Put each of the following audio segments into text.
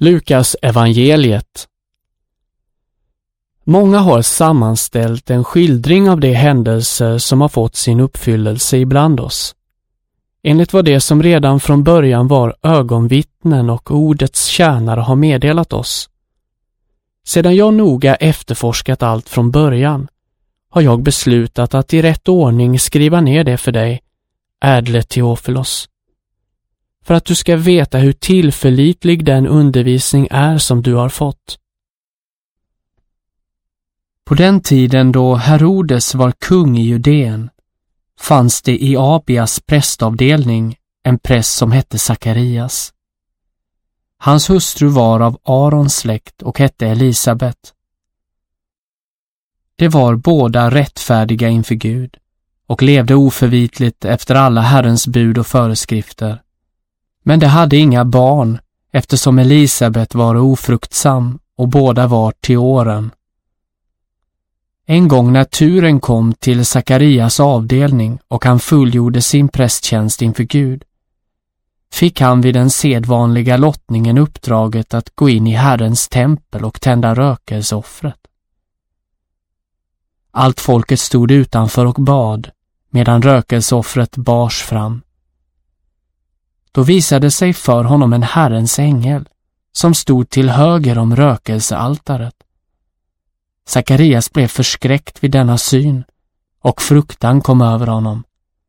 Lukas evangeliet. Många har sammanställt en skildring av de händelser som har fått sin uppfyllelse ibland oss. Enligt vad det som redan från början var ögonvittnen och ordets tjänare har meddelat oss. Sedan jag noga efterforskat allt från början har jag beslutat att i rätt ordning skriva ner det för dig, ädle Teofilos. För att du ska veta hur tillförlitlig den undervisning är som du har fått. På den tiden då Herodes var kung i Judeen fanns det i Abias prästavdelning en präst som hette Sakarias. Hans hustru var av Arons släkt och hette Elisabet. De var båda rättfärdiga inför Gud och levde oförvitligt efter alla Herrens bud och föreskrifter. Men de hade inga barn eftersom Elisabet var ofruktsam och båda var till åren. En gång när turen kom till Sakarias avdelning och han fullgjorde sin prästtjänst inför Gud, fick han vid den sedvanliga lottningen uppdraget att gå in i Herrens tempel och tända rökelseoffret. Allt folket stod utanför och bad, medan rökelseoffret bars fram. Då visade sig för honom en Herrens ängel, som stod till höger om rökelsealtaret. Sakarias blev förskräckt vid denna syn, och fruktan kom över honom.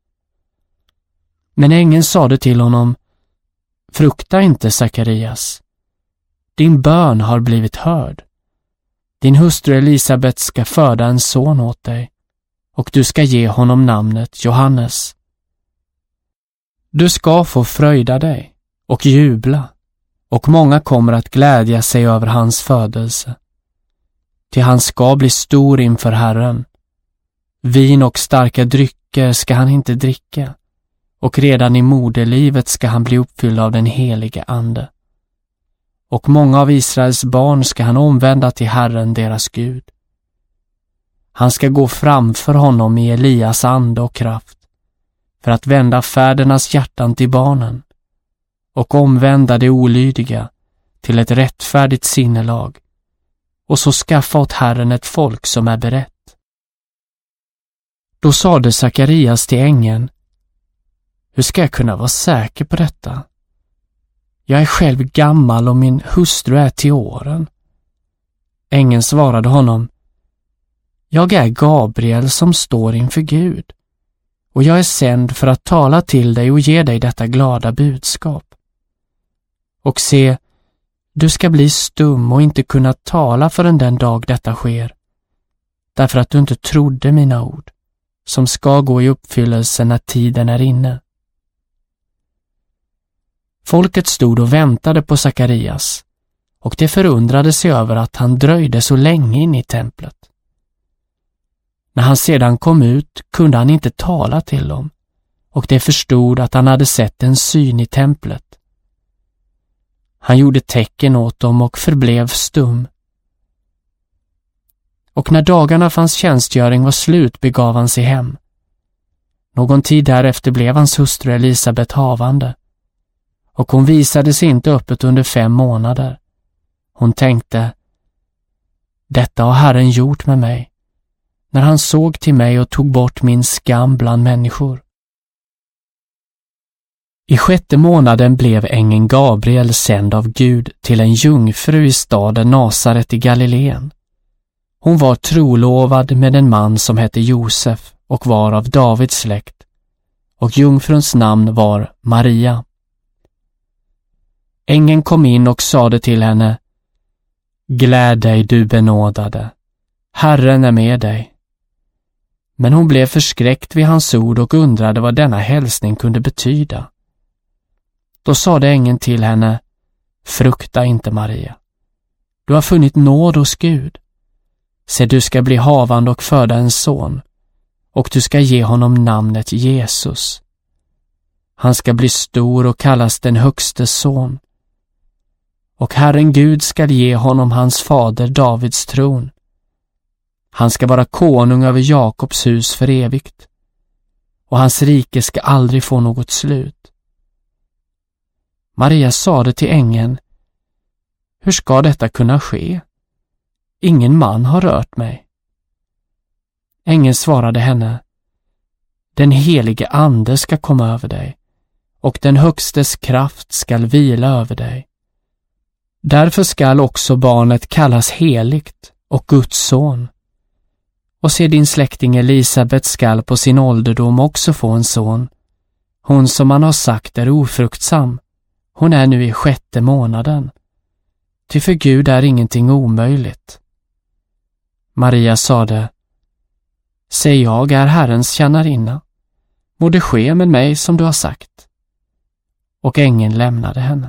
Men ängeln sade till honom: frukta inte, Sakarias. Din bön har blivit hörd. Din hustru Elisabet ska föda en son åt dig, och du ska ge honom namnet Johannes. Du ska få fröjda dig och jubla, och många kommer att glädja sig över hans födelse. Till han ska bli stor inför Herren. Vin och starka drycker ska han inte dricka, och redan i moderlivet ska han bli uppfylld av den helige ande. Och många av Israels barn ska han omvända till Herren deras Gud. Han ska gå framför honom i Elias ande och kraft, för att vända fädernas hjärtan till barnen och omvända de olydiga till ett rättfärdigt sinnelag, och så skaffa åt Herren ett folk som är berett. Då sade Sakarias till ängeln: hur ska jag kunna vara säker på detta? Jag är själv gammal och min hustru är till åren. Ängeln svarade honom: jag är Gabriel som står inför Gud, och jag är sänd för att tala till dig och ge dig detta glada budskap. Och se, du ska bli stum och inte kunna tala förrän den dag detta sker, därför att du inte trodde mina ord, som ska gå i uppfyllelse när tiden är inne. Folket stod och väntade på Sakarias, och det förundrade sig över att han dröjde så länge in i templet. När han sedan kom ut kunde han inte tala till dem, och de förstod att han hade sett en syn i templet. Han gjorde tecken åt dem och förblev stum. Och när dagarna för hans tjänstgöring var slut begav han sig hem. Någon tid därefter blev hans hustru Elisabet havande, och hon visade sig inte öppet under 5 månader. Hon tänkte: detta har Herren gjort med mig, när han såg till mig och tog bort min skam bland människor. I 6:e månaden blev ängeln Gabriel sänd av Gud till en jungfru i staden Nasaret i Galileen. Hon var trolovad med en man som hette Josef och var av Davids släkt, och jungfruns namn var Maria. Ängeln kom in och sade till henne: gläd dig, du benådade, Herren är med dig. Men hon blev förskräckt vid hans ord och undrade vad denna hälsning kunde betyda. Då sade ängeln till henne: frukta inte, Maria. Du har funnit nåd hos Gud. Se, du ska bli havande och föda en son, och du ska ge honom namnet Jesus. Han ska bli stor och kallas den högste son. Och Herren Gud ska ge honom hans fader Davids tron. Han ska vara konung över Jakobs hus för evigt, och hans rike ska aldrig få något slut. Maria sade till ängeln: hur ska detta kunna ske? Ingen man har rört mig. Ängeln svarade henne: Den helige ande ska komma över dig, och den högstes kraft skall vila över dig. Därför skall också barnet kallas heligt och Guds son. Och se, din släkting Elisabet skall på sin ålderdom också få en son. Hon som man har sagt är ofruktsam, hon är nu i 6:e månaden. Ty för Gud är ingenting omöjligt. Maria sade: Se, jag är Herrens tjänarinna. Må det ske med mig som du har sagt. Och ängeln lämnade henne.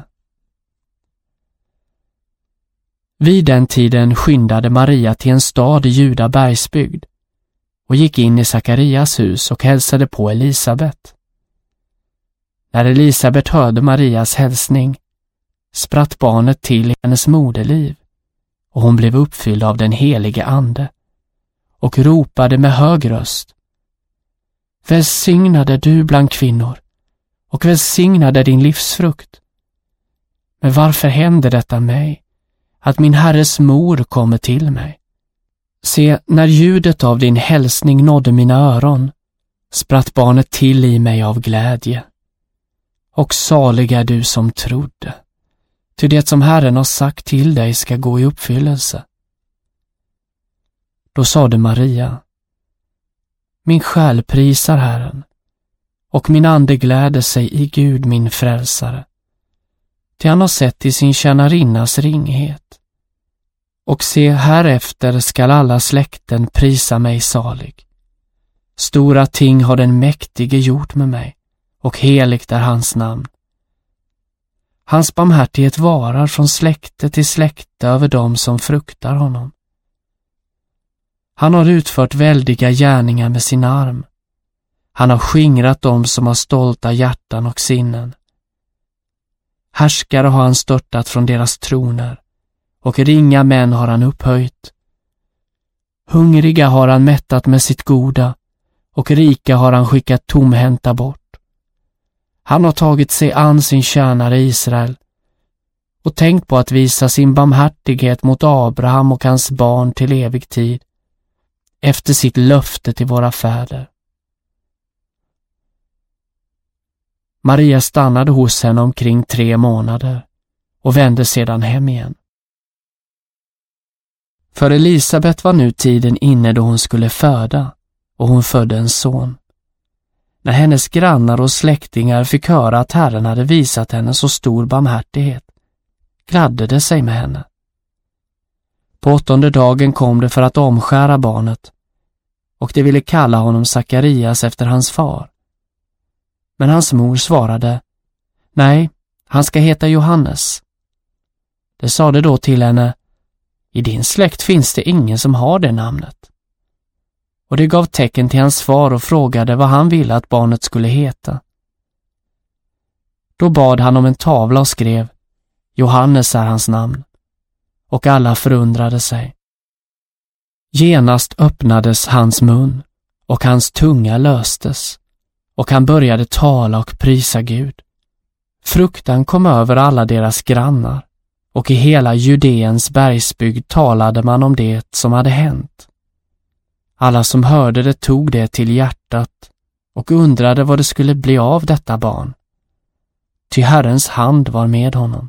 Vid den tiden skyndade Maria till en stad i Juda bergsbygd och gick in i Sakarias hus och hälsade på Elisabet. När Elisabet hörde Marias hälsning spratt barnet till i hennes moderliv, och hon blev uppfylld av den helige ande och ropade med hög röst: Välsignade du bland kvinnor, och välsignade din livsfrukt. Men varför händer detta mig, att min Herres mor kommer till mig? Se, när ljudet av din hälsning nådde mina öron, spratt barnet till i mig av glädje. Och salig är du som trodde, ty det som Herren har sagt till dig ska gå i uppfyllelse. Då sade Maria: Min själ prisar Herren, och min ande gläder sig i Gud min frälsare, till han har sett till sin tjänarinnas ringhet. Och se, härefter skall alla släkten prisa mig salig. Stora ting har den mäktige gjort med mig, och heligt är hans namn. Hans barmhärtighet varar från släkte till släkte över dem som fruktar honom. Han har utfört väldiga gärningar med sin arm. Han har skingrat dem som har stolta hjärtan och sinnen. Härskare har han störtat från deras troner, och ringa män har han upphöjt. Hungriga har han mättat med sitt goda, och rika har han skickat tomhänta bort. Han har tagit sig an sin tjänare Israel och tänkt på att visa sin barmhärtighet mot Abraham och hans barn till evig tid, efter sitt löfte till våra fäder. Maria stannade hos henne omkring 3 månader och vände sedan hem igen. För Elisabet var nu tiden inne då hon skulle föda, och hon födde en son. När hennes grannar och släktingar fick höra att Herren hade visat henne så stor barmhärtighet, gladde det sig med henne. På 8:e dagen kom det för att omskära barnet, och de ville kalla honom Sakarias efter hans far. Men hans mor svarade: Nej, han ska heta Johannes. Det sade då till henne: I din släkt finns det ingen som har det namnet. Och det gav tecken till hans far och frågade vad han ville att barnet skulle heta. Då bad han om en tavla och skrev: Johannes är hans namn. Och alla förundrade sig. Genast öppnades hans mun, och hans tunga löstes, och han började tala och prisa Gud. Fruktan kom över alla deras grannar, och i hela Judeens bergsbygd talade man om det som hade hänt. Alla som hörde det tog det till hjärtat och undrade vad det skulle bli av detta barn. Ty Herrens hand var med honom.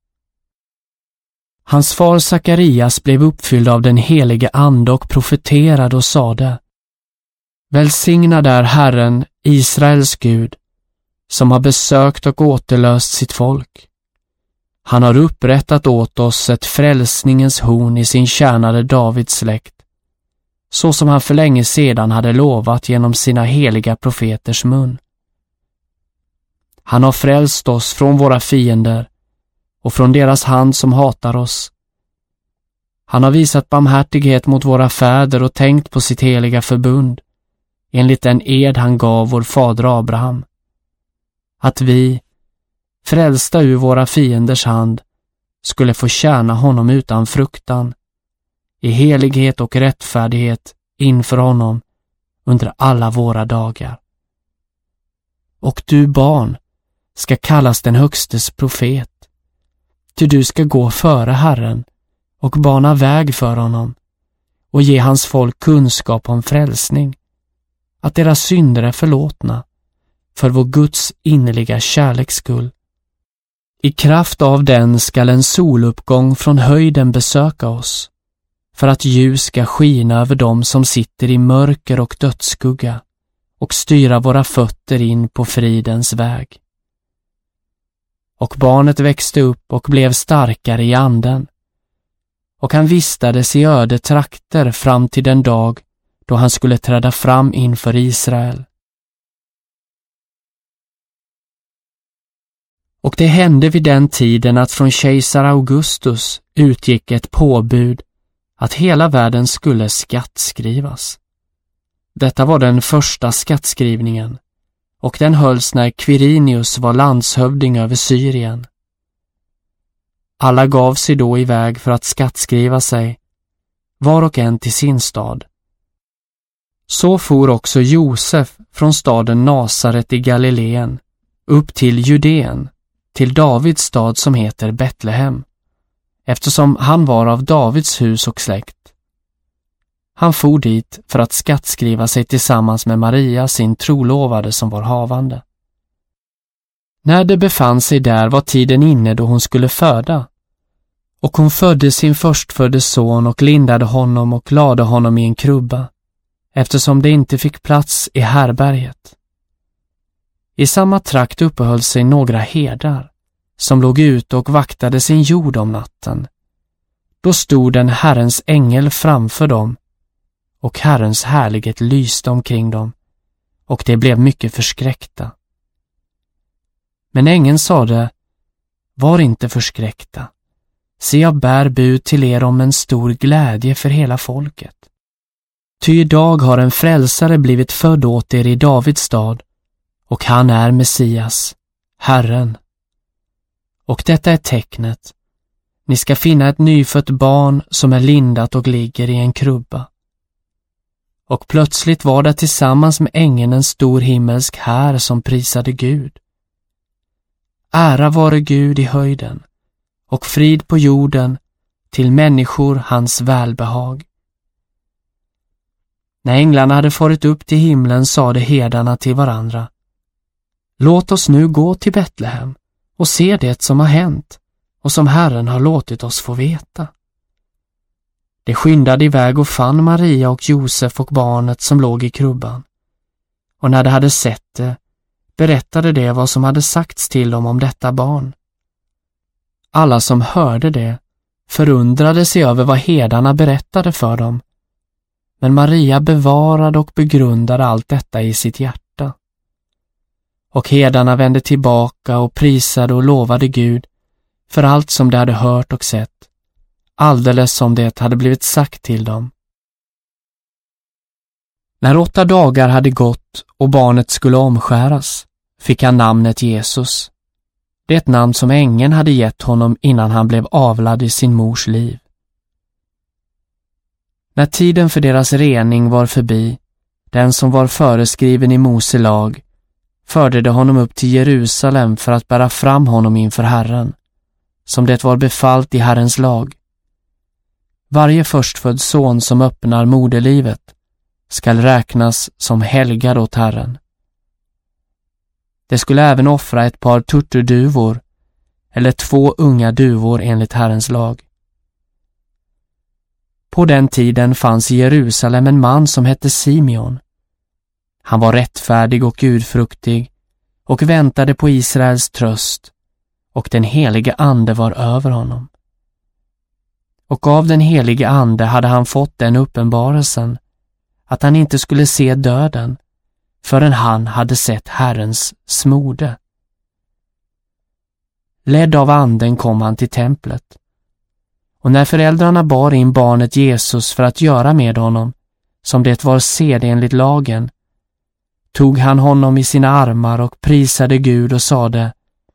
Hans far Sakarias blev uppfylld av den helige ande och profeterade och sade: Välsignad är Herren, Israels Gud, som har besökt och återlöst sitt folk. Han har upprättat åt oss ett frälsningens horn i sin tjänare Davids släkt, så som han för länge sedan hade lovat genom sina heliga profeters mun. Han har frälst oss från våra fiender och från deras hand som hatar oss. Han har visat barmhärtighet mot våra fäder och tänkt på sitt heliga förbund, enligt den ed han gav vår fader Abraham, att vi, frälsta ur våra fienders hand, skulle få tjäna honom utan fruktan, i helighet och rättfärdighet inför honom under alla våra dagar. Och du, barn, ska kallas den högstes profet, Ty du ska gå före Herren och bana väg för honom och ge hans folk kunskap om frälsning, att deras synder är förlåtna för vår Guds innerliga kärleks skull. I kraft av den skall en soluppgång från höjden besöka oss, för att ljus ska skina över dem som sitter i mörker och dödsskugga och styra våra fötter in på fridens väg. Och barnet växte upp och blev starkare i anden, och han vistades i öde trakter fram till den dag då han skulle träda fram inför Israel. Och det hände vid den tiden att från kejsar Augustus utgick ett påbud att hela världen skulle skattskrivas. Detta var den första skattskrivningen, och den hölls när Quirinius var landshövding över Syrien. Alla gav sig då iväg för att skattskriva sig, var och en till sin stad. Så for också Josef från staden Nasaret i Galileen upp till Judeen, till Davids stad som heter Betlehem, eftersom han var av Davids hus och släkt. Han for dit för att skattskriva sig tillsammans med Maria, sin trolovade som var havande. När det befann sig där var tiden inne då hon skulle föda, och hon födde sin förstfödde son och lindade honom och lade honom i en krubba, eftersom det inte fick plats i härberget. I samma trakt uppehöll sig några herdar som låg ute och vaktade sin jord om natten. Då stod en Herrens ängel framför dem, och Herrens härlighet lyste omkring dem, och de blev mycket förskräckta. Men ängeln sade: var inte förskräckta. Se, jag bär bud till er om en stor glädje för hela folket. Ty idag har en frälsare blivit född åt er i Davids stad, och han är Messias, Herren. Och detta är tecknet: ni ska finna ett nyfött barn som är lindat och ligger i en krubba. Och plötsligt var det tillsammans med ängeln en stor himmelsk här som prisade Gud. Ära vare Gud i höjden, och frid på jorden till människor hans välbehag. När änglarna hade farit upp till himlen sade herdarna till varandra: låt oss nu gå till Betlehem och se det som har hänt och som Herren har låtit oss få veta. De skyndade iväg och fann Maria och Josef och barnet som låg i krubban. Och när de hade sett det, berättade de vad som hade sagts till dem om detta barn. Alla som hörde det förundrade sig över vad herdarna berättade för dem. Men Maria bevarade och begrundade allt detta i sitt hjärta. Och herdarna vände tillbaka och prisade och lovade Gud för allt som de hade hört och sett, alldeles som det hade blivit sagt till dem. När 8 dagar hade gått och barnet skulle omskäras, fick han namnet Jesus. Det är ett namn som ängeln hade gett honom innan han blev avlad i sin mors liv. När tiden för deras rening var förbi, den som var föreskriven i Mose lag, förde de honom upp till Jerusalem för att bära fram honom inför Herren, som det var befallt i Herrens lag. Varje förstfödd son som öppnar moderlivet skall räknas som helgad åt Herren. Det skulle även offra ett par turturduvor eller 2 unga duvor enligt Herrens lag. På den tiden fanns i Jerusalem en man som hette Simeon. Han var rättfärdig och gudfruktig och väntade på Israels tröst, och den helige ande var över honom. Och av den helige ande hade han fått den uppenbarelsen att han inte skulle se döden förrän han hade sett Herrens smorde. Ledd av anden kom han till templet. Och när föräldrarna bar in barnet Jesus för att göra med honom, som det var sed enligt lagen, tog han honom i sina armar och prisade Gud och sade: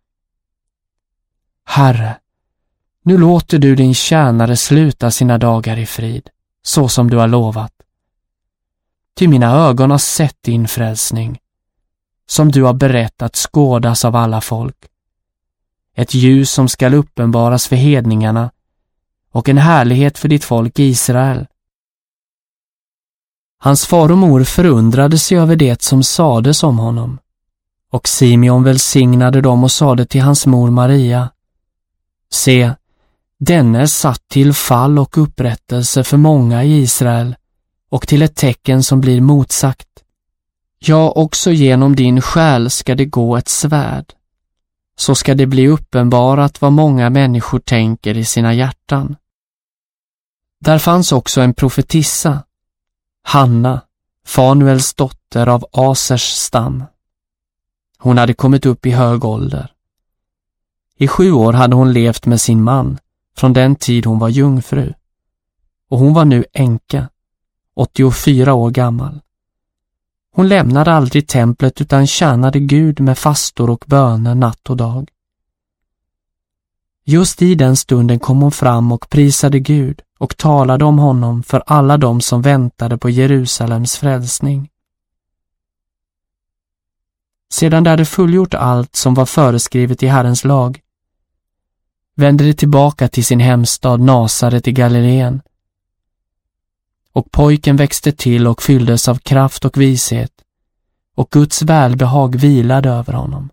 Herre, nu låter du din tjänare sluta sina dagar i frid, så som du har lovat. Ty mina ögon har sett din frälsning, som du har berett att skådas av alla folk. ett ljus som skall uppenbaras för hedningarna och en härlighet för ditt folk Israel. Hans far och mor förundrade sig över det som sades om honom, och Simeon välsignade dem och sade till hans mor Maria: Se, denne är satt till fall och upprättelse för många i Israel och till ett tecken som blir motsagt. Ja, också genom din själ ska det gå ett svärd. Så ska det bli uppenbarat vad många människor tänker i sina hjärtan. Där fanns också en profetissa, Hanna, Fanuels dotter av Asers stam. Hon hade kommit upp i hög ålder. I 7 år hade hon levt med sin man från den tid hon var jungfru, och hon var nu änka, 84 år gammal. Hon lämnade aldrig templet utan tjänade Gud med fastor och böner natt och dag. Just i den stunden kom hon fram och prisade Gud och talade om honom för alla de som väntade på Jerusalems frälsning. Sedan de hade fullgjort allt som var föreskrivet i Herrens lag, vände de tillbaka till sin hemstad Nasaret i Galileen. Och pojken växte till och fylldes av kraft och vishet, och Guds välbehag vilade över honom.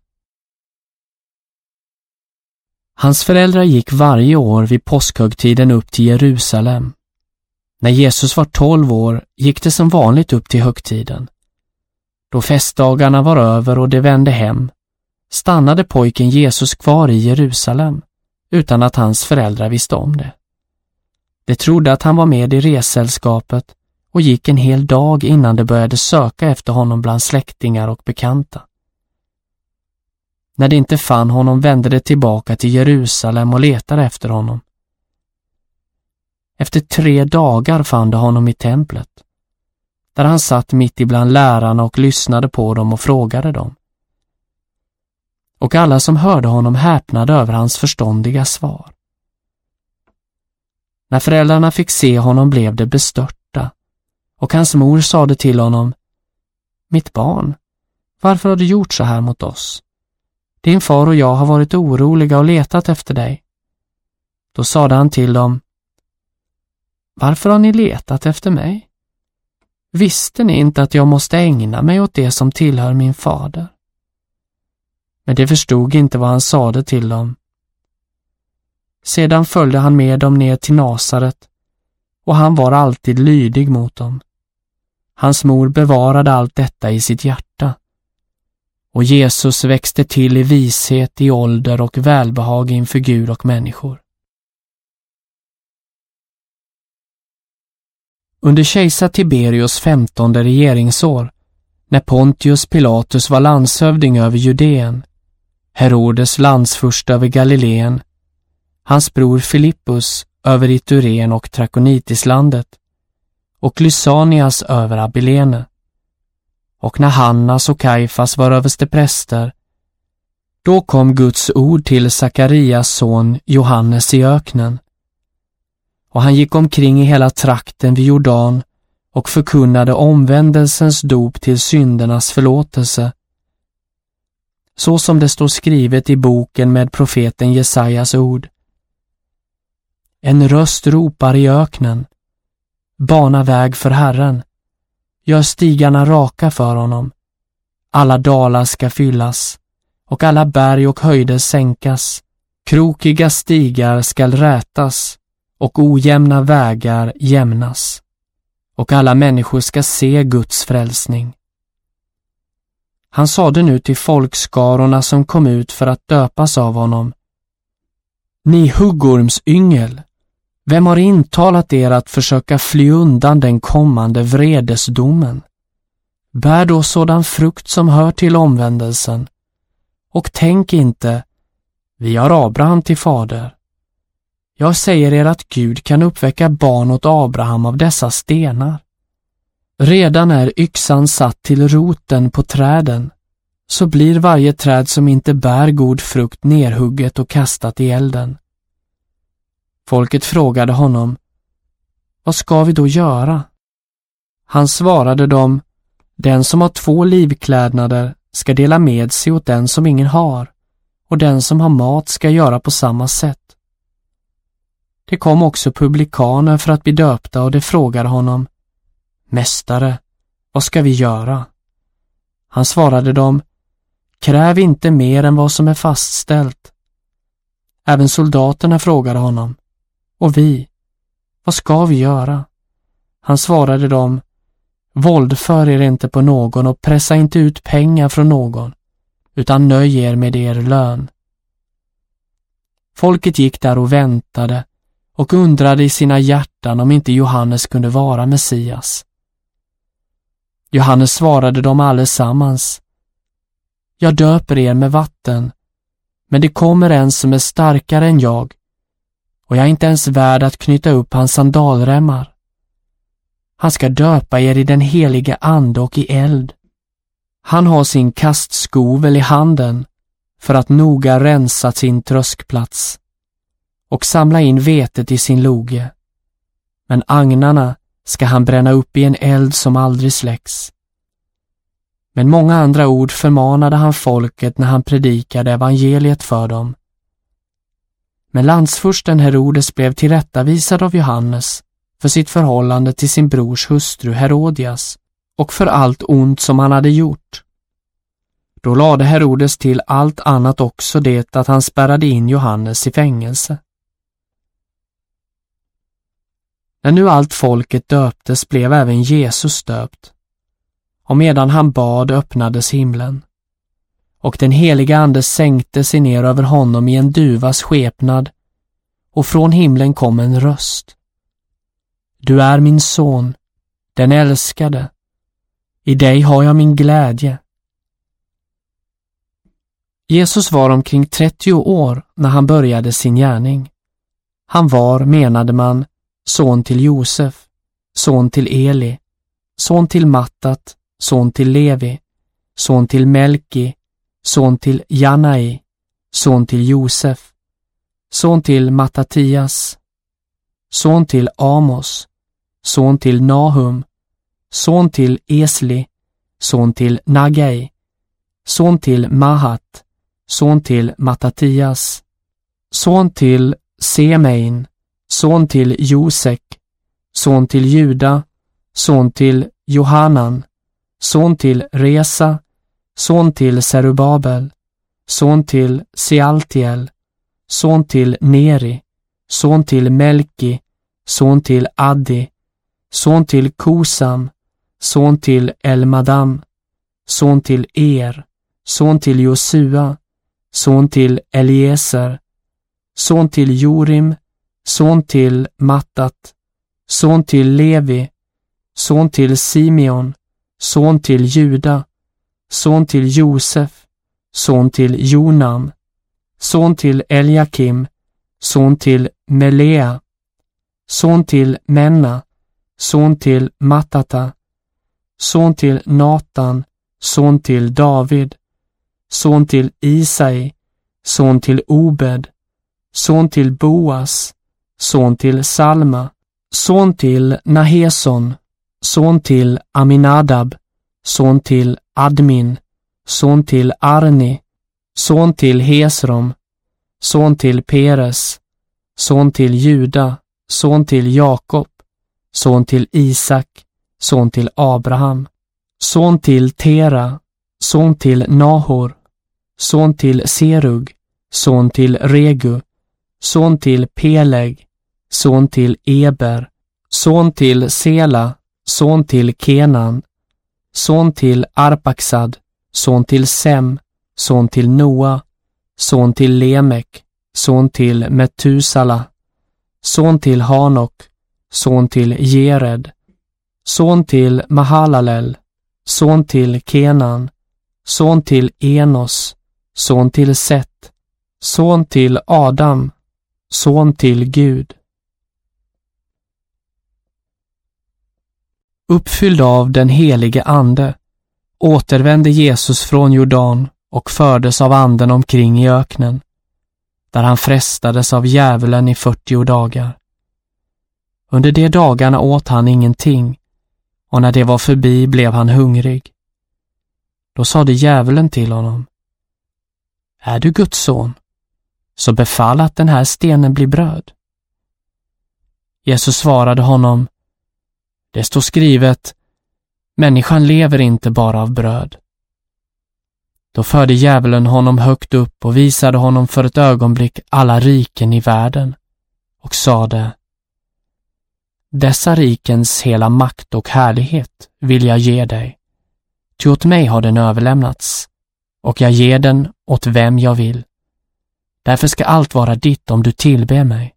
Hans föräldrar gick varje år vid påskhögtiden upp till Jerusalem. När Jesus var 12 år gick det som vanligt upp till högtiden. Då festdagarna var över och de vände hem, stannade pojken Jesus kvar i Jerusalem utan att hans föräldrar visste om det. De trodde att han var med i ressällskapet och gick en hel dag innan de började söka efter honom bland släktingar och bekanta. När de inte fann honom vände de tillbaka till Jerusalem och letade efter honom. Efter 3 dagar fann de honom i templet, där han satt mitt ibland lärarna och lyssnade på dem och frågade dem. Och alla som hörde honom häpnade över hans förståndiga svar. När föräldrarna fick se honom blev de bestörta, och hans mor sade till honom: Mitt barn, varför har du gjort så här mot oss? Din far och jag har varit oroliga och letat efter dig. Då sade han till dem: Varför har ni letat efter mig? Visste ni inte att jag måste ägna mig åt det som tillhör min fader? Men de förstod inte vad han sade till dem. Sedan följde han med dem ner till Nasaret, och han var alltid lydig mot dem. Hans mor bevarade allt detta i sitt hjärta. Och Jesus växte till i vishet, i ålder och välbehag inför Gud och människor. Under kejsar Tiberius 15:e regeringsår, när Pontius Pilatus var landshövding över Judeen, Herodes landsfurste över Galileen, hans bror Filippus över Ituren och Trakonitislandet och Lysanias över Abilene. Och när Hannas och Kajfas var överstepräster, då kom Guds ord till Sakarias son Johannes i öknen. Och han gick omkring i hela trakten vid Jordan och förkunnade omvändelsens dop till syndernas förlåtelse, så som det står skrivet i boken med profeten Jesajas ord. En röst ropar i öknen: Bana väg för Herren, gör stigarna raka för honom. Alla dalar ska fyllas, och alla berg och höjder sänkas. Krokiga stigar skall rätas, och ojämna vägar jämnas. Och alla människor ska se Guds frälsning. Han sade nu till folkskarorna som kom ut för att döpas av honom: Ni huggormsyngel, vem har intalat er att försöka fly undan den kommande vredesdomen? Bär då sådan frukt som hör till omvändelsen, och tänk inte: vi har Abraham till fader. Jag säger er att Gud kan uppväcka barn åt Abraham av dessa stenar. Redan är yxan satt till roten på träden, så blir varje träd som inte bär god frukt nerhugget och kastat i elden. Folket frågade honom: Vad ska vi då göra? Han svarade dem: Den som har 2 livklädnader ska dela med sig åt den som ingen har, och den som har mat ska göra på samma sätt. Det kom också publikaner för att bli döpta och de frågade honom: Mästare, vad ska vi göra? Han svarade dem: Kräv inte mer än vad som är fastställt. Även soldaterna frågade honom: Och vi, vad ska vi göra? Han svarade dem: Våldför er inte på någon och pressa inte ut pengar från någon, utan nöj er med er lön. Folket gick där och väntade och undrade i sina hjärtan om inte Johannes kunde vara Messias. Johannes svarade dem allesammans: Jag döper er med vatten, men det kommer en som är starkare än jag, och jag är inte ens värd att knyta upp hans sandalremmar. Han ska döpa er i den heliga ande och i eld. Han har sin kastskovel i handen för att noga rensa sin tröskplats och samla in vetet i sin loge. Men agnarna ska han bränna upp i en eld som aldrig släcks. Med många andra ord förmanade han folket när han predikade evangeliet för dem. Men landsfursten Herodes blev tillrättavisad av Johannes för sitt förhållande till sin brors hustru Herodias och för allt ont som han hade gjort. Då lade Herodes till allt annat också det att han spärrade in Johannes i fängelse. När nu allt folket döptes blev även Jesus döpt, och medan han bad öppnades himlen, och den heliga ande sänkte sig ner över honom i en duvas skepnad, och från himlen kom en röst: Du är min son, den älskade. I dig har jag min glädje. Jesus var omkring 30 år när han började sin gärning. Han var, menade man, son till Josef, son till Eli, son till Mattat, son till Levi, son till Melki, son till Janai, son till Josef, son till Mattatias, son till Amos, son till Nahum, son till Esli, son till Nagai, son till Mahat, son till Mattatias, son till Semein, son till Josek, son till Juda, son till Johanan, son till Resa, son till Serubabel, son till Sealtiel, son till Neri, son till Melki, son till Addi, son till Kosam, son till Elmadam, son till son till Josua, son till Eliezer, son till Jorim, son till Mattat, son till Levi, son till Simeon, son till Juda, son till Josef, son till Jonam, son till Eliakim, son till Melea, son till Menna, son till Mattata, son till Natan, son till David, son till Isai, son till Obed, son till Boas, son till Salma, son till Naheson, son till Aminadab, son till Admin, son till Arni, son till Hesrom, son till Peres, son till Juda, son till Jakob, son till Isak, son till Abraham, son till Tera, son till Nahor, son till Serug, son till Regu, son till Peleg, son till Eber, son till Sela, son till Kenan, son till Arpaxad, son till Sem, son till Noa, son till Lemek, son till Metusala, son till Hanok, son till Jered, son till Mahalalel, son till Kenan, son till Enos, son till Set, son till Adam, son till Gud. Uppfylld av den helige ande återvände Jesus från Jordan och fördes av anden omkring i öknen, där han frestades av djävulen i 40 dagar. Under de dagarna åt han ingenting, och när det var förbi blev han hungrig. Då sade djävulen till honom: är du Guds son, så befall att den här stenen blir bröd. Jesus svarade honom, det står skrivet, människan lever inte bara av bröd. Då förde djävulen honom högt upp och visade honom för ett ögonblick alla riken i världen och sade, dessa rikens hela makt och härlighet vill jag ge dig, ty åt mig har den överlämnats, och jag ger den åt vem jag vill. Därför ska allt vara ditt om du tillber mig.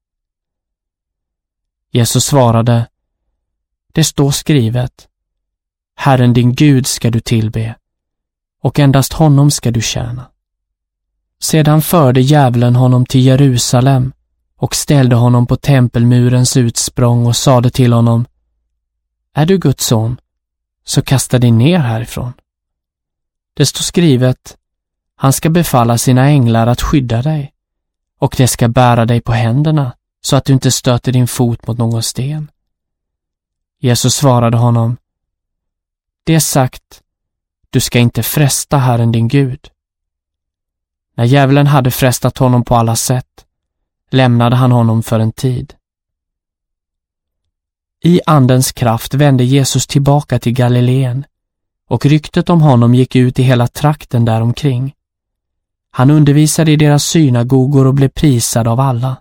Jesus svarade, det står skrivet, Herren din Gud ska du tillbe, och endast honom ska du tjäna. Sedan förde djävulen honom till Jerusalem och ställde honom på tempelmurens utsprång och sade till honom, är du Guds son, så kasta dig ner härifrån. Det står skrivet, han ska befalla sina änglar att skydda dig, och de ska bära dig på händerna så att du inte stöter din fot mot någon sten. Jesus svarade honom, det är sagt, du ska inte fresta Herren din Gud. När djävulen hade frestat honom på alla sätt, lämnade han honom för en tid. I andens kraft vände Jesus tillbaka till Galileen, och ryktet om honom gick ut i hela trakten däromkring. Han undervisade i deras synagogor och blev prisad av alla.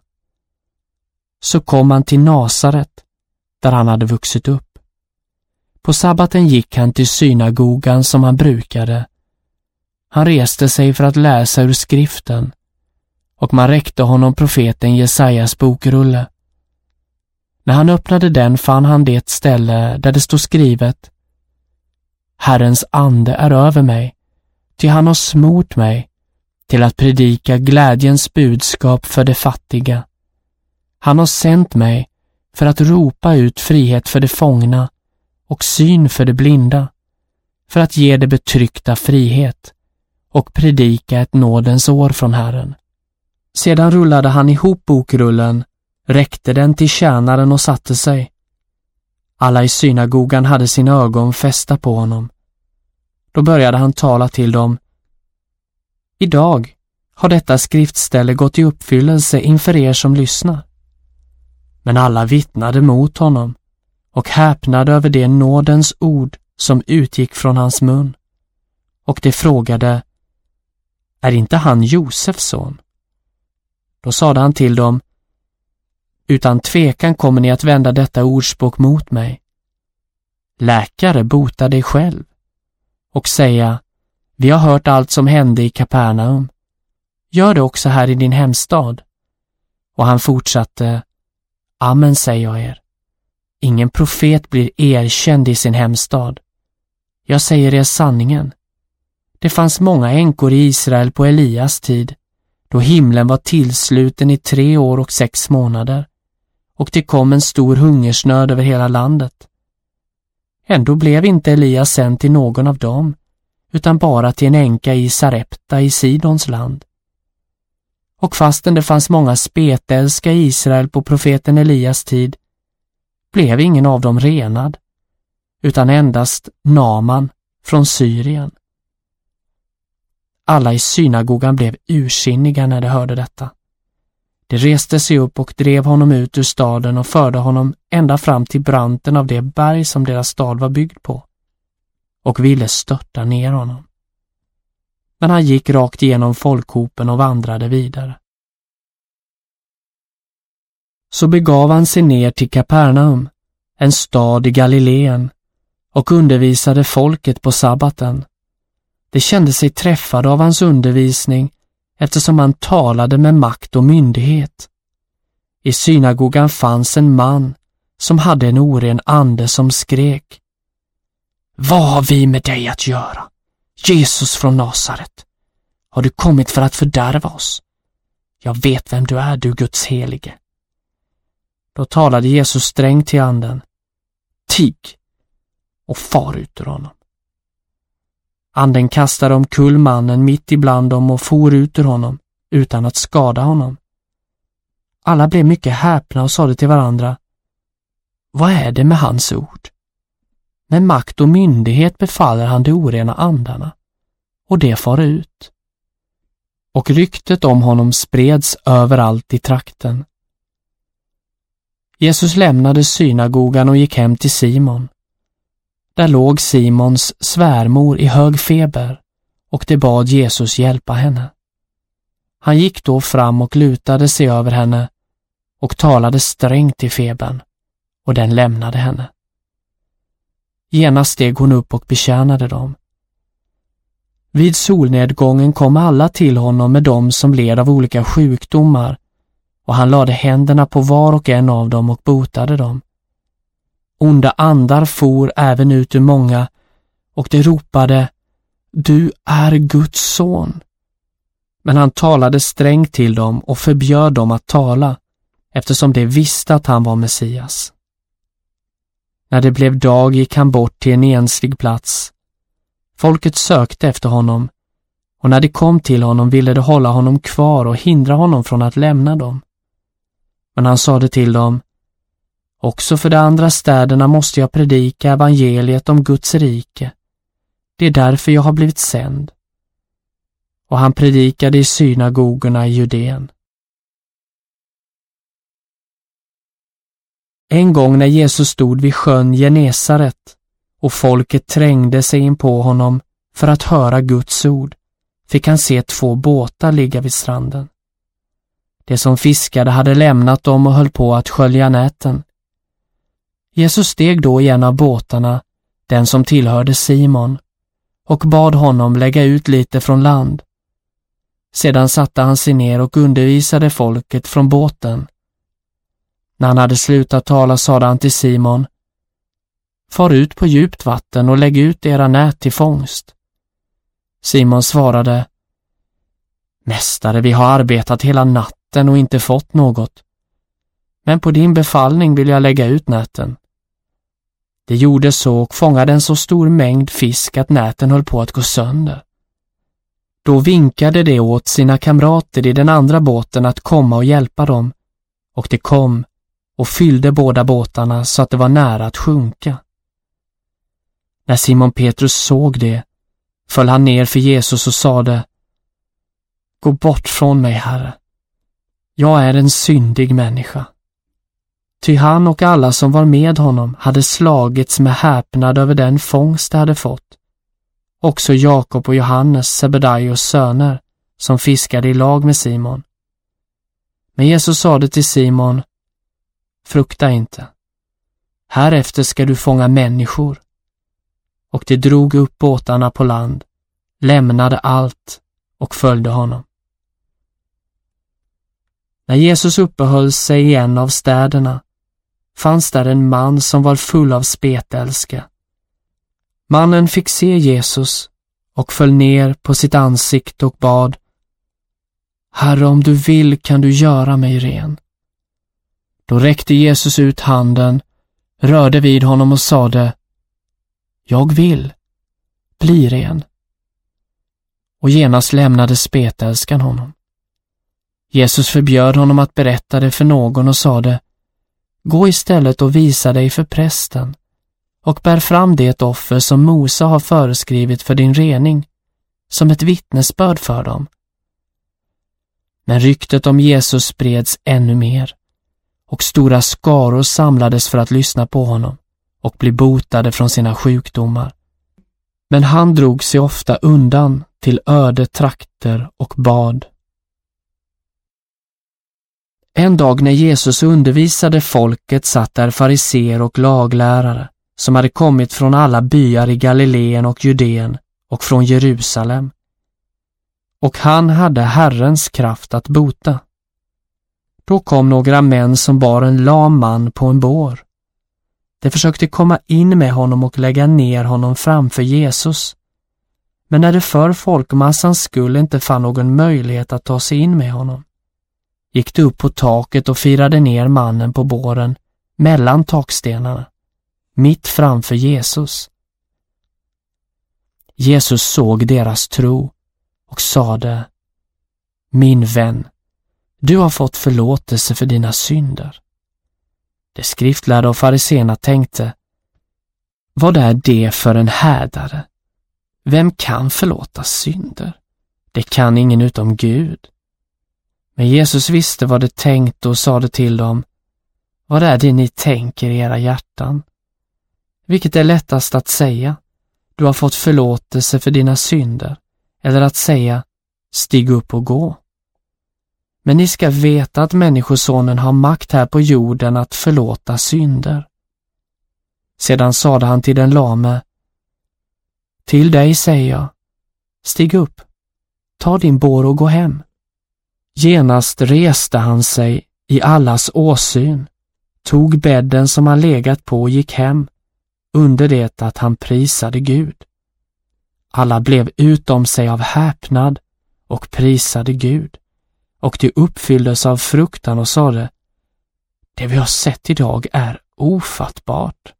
Så kom han till Nasaret, där han hade vuxit upp. På sabbaten gick han till synagogan som han brukade. Han reste sig för att läsa ur skriften, och man räckte honom profeten Jesajas bokrulle. När han öppnade den fann han det ställe där det stod skrivet, Herrens ande är över mig, ty han har smort mig till att predika glädjens budskap för de fattiga. Han har sänt mig för att ropa ut frihet för de fångna och syn för de blinda, för att ge de betryckta frihet och predika ett nådens år från Herren. Sedan rullade han ihop bokrullen, räckte den till tjänaren och satte sig. Alla i synagogan hade sina ögon fästa på honom. Då började han tala till dem. Idag har detta skriftställe gått i uppfyllelse inför er som lyssnar. Men alla vittnade mot honom och häpnade över det nådens ord som utgick från hans mun. Och de frågade, är inte han Josefs son? Då sade han till dem, utan tvekan kommer ni att vända detta ordspråk mot mig. Läkare, bota dig själv, och säga, vi har hört allt som hände i Kapernaum. Gör det också här i din hemstad. Och han fortsatte, amen säger jag er. Ingen profet blir erkänd i sin hemstad. Jag säger er sanningen. Det fanns många änkor i Israel på Elias tid, då himlen var tillsluten i 3 år och 6 månader, och det kom en stor hungersnöd över hela landet. Ändå blev inte Elias sänd till någon av dem, utan bara till en änka i Sarepta i Sidons land. Och fastän det fanns många spetälska i Israel på profeten Elias tid, blev ingen av dem renad, utan endast Naaman från Syrien. Alla i synagogan blev ursinniga när de hörde detta. De reste sig upp och drev honom ut ur staden och förde honom ända fram till branten av det berg som deras stad var byggd på, och ville störta ner honom. Men han gick rakt igenom folkhopen och vandrade vidare. Så begav han sig ner till Kapernaum, en stad i Galileen, och undervisade folket på sabbaten. De kände sig träffade av hans undervisning, eftersom han talade med makt och myndighet. I synagogan fanns en man som hade en oren ande som skrek, vad har vi med dig att göra, Jesus från Nasaret? Har du kommit för att fördärva oss? Jag vet vem du är, du Guds helige. Då talade Jesus strängt till anden, tig och far ut ur honom. Anden kastade omkull mannen mitt ibland dem och for ut ur honom utan att skada honom. Alla blev mycket häpna och sade till varandra, vad är det med hans ord? Med makt och myndighet befaller han de orena andarna, och det far ut. och ryktet om honom spreds överallt i trakten. Jesus lämnade synagogan och gick hem till Simon. Där låg Simons svärmor i hög feber och de bad Jesus hjälpa henne. Han gick då fram och lutade sig över henne och talade strängt i febern, och den lämnade henne. Genast steg hon upp och betjänade dem. Vid solnedgången kom alla till honom med dem som led av olika sjukdomar, och han lade händerna på var och en av dem och botade dem. Onda andar for även ut ur många, och de ropade: Du är Guds son. Men han talade strängt till dem och förbjöd dem att tala, eftersom de visste att han var Messias. När det blev dag gick han bort till en enslig plats. Folket sökte efter honom, och när de kom till honom ville de hålla honom kvar och hindra honom från att lämna dem. Men han sade till dem: Också för de andra städerna måste jag predika evangeliet om Guds rike. Det är därför jag har blivit sänd. Och han predikade i synagogorna i Judeen. En gång när Jesus stod vid sjön Genesaret och folket trängde sig in på honom för att höra Guds ord, fick han se 2 båtar ligga vid stranden. De som fiskade hade lämnat dem och höll på att skölja näten. Jesus steg då i en av båtarna, den som tillhörde Simon, och bad honom lägga ut lite från land. Sedan satte han sig ner och undervisade folket från båten. När han hade slutat tala sade han till Simon: Far ut på djupt vatten och lägg ut era nät till fångst. Simon svarade: Mästare, vi har arbetat hela natten och inte fått något. Men på din befallning vill jag lägga ut näten. De gjorde så och fångade en så stor mängd fisk att näten höll på att gå sönder. Då vinkade de åt sina kamrater i den andra båten att komma och hjälpa dem, och de kom och fyllde båda båtarna så att det var nära att sjunka. När Simon Petrus såg det, föll han ner för Jesus och sade: Gå bort från mig, Herre. Jag är en syndig människa. Ty han och alla som var med honom hade slagits med häpnad över den fångst de hade fått. Också Jakob och Johannes, Sebedaios söner, som fiskade i lag med Simon. Men Jesus sade till Simon: Frukta inte. Härefter ska du fånga människor. Och de drog upp båtarna på land, lämnade allt och följde honom. När Jesus uppehöll sig i en av städerna fanns där en man som var full av spetälska. Mannen fick se Jesus och föll ner på sitt ansikte och bad: Herre, om du vill kan du göra mig ren. Då räckte Jesus ut handen, rörde vid honom och sade: Jag vill, bli ren. Och genast lämnade spetälskan honom. Jesus förbjöd honom att berätta det för någon och sade: Gå istället och visa dig för prästen och bär fram det offer som Mose har föreskrivit för din rening, som ett vittnesbörd för dem. Men ryktet om Jesus spreds ännu mer, och stora skaror samlades för att lyssna på honom och bli botade från sina sjukdomar. Men han drog sig ofta undan till öde trakter och bad. En dag när Jesus undervisade folket satt där fariseer och laglärare som hade kommit från alla byar i Galileen och Judeen och från Jerusalem. Och han hade Herrens kraft att bota. Då kom några män som bar en lam man på en bår. De försökte komma in med honom och lägga ner honom framför Jesus. Men när det för folkmassans skull inte fann någon möjlighet att ta sig in med honom, gick de upp på taket och firade ner mannen på båren mellan takstenarna, mitt framför Jesus. Jesus såg deras tro och sade: Min vän, du har fått förlåtelse för dina synder. De skriftlärda och fariséerna tänkte: Vad är det för en härdare? Vem kan förlåta synder? Det kan ingen utom Gud. Men Jesus visste vad de tänkte och sade till dem: Vad är det ni tänker i era hjärtan? Vilket är lättast att säga: Du har fått förlåtelse för dina synder, eller att säga: Stig upp och gå. Men ni ska veta att Människosonen har makt här på jorden att förlåta synder. Sedan sade han till den lame: Till dig säger jag, stig upp, ta din bår och gå hem. Genast reste han sig i allas åsyn, tog bädden som han legat på och gick hem, under det att han prisade Gud. Alla blev utom sig av häpnad och prisade Gud, och de uppfylldes av fruktan och sade: Det vi har sett idag är ofattbart.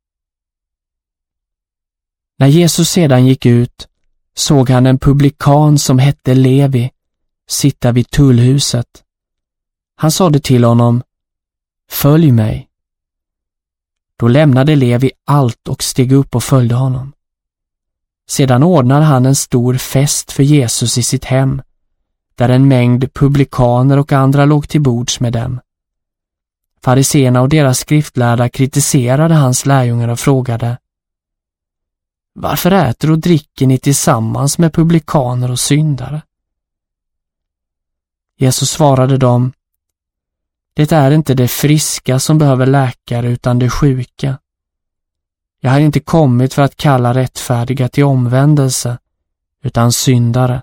När Jesus sedan gick ut såg han en publikan som hette Levi sitta vid tullhuset. Han sade till honom: Följ mig. Då lämnade Levi allt och steg upp och följde honom. Sedan ordnade han en stor fest för Jesus i sitt hem, där en mängd publikaner och andra låg till bords med dem. Fariseerna och deras skriftlärda kritiserade hans lärjungar och frågade: Varför äter och dricker ni tillsammans med publikaner och syndare? Jesus svarade dem: Det är inte det friska som behöver läkare utan det sjuka. Jag har inte kommit för att kalla rättfärdiga till omvändelse, utan syndare.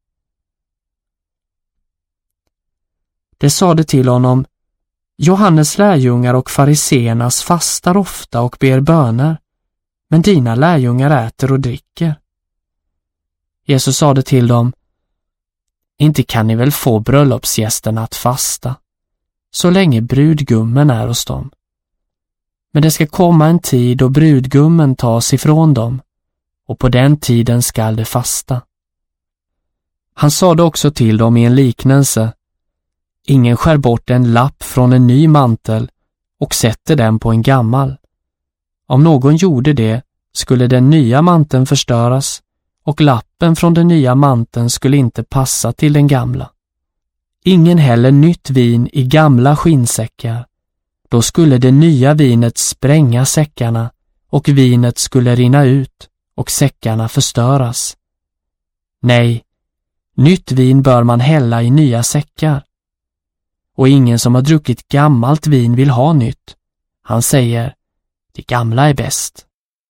Det sade till honom: Johannes lärjungar och fariseernas fastar ofta och ber böner, men dina lärjungar äter och dricker. Jesus sade till dem: Inte kan ni väl få bröllopsgästerna att fasta, så länge brudgummen är hos dem. Men det ska komma en tid då brudgummen tas ifrån dem, och på den tiden skall de fasta. Han sade också till dem i en liknelse: Ingen skär bort en lapp från en ny mantel och sätter den på en gammal. Om någon gjorde det skulle den nya manteln förstöras, och lappen från den nya manteln skulle inte passa till den gamla. Ingen häller nytt vin i gamla skinnsäckar. Då skulle det nya vinet spränga säckarna, och vinet skulle rinna ut och säckarna förstöras. Nej, nytt vin bör man hälla i nya säckar. Och ingen som har druckit gammalt vin vill ha nytt. Han säger: Det gamla är bäst.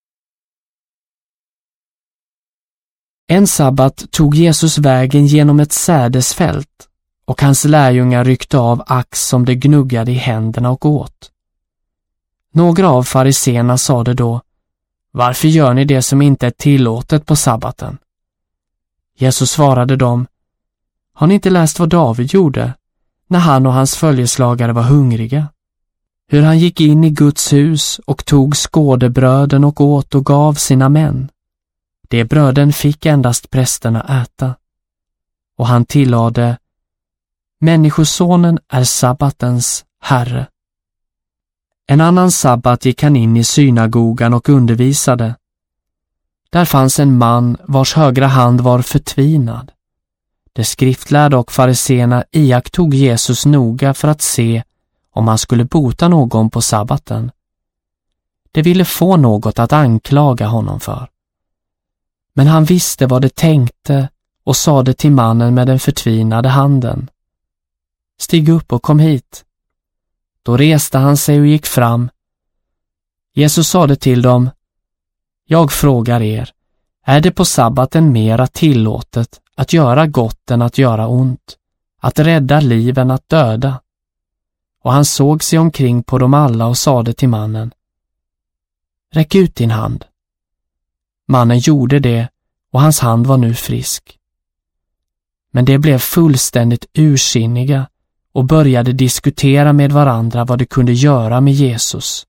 En sabbat tog Jesus vägen genom ett sädesfält, och hans lärjungar ryckte av ax som de gnuggade i händerna och åt. Några av fariseerna sade då: Varför gör ni det som inte är tillåtet på sabbaten? Jesus svarade dem: Har ni inte läst vad David gjorde när han och hans följeslagare var hungriga? Hur han gick in i Guds hus och tog skådebröden och åt och gav sina män. De bröden fick endast prästerna äta. Och han tillade: Människosonen är sabbatens herre. En annan sabbat gick han in i synagogan och undervisade. Där fanns en man vars högra hand var förtvinad. De skriftlärda och fariseerna iakttog Jesus noga för att se om han skulle bota någon på sabbaten. De ville få något att anklaga honom för. Men han visste vad de tänkte och sade till mannen med den förtvinade handen: Stig upp och kom hit. Då reste han sig och gick fram. Jesus sade till dem: Jag frågar er, är det på sabbaten mera tillåtet att göra gott än att göra ont, att rädda liv än att döda? Och han såg sig omkring på dem alla och sade till mannen: Räck ut din hand. Mannen gjorde det, och hans hand var nu frisk. Men de blev fullständigt ursinniga och började diskutera med varandra vad de kunde göra med Jesus.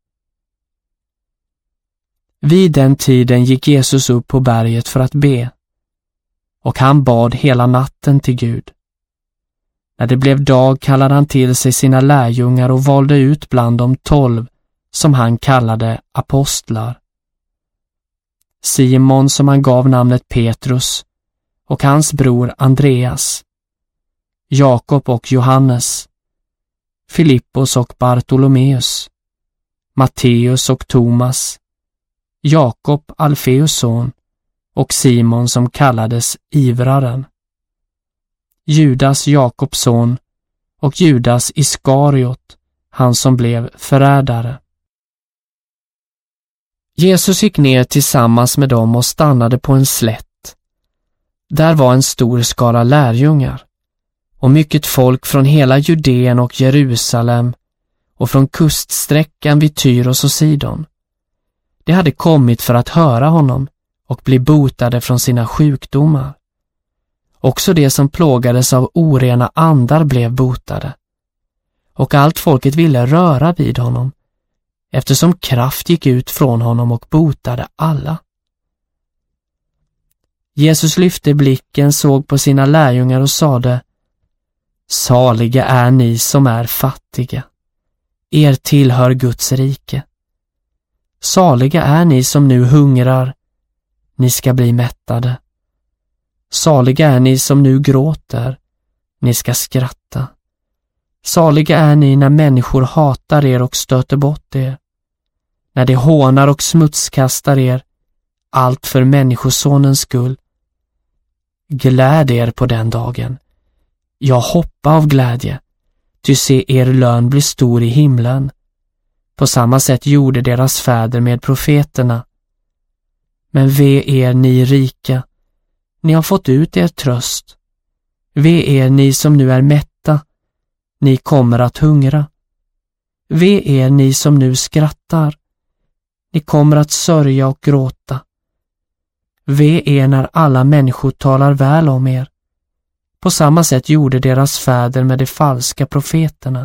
Vid den tiden gick Jesus upp på berget för att be, och han bad hela natten till Gud. När det blev dag kallade han till sig sina lärjungar och valde ut bland de 12 som han kallade apostlar: Simon, som han gav namnet Petrus, och hans bror Andreas, Jakob och Johannes, Filippos och Bartolomeus, Matteus och Thomas, Jakob Alfeus son och Simon som kallades Ivraren, Judas Jakobs son och Judas Iskariot, han som blev förrädare. Jesus gick ner tillsammans med dem och stannade på en slätt. Där var en stor skara lärjungar och mycket folk från hela Judeen och Jerusalem och från kuststräckan vid Tyros och Sidon. De hade kommit för att höra honom och bli botade från sina sjukdomar. Också de som plågades av orena andar blev botade. Och allt folket ville röra vid honom, eftersom kraft gick ut från honom och botade alla. Jesus lyfte blicken, såg på sina lärjungar och sade: Saliga är ni som är fattiga. Er tillhör Guds rike. Saliga är ni som nu hungrar. Ni ska bli mättade. Saliga är ni som nu gråter. Ni ska skratta. Saliga är ni när människor hatar er och stöter bort er. När de hånar och smutskastar er, allt för människosonens skull. Gläd er på den dagen. Jag hoppar av glädje, ty se er lön blir stor i himlen. På samma sätt gjorde deras fäder med profeterna. Men ve er ni rika, ni har fått ut er tröst. Ve er ni som nu är mätta, ni kommer att hungra. Ve er ni som nu skrattar, ni kommer att sörja och gråta. Ve er när alla människor talar väl om er. På samma sätt gjorde deras fäder med de falska profeterna.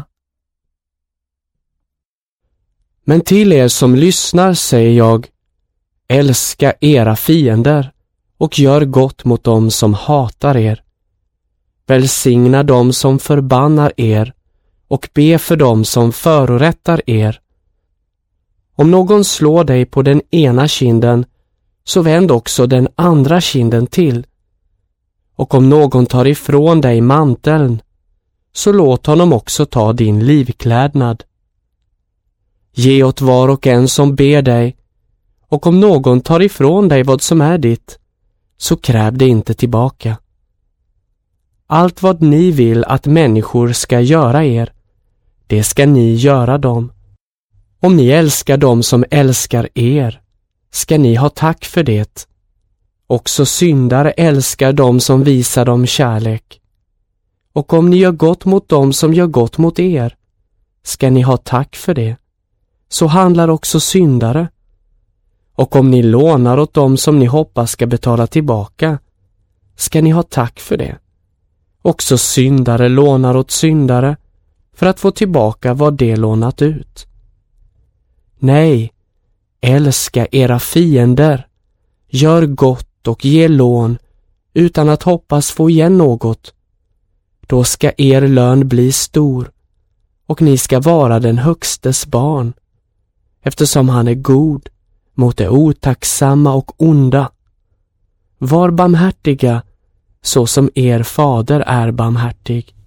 Men till er som lyssnar säger jag: älska era fiender och gör gott mot dem som hatar er. Välsigna dem som förbannar er och be för dem som förorättar er. Om någon slår dig på den ena kinden, så vänd också den andra kinden till. Och om någon tar ifrån dig manteln, så låt honom också ta din livklädnad. Ge åt var och en som ber dig, och om någon tar ifrån dig vad som är ditt, så kräv det inte tillbaka. Allt vad ni vill att människor ska göra er, det ska ni göra dem. Om ni älskar dem som älskar er, ska ni ha tack för det. Också syndare älskar dem som visar dem kärlek. Och om ni gör gott mot dem som gör gott mot er, ska ni ha tack för det. Så handlar också syndare. Och om ni lånar åt dem som ni hoppas ska betala tillbaka, ska ni ha tack för det. Också syndare lånar åt syndare för att få tillbaka vad de lånat ut. Nej, älska era fiender, gör gott och ge lån utan att hoppas få igen något. Då ska er lön bli stor och ni ska vara den högstes barn, eftersom han är god mot det otacksamma och onda. Var barmhärtiga så som er fader är barmhärtig.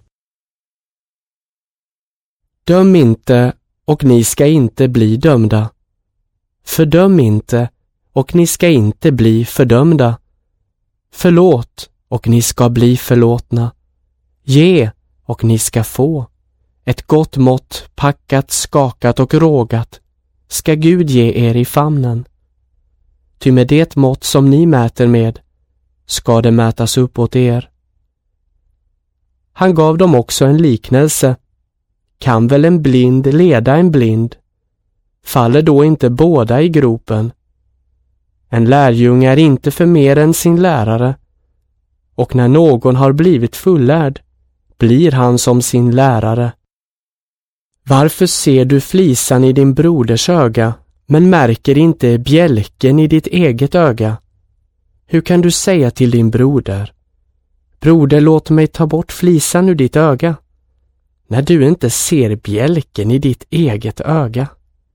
Döm inte och ni ska inte bli dömda. Fördöm inte och ni ska inte bli fördömda. Förlåt och ni ska bli förlåtna. Ge och ni ska få. Ett gott mått, packat, skakat och rågat, ska Gud ge er i famnen. Ty med det mått som ni mäter med, ska det mätas upp åt er. Han gav dem också en liknelse. Kan väl en blind leda en blind? Faller då inte båda i gropen? En lärjunge är inte för mer än sin lärare, och när någon har blivit fullärd, blir han som sin lärare. Varför ser du flisan i din broders öga, men märker inte bjälken i ditt eget öga? Hur kan du säga till din broder: broder, låt mig ta bort flisan ur ditt öga, när du inte ser bjälken i ditt eget öga?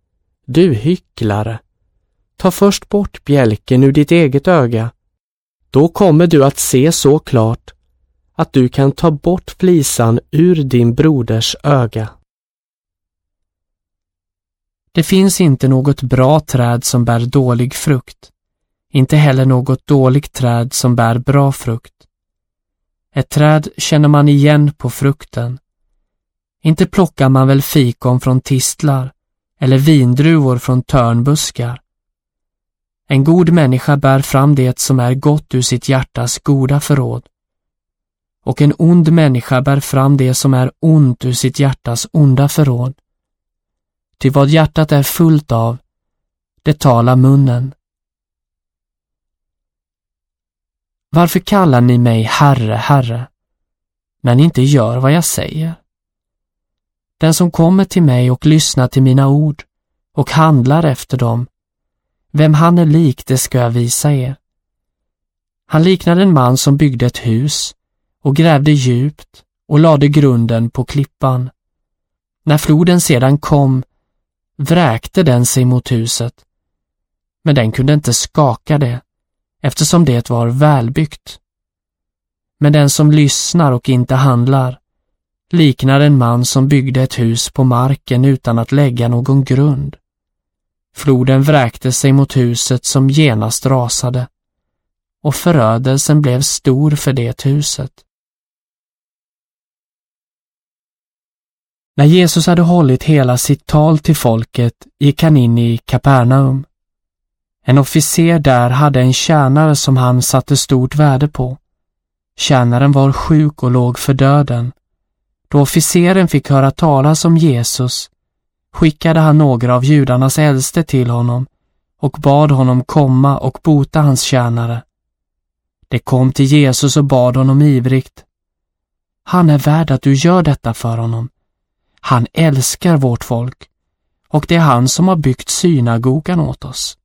Du hycklare, ta först bort bjälken ur ditt eget öga, Då kommer du att se så klart att du kan ta bort flisan ur din broders öga. Det finns inte något bra träd som bär dålig frukt, inte heller något dåligt träd som bär bra frukt. Ett träd känner man igen på frukten. Inte plockar man väl fikon från tistlar eller vindruvor från törnbuskar. En god människa bär fram det som är gott ur sitt hjärtas goda förråd. Och en ond människa bär fram det som är ont ur sitt hjärtas onda förråd. Ty vad hjärtat är fullt av, det talar munnen. Varför kallar ni mig Herre, Herre, när ni inte gör vad jag säger? Den som kommer till mig och lyssnar till mina ord och handlar efter dem, vem han är lik, det ska jag visa er. Han liknade en man som byggde ett hus och grävde djupt och lade grunden på klippan. När floden sedan kom, vräkte den sig mot huset, men den kunde inte skaka det, eftersom det var välbyggt. Men den som lyssnar och inte handlar liknar en man som byggde ett hus på marken utan att lägga någon grund. Floden vräkte sig mot huset som genast rasade, och förödelsen blev stor för det huset. När Jesus hade hållit hela sitt tal till folket gick han in i Kapernaum. En officer där hade en tjänare som han satte stort värde på. Tjänaren var sjuk och låg för döden. Då officeren fick höra talas om Jesus skickade han några av judarnas äldste till honom och bad honom komma och bota hans tjänare. De kom till Jesus och bad honom ivrigt: han är värd att du gör detta för honom. Han älskar vårt folk, och det är han som har byggt synagogan åt oss.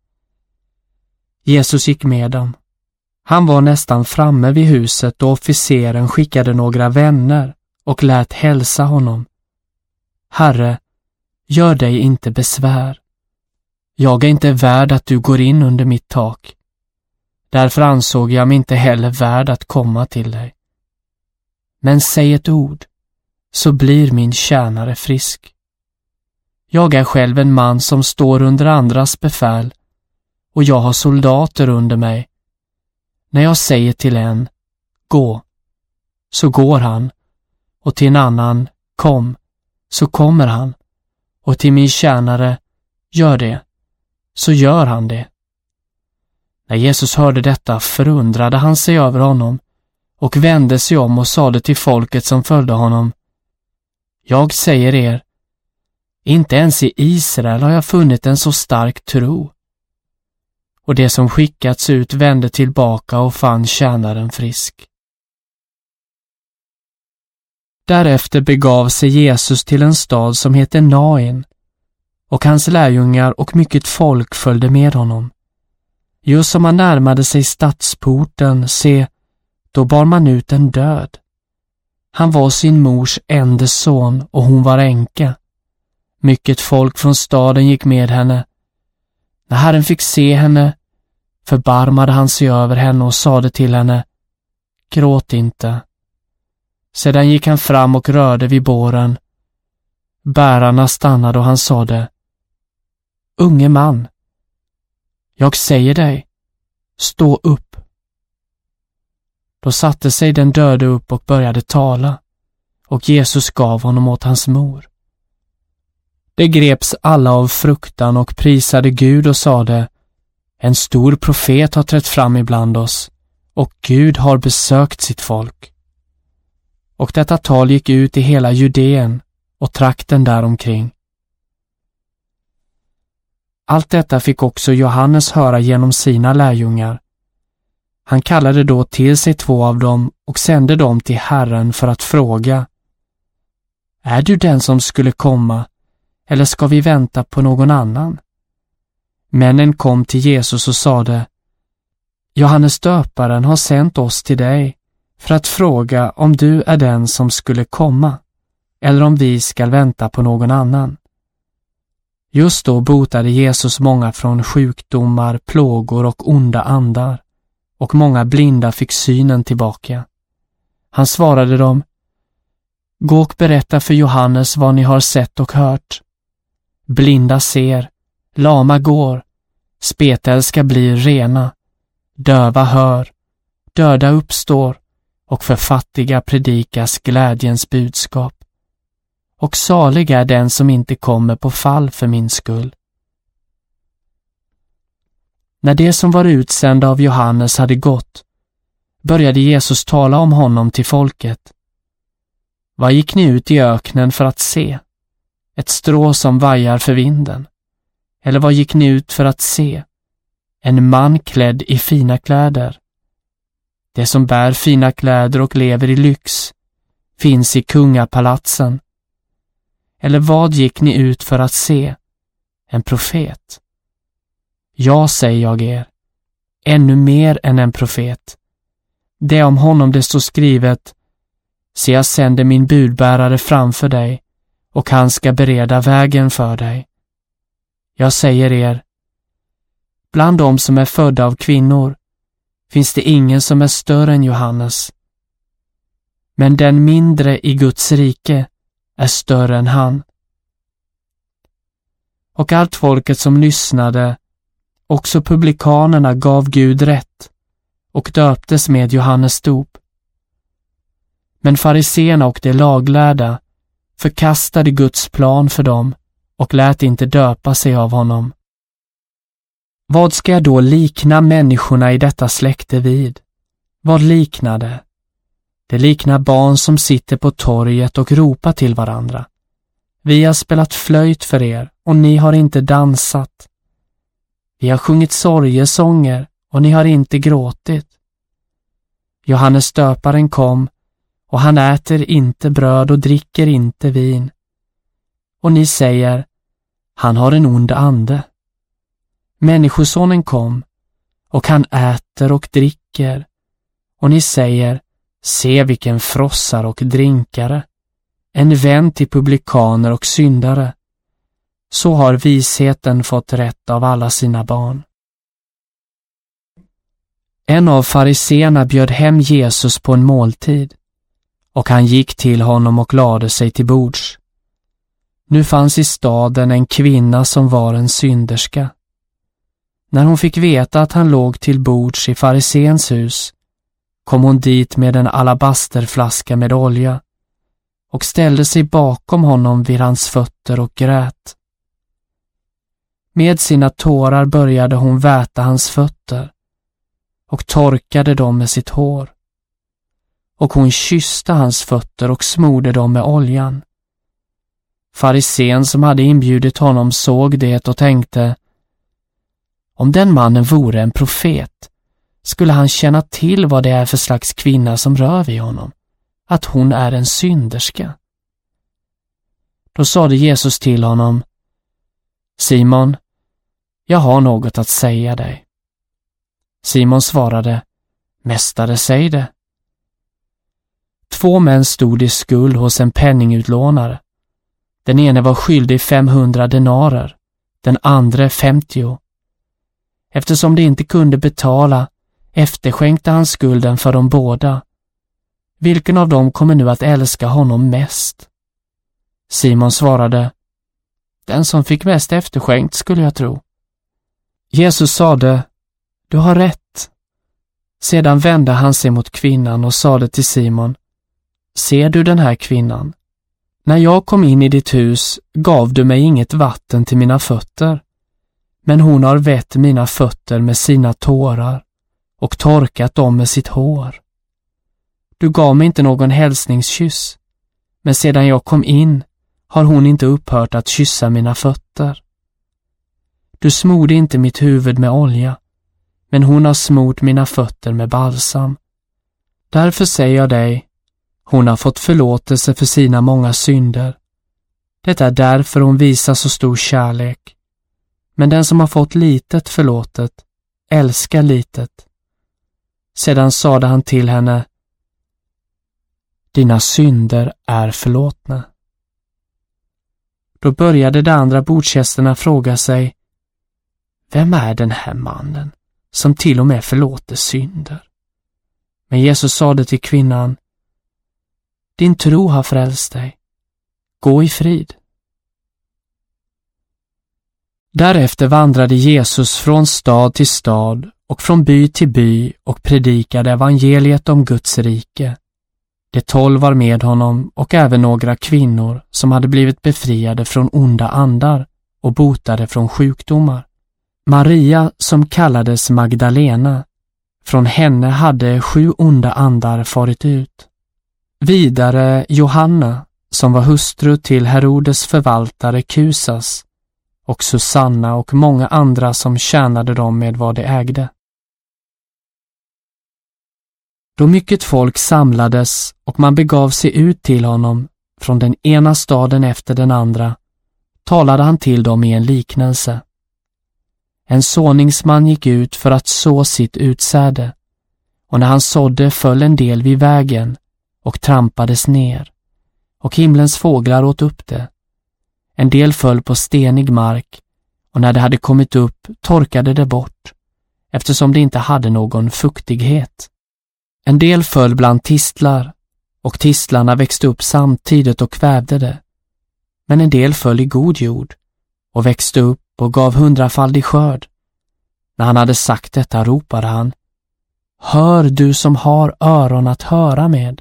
Jesus gick med dem. Han var nästan framme vid huset då officeren skickade några vänner och lät hälsa honom: Herre, gör dig inte besvär. Jag är inte värd att du går in under mitt tak. Därför ansåg jag mig inte heller värd att komma till dig. Men säg ett ord, så blir min tjänare frisk. Jag är själv en man som står under andras befäl, och jag har soldater under mig. När jag säger till en, gå, så går han, och till en annan, kom, så kommer han, och till min tjänare, gör det, så gör han det. När Jesus hörde detta förundrade han sig över honom och vände sig om och sade till folket som följde honom: jag säger er, inte ens i Israel har jag funnit en så stark tro. Och det som skickats ut vände tillbaka och fann tjänaren frisk. Därefter begav sig Jesus till en stad som heter Nain, och hans lärjungar och mycket folk följde med honom. Just som han närmade sig stadsporten, se, då bar man ut en död. Han var sin mors enda son och hon var änka. Mycket folk från staden gick med henne. När Herren fick se henne förbarmade han sig över henne och sade till henne: gråt inte. Sedan gick han fram och rörde vid båren. Bärarna stannade och han sade: unge man, jag säger dig, stå upp. Då satte sig den döde upp och började tala, och Jesus gav honom åt hans mor. Det greps alla av fruktan och prisade Gud och sade: en stor profet har trätt fram ibland oss, och Gud har besökt sitt folk. Och detta tal gick ut i hela Judeen och trakten däromkring. Allt detta fick också Johannes höra genom sina lärjungar. Han kallade då till sig 2 av dem och sände dem till Herren för att fråga: är du den som skulle komma, eller ska vi vänta på någon annan? Männen kom till Jesus och sade: Johannes döparen har sänt oss till dig för att fråga om du är den som skulle komma, eller om vi ska vänta på någon annan. Just då botade Jesus många från sjukdomar, plågor och onda andar, och många blinda fick synen tillbaka. Han svarade dem: Gå och berätta för Johannes vad ni har sett och hört. Blinda ser, lama går, spetälska blir rena, döva hör, döda uppstår och för fattiga predikas glädjens budskap. Och salig är den som inte kommer på fall för min skull. När det som var utsända av Johannes hade gått, började Jesus tala om honom till folket. Vad gick ni ut i öknen för att se? Ett strå som vajar för vinden? Eller vad gick ni ut för att se? En man klädd i fina kläder? Det som bär fina kläder och lever i lyx finns i kungapalatsen. Eller vad gick ni ut för att se? En profet? Ja, säger jag er, ännu mer än en profet. Det om honom det står skrivet: Se, jag sänder min budbärare framför dig, och han ska bereda vägen för dig. Jag säger er, bland dem som är födda av kvinnor finns det ingen som är större än Johannes. Men den mindre i Guds rike är större än han. Och allt folket som lyssnade, också publikanerna, gav Gud rätt och döptes med Johannes dop. Men fariséerna och de laglärda förkastade Guds plan för dem och lät inte döpa sig av honom. Vad ska jag då likna människorna i detta släkte vid? Vad liknar det? Det liknar barn som sitter på torget och ropar till varandra. Vi har spelat flöjt för er och ni har inte dansat. Vi har sjungit sorgesånger och ni har inte gråtit. Johannes döparen kom och han äter inte bröd och dricker inte vin. Och ni säger, han har en ond ande. Människosonen kom och han äter och dricker. Och ni säger, se vilken frossar och drinkare, en vän till publikaner och syndare. Så har visheten fått rätt av alla sina barn. En av fariséerna bjöd hem Jesus på en måltid, och han gick till honom och lade sig till bords. Nu fanns i staden en kvinna som var en synderska. När hon fick veta att han låg till bords i fariséns hus, kom hon dit med en alabasterflaska med olja och ställde sig bakom honom vid hans fötter och grät. Med sina tårar började hon väta hans fötter och torkade dem med sitt hår. Och hon kysste hans fötter och smorde dem med oljan. Farisén som hade inbjudit honom såg det och tänkte, om den mannen vore en profet skulle han känna till vad det är för slags kvinna som rör vid honom, att hon är en synderska. Då sade Jesus till honom, Simon, jag har något att säga dig. Simon svarade, Mästare, säg det. 2 män stod i skuld hos en penningutlånare. Den ene var skyldig 500 denarer, den andra 50. Eftersom de inte kunde betala, efterskänkte han skulden för dem båda. Vilken av dem kommer nu att älska honom mest? Simon svarade, den som fick mest efterskänkt skulle jag tro. Jesus sade, du har rätt. Sedan vände han sig mot kvinnan och sade till Simon, ser du den här kvinnan? När jag kom in i ditt hus gav du mig inget vatten till mina fötter, men hon har vätt mina fötter med sina tårar och torkat dem med sitt hår. Du gav mig inte någon hälsningskyss, men sedan jag kom in har hon inte upphört att kyssa mina fötter. Du smorde inte mitt huvud med olja, men hon har smort mina fötter med balsam. Därför säger jag dig, hon har fått förlåtelse för sina många synder. Det är därför hon visar så stor kärlek. Men den som har fått litet förlåtet älskar litet. Sedan sade han till henne, dina synder är förlåtna. Då började de andra bordsgästerna fråga sig, vem är den här mannen som till och med förlåter synder. Men Jesus sade till kvinnan: din tro har frälst dig. Gå i frid. Därefter vandrade Jesus från stad till stad och från by till by och predikade evangeliet om Guds rike. De 12 var med honom och även några kvinnor som hade blivit befriade från onda andar och botade från sjukdomar. Maria, som kallades Magdalena, från henne hade 7 onda andar farit ut. Vidare Johanna, som var hustru till Herodes förvaltare Kusas, och Susanna och många andra som tjänade dem med vad de ägde. Då mycket folk samlades och man begav sig ut till honom från den ena staden efter den andra, talade han till dem i en liknelse. En såningsman gick ut för att så sitt utsäde, och när han sådde föll en del vid vägen och trampades ner, och himlens fåglar åt upp det. En del föll på stenig mark, och när det hade kommit upp torkade det bort, eftersom det inte hade någon fuktighet. En del föll bland tistlar, och tistlarna växte upp samtidigt och kvävde det. Men en del föll i god jord, och växte upp och gav 100-faldig skörd. När han hade sagt detta ropade han: hör du som har öron att höra med.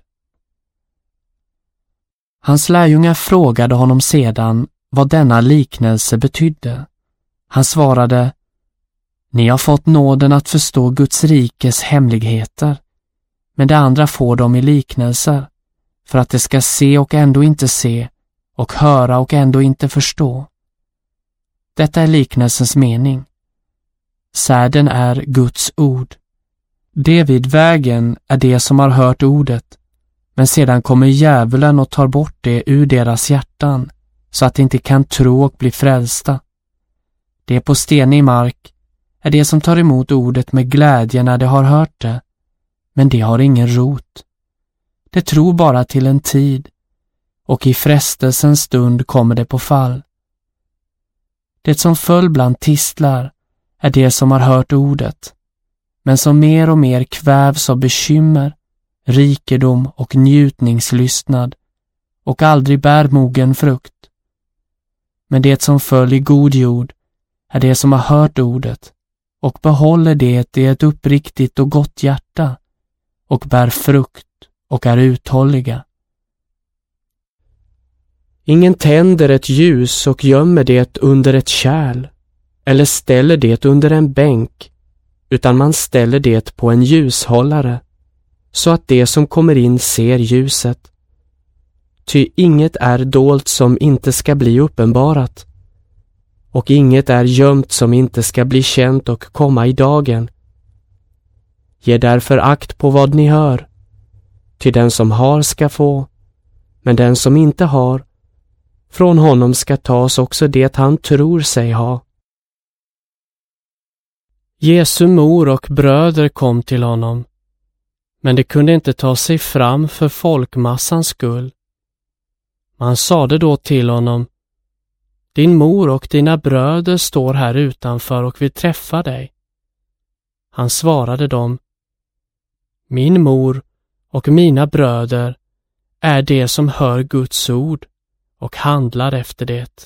Hans lärjungar frågade honom sedan vad denna liknelse betydde. Han svarade: ni har fått nåden att förstå Guds rikes hemligheter, men de andra får dem i liknelser, för att de ska se och ändå inte se, och höra och ändå inte förstå. Detta är liknelsens mening. Säden är Guds ord. Det vid vägen är det som har hört ordet, men sedan kommer djävulen och tar bort det ur deras hjärtan, så att de inte kan tro och bli frälsta. Det på stenig mark är det som tar emot ordet med glädje när de har hört det, men det har ingen rot. Det tror bara till en tid, och i frestelsens stund kommer det på fall. Det som föll bland tistlar är det som har hört ordet, men som mer och mer kvävs av bekymmer, rikedom och njutningslystnad, och aldrig bär mogen frukt. Men det som föll i god jord är det som har hört ordet, och behåller det i ett uppriktigt och gott hjärta, och bär frukt och är uthålliga. Ingen tänder ett ljus och gömmer det under ett kärl, eller ställer det under en bänk, utan man ställer det på en ljushållare, så att det som kommer in ser ljuset. Ty inget är dolt som inte ska bli uppenbarat, och inget är gömt som inte ska bli känt och komma i dagen. Ge därför akt på vad ni hör, ty den som har ska få, men den som inte har, från honom ska tas också det han tror sig ha. Jesu mor och bröder kom till honom, men de kunde inte ta sig fram för folkmassans skull. Man sade då till honom: din mor och dina bröder står här utanför och vill träffa dig. Han svarade dem: min mor och mina bröder är det som hör Guds ord och handlar efter det.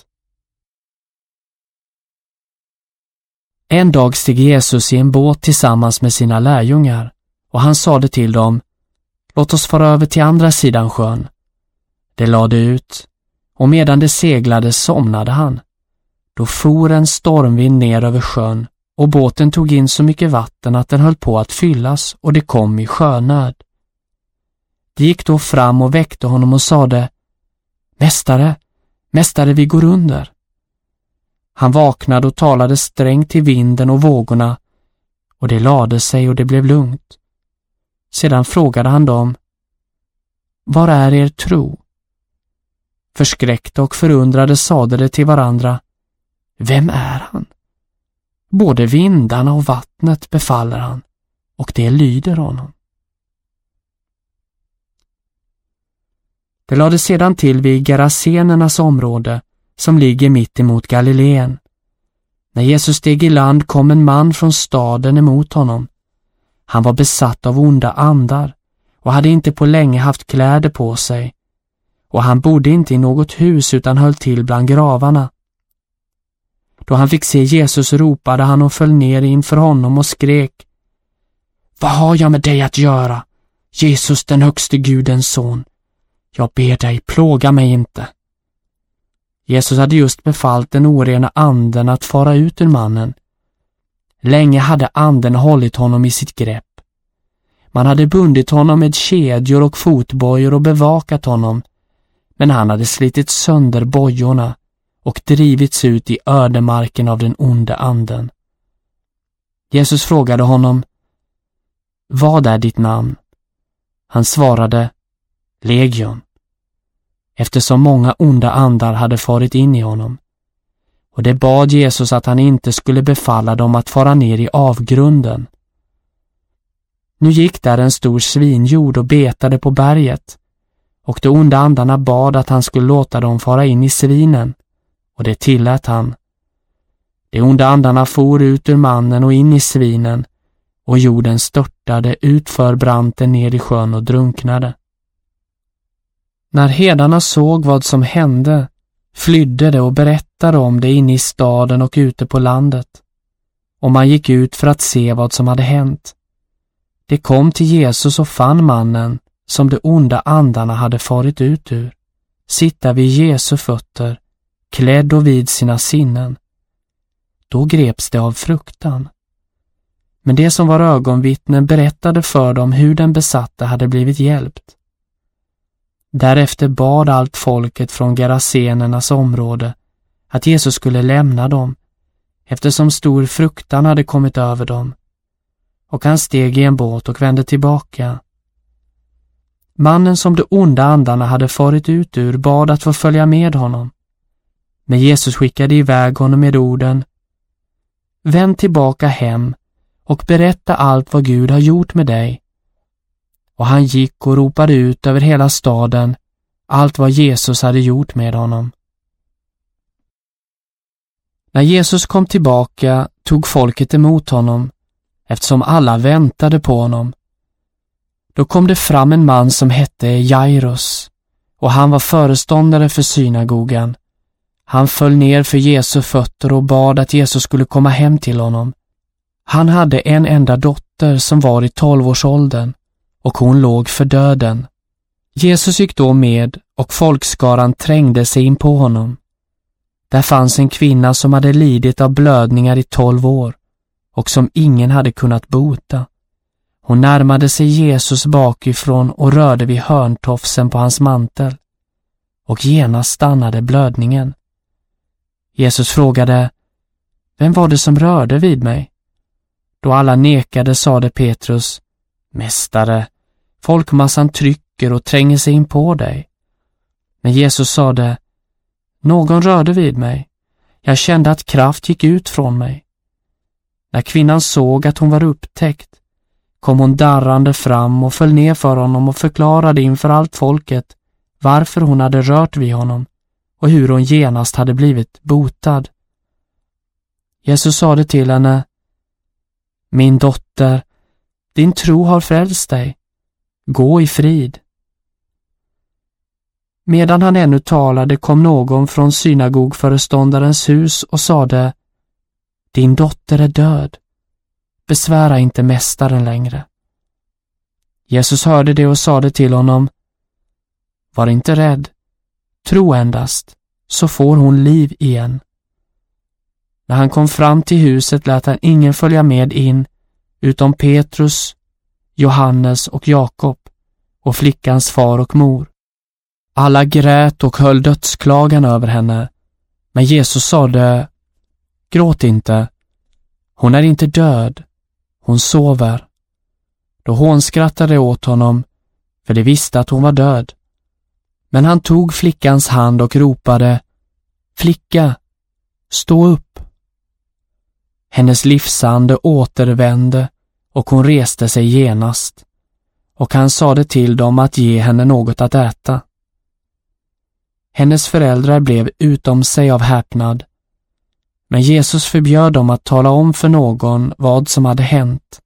En dag steg Jesus i en båt tillsammans med sina lärjungar, och han sade till dem: låt oss fara över till andra sidan sjön. De lade ut, och medan de seglade somnade han. Då for en stormvind ner över sjön, och båten tog in så mycket vatten att den höll på att fyllas, och det kom i sjönöd. De gick då fram och väckte honom och sade: Mästare, mästare, vi går under. Han vaknade och talade strängt till vinden och vågorna, och det lade sig och det blev lugnt. Sedan frågade han dem: var är er tro? Förskräckta och förundrade sade de till varandra: vem är han? Både vindarna och vattnet befaller han, och det lyder honom. Det lade sedan till vid Gerasenernas område, som ligger mitt emot Galileen. När Jesus steg i land kom en man från staden emot honom. Han var besatt av onda andar och hade inte på länge haft kläder på sig. Och han bodde inte i något hus utan höll till bland gravarna. Då han fick se Jesus ropade han och föll ner inför honom och skrek: Vad har jag med dig att göra, Jesus den högste Gudens son? Jag ber dig, plåga mig inte. Jesus hade just befallt den orena anden att fara ut ur mannen. Länge hade anden hållit honom i sitt grepp. Man hade bundit honom med kedjor och fotbojor och bevakat honom, men han hade slitit sönder bojorna och drivits ut i ödemarken av den onde anden. Jesus frågade honom: Vad är ditt namn? Han svarade: Legion, eftersom många onda andar hade farit in i honom. Och det bad Jesus att han inte skulle befalla dem att fara ner i avgrunden. Nu gick där en stor svinjord och betade på berget, och de onda andarna bad att han skulle låta dem fara in i svinen, och det tillät han. De onda andarna for ut ur mannen och in i svinen, och jorden störtade utför branten ner i sjön och drunknade. När herdarna såg vad som hände, flydde de och berättade om det inne i staden och ute på landet. Och man gick ut för att se vad som hade hänt. De kom till Jesus och fann mannen, som de onda andarna hade farit ut ur, sitta vid Jesu fötter, klädd och vid sina sinnen. Då greps de av fruktan. Men det som var ögonvittnen berättade för dem hur den besatte hade blivit hjälpt. Därefter bad allt folket från Gerasenernas område att Jesus skulle lämna dem, eftersom stor fruktan hade kommit över dem. Och han steg i en båt och vände tillbaka. Mannen som de onda andarna hade farit ut ur bad att få följa med honom. Men Jesus skickade iväg honom med orden: Vänd tillbaka hem och berätta allt vad Gud har gjort med dig. Och han gick och ropade ut över hela staden allt vad Jesus hade gjort med honom. När Jesus kom tillbaka tog folket emot honom, eftersom alla väntade på honom. Då kom det fram en man som hette Jairus, och han var föreståndare för synagogan. Han föll ner för Jesu fötter och bad att Jesus skulle komma hem till honom. Han hade en enda dotter som var i 12-årsåldern, och hon låg för döden. Jesus gick då med, och folkskaran trängde sig in på honom. Där fanns en kvinna som hade lidit av blödningar i 12 år, och som ingen hade kunnat bota. Hon närmade sig Jesus bakifrån och rörde vid hörntofsen på hans mantel, och genast stannade blödningen. Jesus frågade: Vem var det som rörde vid mig? Då alla nekade sade Petrus: Mästare, folkmassan trycker och tränger sig in på dig. Men Jesus sade: Någon rörde vid mig. Jag kände att kraft gick ut från mig. När kvinnan såg att hon var upptäckt kom hon darrande fram och föll ner för honom och förklarade inför allt folket varför hon hade rört vid honom och hur hon genast hade blivit botad. Jesus sade till henne: Min dotter, din tro har frälst dig. Gå i frid. Medan han ännu talade kom någon från synagogföreståndarens hus och sade: Din dotter är död. Besvära inte mästaren längre. Jesus hörde det och sade till honom: Var inte rädd. Tro endast, så får hon liv igen. När han kom fram till huset lät han ingen följa med in utom Petrus, Johannes och Jakob och flickans far och mor. Alla grät och höll dödsklagan över henne, men Jesus sade: Gråt inte. Hon är inte död. Hon sover. Då hånskrattade åt honom, för de visste att hon var död. Men han tog flickans hand och ropade: Flicka, stå upp. Hennes livsande återvände och hon reste sig genast, och han sade till dem att ge henne något att äta. Hennes föräldrar blev utom sig av häpnad, Men Jesus förbjöd dem att tala om för någon vad som hade hänt.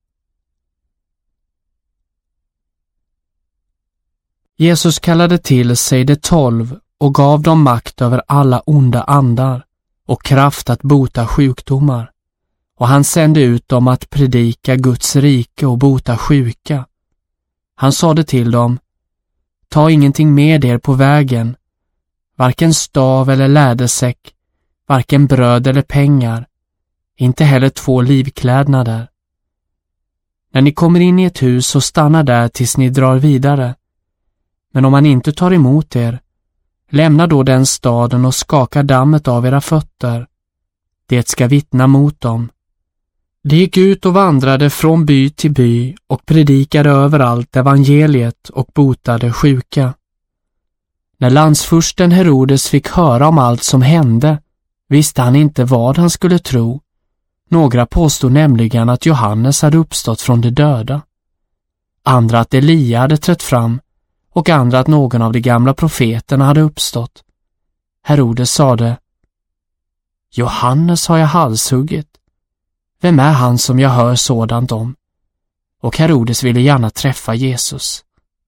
Jesus kallade till sig de 12 och gav dem makt över alla onda andar och kraft att bota sjukdomar. Och han sände ut dem att predika Guds rike och bota sjuka. Han sade till dem: ta ingenting med er på vägen, varken stav eller lädersäck, varken bröd eller pengar, inte heller 2 livklädnader. När ni kommer in i ett hus så stanna där tills ni drar vidare. Men om han inte tar emot er, lämna då den staden och skaka dammet av era fötter. Det ska vittna mot dem. De gick ut och vandrade från by till by och predikade överallt evangeliet och botade sjuka. När landsfursten Herodes fick höra om allt som hände, visste han inte vad han skulle tro. Några påstod nämligen att Johannes hade uppstått från de döda. Andra att Elia hade trätt fram och andra att någon av de gamla profeterna hade uppstått. Herodes sade: Johannes har jag halshuggit. Vem är han som jag hör sådant om? Och Herodes ville gärna träffa Jesus.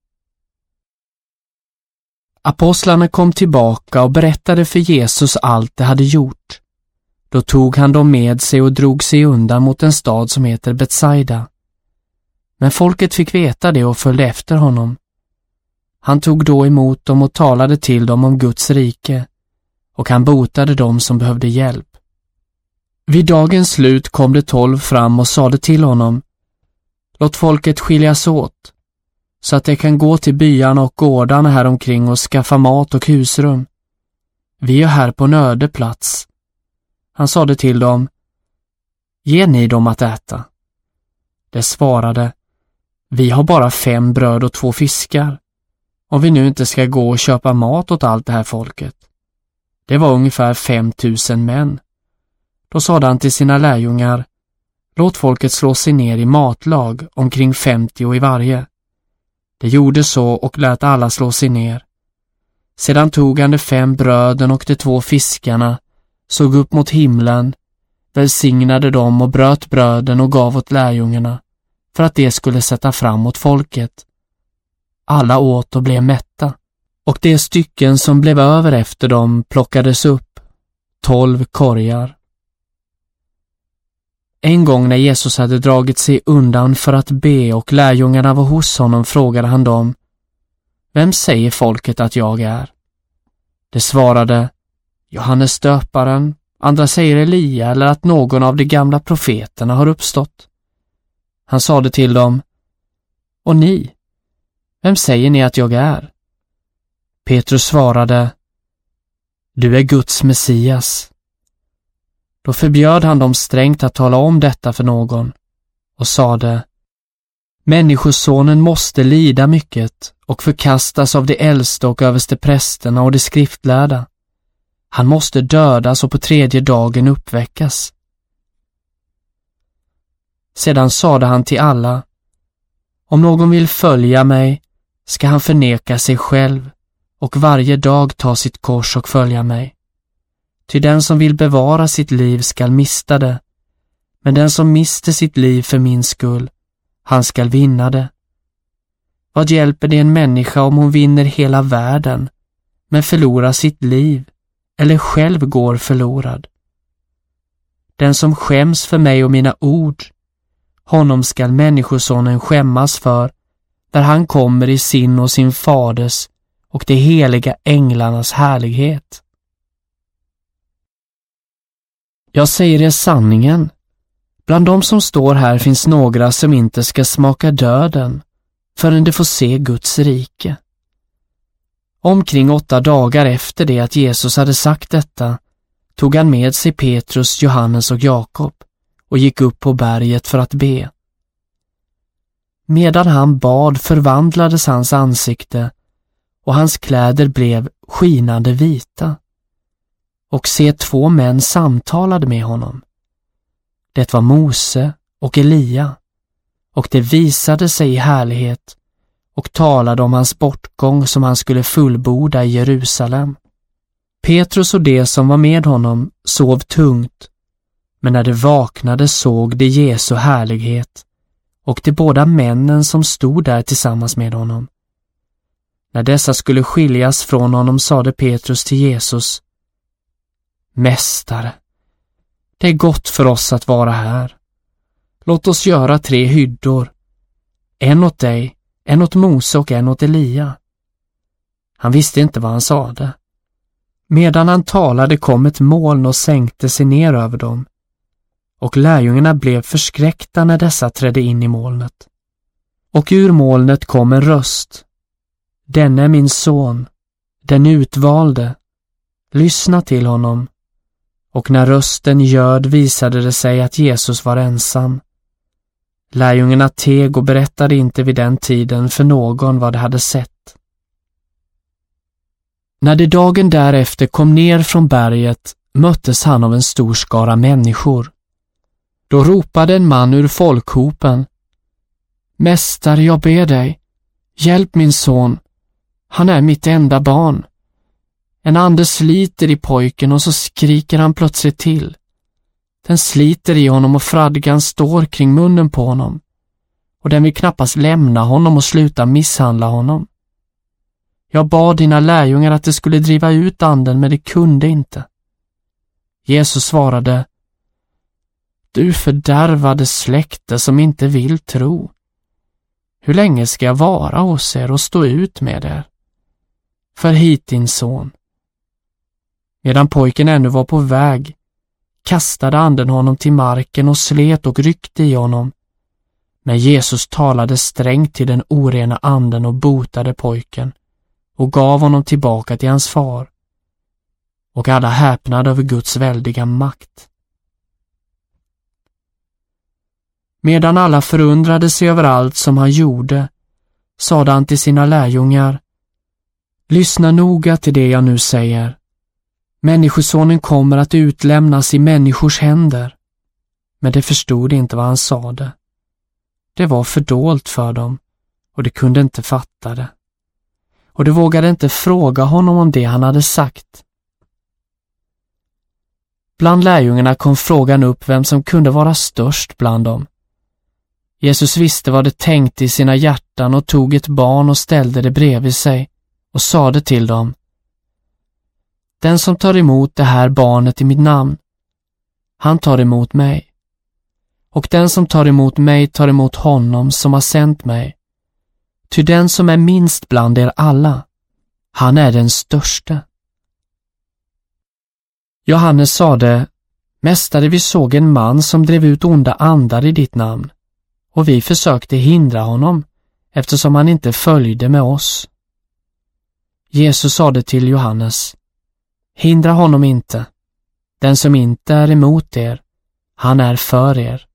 Apostlarna kom tillbaka och berättade för Jesus allt de hade gjort. Då tog han dem med sig och drog sig undan mot en stad som heter Betsaida. Men folket fick veta det och följde efter honom. Han tog då emot dem och talade till dem om Guds rike, och han botade dem som behövde hjälp. Vid dagens slut kom de 12 fram och sade till honom: låt folket skiljas åt, så att de kan gå till byarna och gårdarna här omkring och skaffa mat och husrum. Vi är här på en öde plats. Han sade till dem: ge ni dem att äta. De svarade: vi har bara 5 bröd och 2 fiskar. Om vi nu inte ska gå och köpa mat åt allt det här folket. Det var ungefär 5000 män. Då sade han till sina lärjungar: låt folket slå sig ner i matlag, omkring 50 i varje. Det gjorde så och lät alla slå sig ner. Sedan tog han de 5 bröden och de 2 fiskarna, såg upp mot himlen, välsignade dem och bröt bröden och gav åt lärjungarna, för att det skulle sätta fram åt folket. Alla åt och blev mätta, och de stycken som blev över efter dem plockades upp, 12 korgar. En gång när Jesus hade dragit sig undan för att be och lärjungarna var hos honom frågade han dem: vem säger folket att jag är? De svarade: Johannes döparen, andra säger Elia eller att någon av de gamla profeterna har uppstått. Han sade till dem: och ni, vem säger ni att jag är? Petrus svarade: du är Guds Messias. Då förbjöd han dem strängt att tala om detta för någon och sade: människosonen måste lida mycket och förkastas av de äldste och översteprästerna och de skriftlärda. Han måste dödas och på 3:e dagen uppväckas. Sedan sade han till alla: om någon vill följa mig ska han förneka sig själv och varje dag ta sitt kors och följa mig. Ty den som vill bevara sitt liv skall mista det, men den som mister sitt liv för min skull, han skall vinna det. Vad hjälper det en människa om hon vinner hela världen, men förlorar sitt liv eller själv går förlorad? Den som skäms för mig och mina ord, honom skall människosonen skämmas för, där han kommer i sin och sin faders och de heliga änglarnas härlighet. Jag säger er sanningen, bland de som står här finns några som inte ska smaka döden förrän de får se Guds rike. Omkring 8 dagar efter det att Jesus hade sagt detta tog han med sig Petrus, Johannes och Jakob och gick upp på berget för att be. Medan han bad förvandlades hans ansikte och hans kläder blev skinande vita. Och se 2 män samtalade med honom. Det var Mose och Elia, och det visade sig i härlighet och talade om hans bortgång som han skulle fullborda i Jerusalem. Petrus och de som var med honom sov tungt Men när de vaknade såg de Jesu härlighet och de båda männen som stod där tillsammans med honom. När dessa skulle skiljas från honom sade Petrus till Jesus: Mästare, det är gott för oss att vara här. Låt oss göra 3 hyddor, en åt dig, en åt Mose och en åt Elia. Han visste inte vad han sade. Medan han talade kom ett moln och sänkte sig ner över dem, och lärjungarna blev förskräckta när dessa trädde in i molnet. Och ur molnet kom en röst: Denne är min son, den utvalde. Lyssna till honom. Och när rösten ljöd visade det sig att Jesus var ensam. Lärjungarna teg och berättade inte vid den tiden för någon vad de hade sett. När de dagen därefter kom ner från berget möttes han av en stor skara människor. Då ropade en man ur folkhopen: Mästare, jag ber dig, hjälp min son. Han är mitt enda barn. En ande sliter i pojken och så skriker han plötsligt till. Den sliter i honom och fradgan står kring munnen på honom. Och den vill knappast lämna honom och sluta misshandla honom. Jag bad dina lärjungar att de skulle driva ut anden, men de kunde inte. Jesus svarade: Du fördärvade släkte som inte vill tro. Hur länge ska jag vara hos er och stå ut med er? För hit din son. Medan pojken ännu var på väg kastade anden honom till marken och slet och ryckte i honom. Men Jesus talade strängt till den orena anden och botade pojken och gav honom tillbaka till hans far. Och alla häpnade över Guds väldiga makt. Medan alla förundrade sig över allt som han gjorde, sade han till sina lärjungar: Lyssna noga till det jag nu säger. Människosonen kommer att utlämnas i människors händer. Men de förstod inte vad han sade. Det var fördolt för dem och de kunde inte fatta det. Och de vågade inte fråga honom om det han hade sagt. Bland lärjungarna kom frågan upp vem som kunde vara störst bland dem. Jesus visste vad de tänkte i sina hjärtan och tog ett barn och ställde det bredvid sig och sade till dem: Den som tar emot det här barnet i mitt namn, han tar emot mig. Och den som tar emot mig tar emot honom som har sänt mig. Ty den som är minst bland er alla, han är den störste. Johannes sade: Mästare, vi såg en man som drev ut onda andar i ditt namn, och vi försökte hindra honom, eftersom han inte följde med oss. Jesus sade till Johannes: Hindra honom inte. Den som inte är emot er, han är för er.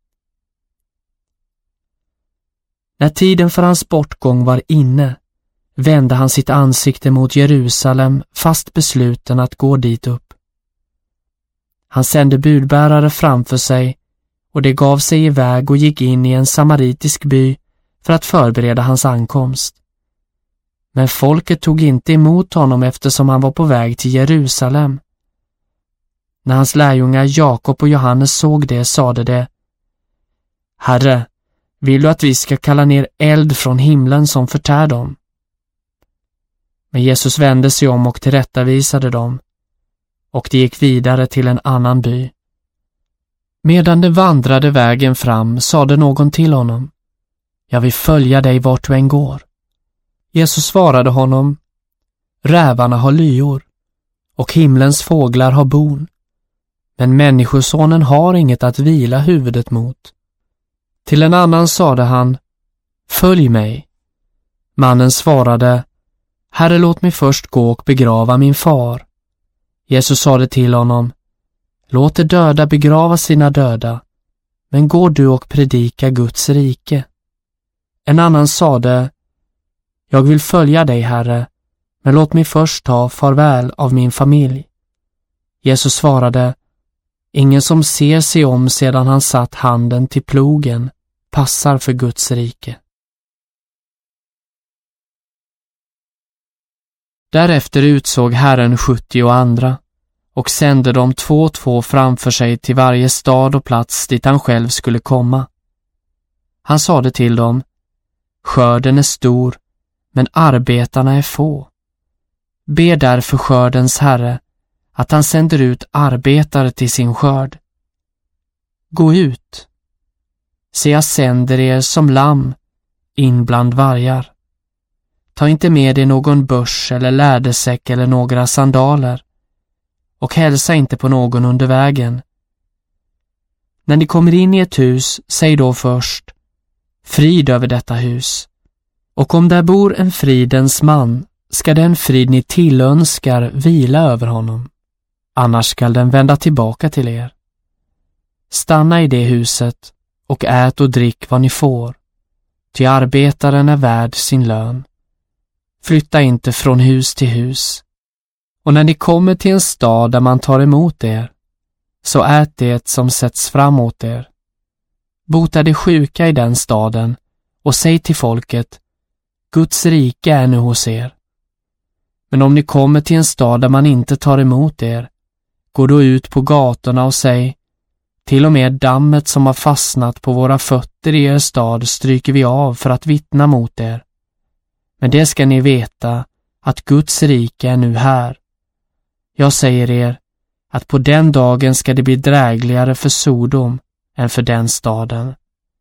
När tiden för hans bortgång var inne, vände han sitt ansikte mot Jerusalem, fast besluten att gå dit upp. Han sände budbärare framför sig, och det gav sig iväg och gick in i en samaritisk by för att förbereda hans ankomst. Men folket tog inte emot honom eftersom han var på väg till Jerusalem. När hans lärjungar Jakob och Johannes såg det sade de: Herre, vill du att vi ska kalla ner eld från himlen som förtär dem? Men Jesus vände sig om och tillrättavisade dem, och de gick vidare till en annan by. Medan de vandrade vägen fram sade någon till honom: Jag vill följa dig vart du än går. Jesus svarade honom: Rävarna har lyor, och himlens fåglar har bon, men människosonen har inget att vila huvudet mot. Till en annan sade han: Följ mig. Mannen svarade: Herre, låt mig först gå och begrava min far. Jesus sade till honom: Låt de döda begrava sina döda, men gå du och predika Guds rike. En annan sade: Jag vill följa dig, Herre, men låt mig först ta farväl av min familj. Jesus svarade: Ingen som ser sig om sedan han satt handen till plogen passar för Guds rike. Därefter utsåg Herren 70 andra och sände dem 2 och 2 framför sig till varje stad och plats dit han själv skulle komma. Han sade till dem: skörden är stor, men arbetarna är få. Be därför skördens Herre att han sänder ut arbetare till sin skörd. Gå ut. Se, jag sänder er som lamm in bland vargar. Ta inte med er någon börs eller lädersäck eller några sandaler, och hälsa inte på någon under vägen. När ni kommer in i ett hus, säg då först: frid över detta hus. Och om där bor en fridens man, ska den frid ni tillönskar vila över honom. Annars skall den vända tillbaka till er. Stanna i det huset och ät och drick vad ni får, ty arbetaren är värd sin lön. Flytta inte från hus till hus. Och när ni kommer till en stad där man tar emot er, så ät det som sätts fram åt er. Bota de sjuka i den staden och säg till folket: Guds rike är nu hos er. Men om ni kommer till en stad där man inte tar emot er, gå då ut på gatorna och säg: till och med dammet som har fastnat på våra fötter i er stad stryker vi av för att vittna mot er. Men det ska ni veta, att Guds rike är nu här. Jag säger er att på den dagen ska det bli drägligare för Sodom än för den staden.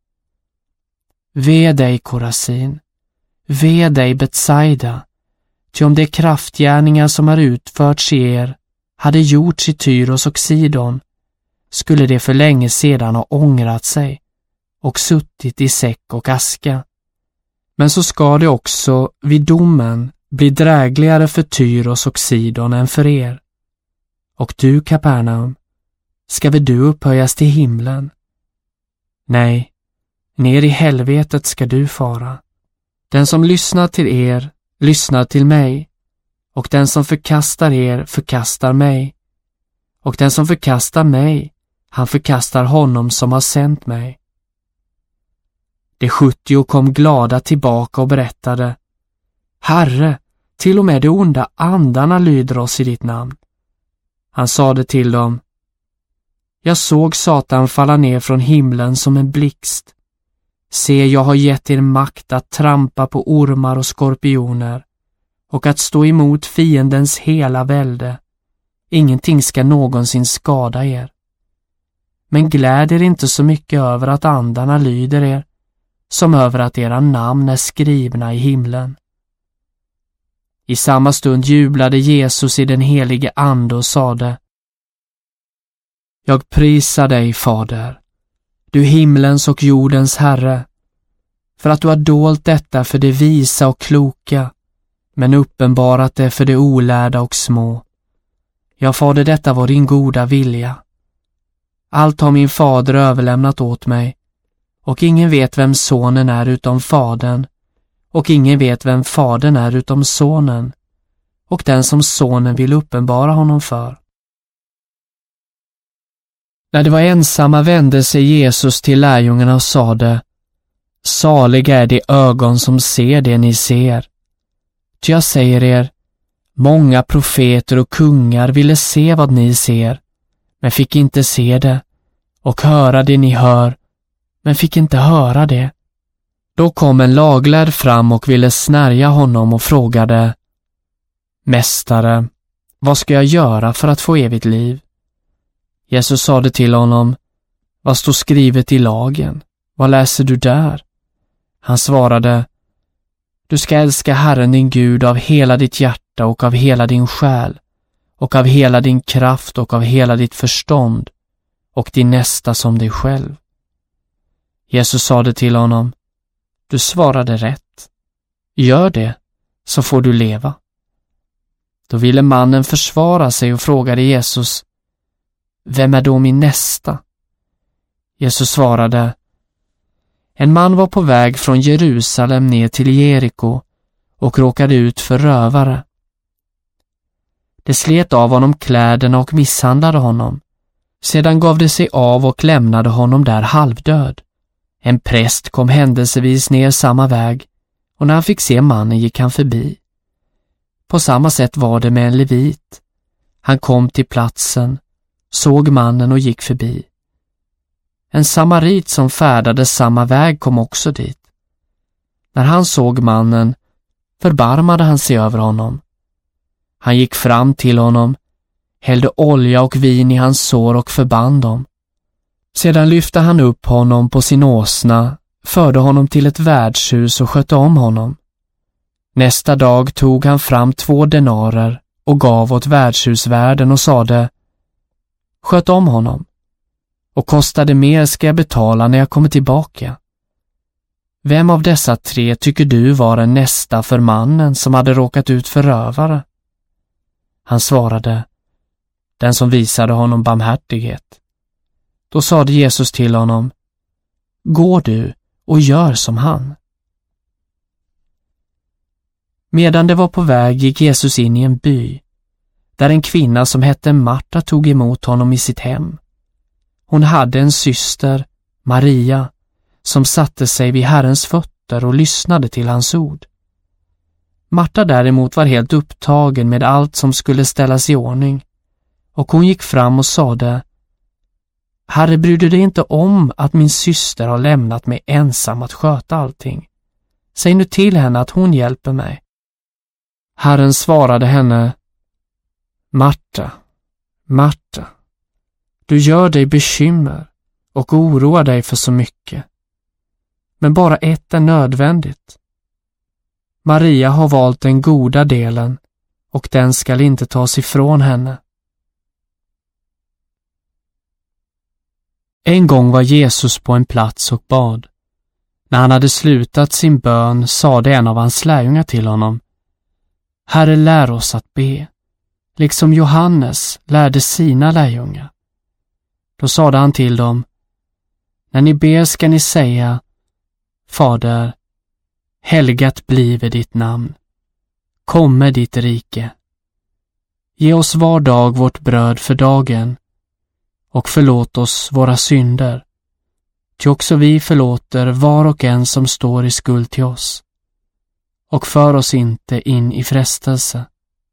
Ve dig, Korazin! Ve dig, Betsaida! Ty om de kraftgärningar som har utförts i er hade gjorts i Tyros och Sidon, skulle det för länge sedan ha ångrat sig och suttit i säck och aska. Men så ska det också vid domen bli drägligare för Tyros och Sidon än för er. Och du, Kapernaum, ska väl du upphöjas till himlen? Nej, ner i helvetet ska du fara. Den som lyssnar till er lyssnar till mig, och den som förkastar er förkastar mig, och den som förkastar mig, han förkastar honom som har sänt mig. De 70 kom glada tillbaka och berättade: Herre, till och med de onda andarna lyder oss i ditt namn. Han sade till dem: jag såg Satan falla ner från himlen som en blixt. Se, jag har gett er makt att trampa på ormar och skorpioner och att stå emot fiendens hela välde. Ingenting ska någonsin skada er. Men gläd er inte så mycket över att andarna lyder er, som över att era namn är skrivna i himlen. I samma stund jublade Jesus i den helige ande och sade: jag prisar dig, Fader, du himlens och jordens Herre, för att du har dolt detta för det visa och kloka, men uppenbarat det för det olärda och små. Ja, Fader, detta var din goda vilja. Allt har min fader överlämnat åt mig, och ingen vet vem sonen är utom fadern, och ingen vet vem fadern är utom sonen, och den som sonen vill uppenbara honom för. När de var ensamma vände sig Jesus till lärjungarna och sade: saliga är de ögon som ser det ni ser. Ty jag säger er, många profeter och kungar ville se vad ni ser, men fick inte se det, och höra det ni hör, men fick inte höra det. Då kom en laglärd fram och ville snärja honom och frågade: Mästare, vad ska jag göra för att få evigt liv? Jesus sade till honom: vad står skrivet i lagen? Vad läser du där? Han svarade: du ska älska Herren din Gud av hela ditt hjärta och av hela din själ och av hela din kraft och av hela ditt förstånd och din nästa som dig själv. Jesus sade till honom: du svarade rätt. Gör det, så får du leva. Då ville mannen försvara sig och frågade Jesus: vem är då min nästa? Jesus svarade: en man var på väg från Jerusalem ner till Jeriko och råkade ut för rövare. De slet av honom kläderna och misshandlade honom. Sedan gav de sig av och lämnade honom där halvdöd. En präst kom händelsevis ner samma väg, och när han fick se mannen gick han förbi. På samma sätt var det med en levit. Han kom till platsen, såg mannen och gick förbi. En samarit som färdade samma väg kom också dit. När han såg mannen förbarmade han sig över honom. Han gick fram till honom, hällde olja och vin i hans sår och förband dem. Sedan lyfte han upp honom på sin åsna, förde honom till ett värdshus och skötte om honom. Nästa dag tog han fram 2 denarer och gav åt värdshusvärden och sade: sköt om honom, och kostade mer ska jag betala när jag kommer tillbaka. Vem av dessa 3 tycker du var den nästa för mannen som hade råkat ut för rövare? Han svarade: den som visade honom barmhärtighet. Då sade Jesus till honom: gå du och gör som han. Medan det var på väg gick Jesus in i en by, där en kvinna som hette Marta tog emot honom i sitt hem. Hon hade en syster, Maria, som satte sig vid Herrens fötter och lyssnade till hans ord. Marta däremot var helt upptagen med allt som skulle ställas i ordning, och hon gick fram och sade: Herre, bryr du dig inte om att min syster har lämnat mig ensam att sköta allting? Säg nu till henne att hon hjälper mig. Herren svarade henne: Marta, Marta, du gör dig bekymmer och oroar dig för så mycket. Men bara ett är nödvändigt. Maria har valt den goda delen, och den skall inte tas ifrån henne. En gång var Jesus på en plats och bad. När han hade slutat sin bön sade en av hans lärjungar till honom: Herre, lär oss att be, liksom Johannes lärde sina lärjungar. Då sade han till dem: när ni ber ska ni säga: Fader, helgat blive ditt namn. Komme ditt rike. Ge oss var dag vårt bröd för dagen, och förlåt oss våra synder, ty också vi förlåter var och en som står i skuld till oss. Och för oss inte in i frestelse.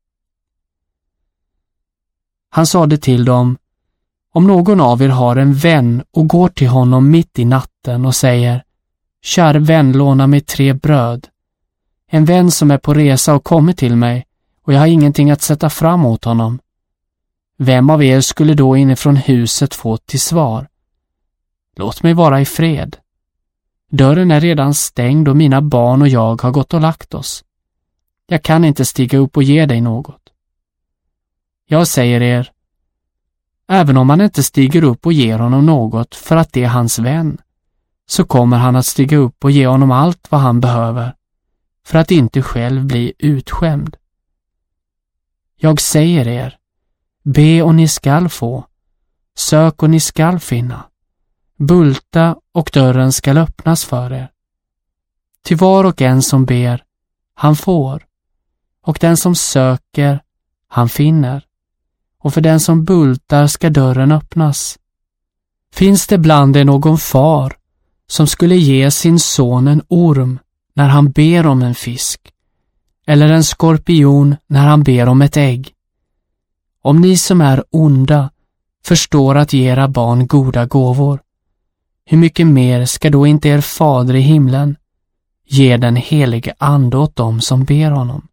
Han sade till dem: om någon av er har en vän och går till honom mitt i natten och säger: Kära vän, låna mig 3 bröd. En vän som är på resa och kommer till mig, och jag har ingenting att sätta fram åt honom. Vem av er skulle då inifrån huset få till svar: låt mig vara i fred. Dörren är redan stängd och mina barn och jag har gått och lagt oss. Jag kan inte stiga upp och ge dig något. Jag säger er, även om han inte stiger upp och ger honom något för att det är hans vän, så kommer han att stiga upp och ge honom allt vad han behöver, för att inte själv bli utskämd. Jag säger er, be och ni skall få, sök och ni skall finna, bulta och dörren skall öppnas för er. Till var och en som ber, han får, och den som söker, han finner, och för den som bultar ska dörren öppnas. Finns det bland er någon far som skulle ge sin son en orm när han ber om en fisk, eller en skorpion när han ber om ett ägg? Om ni som är onda förstår att ge era barn goda gåvor, hur mycket mer ska då inte er fader i himlen ge den helige ande åt dem som ber honom?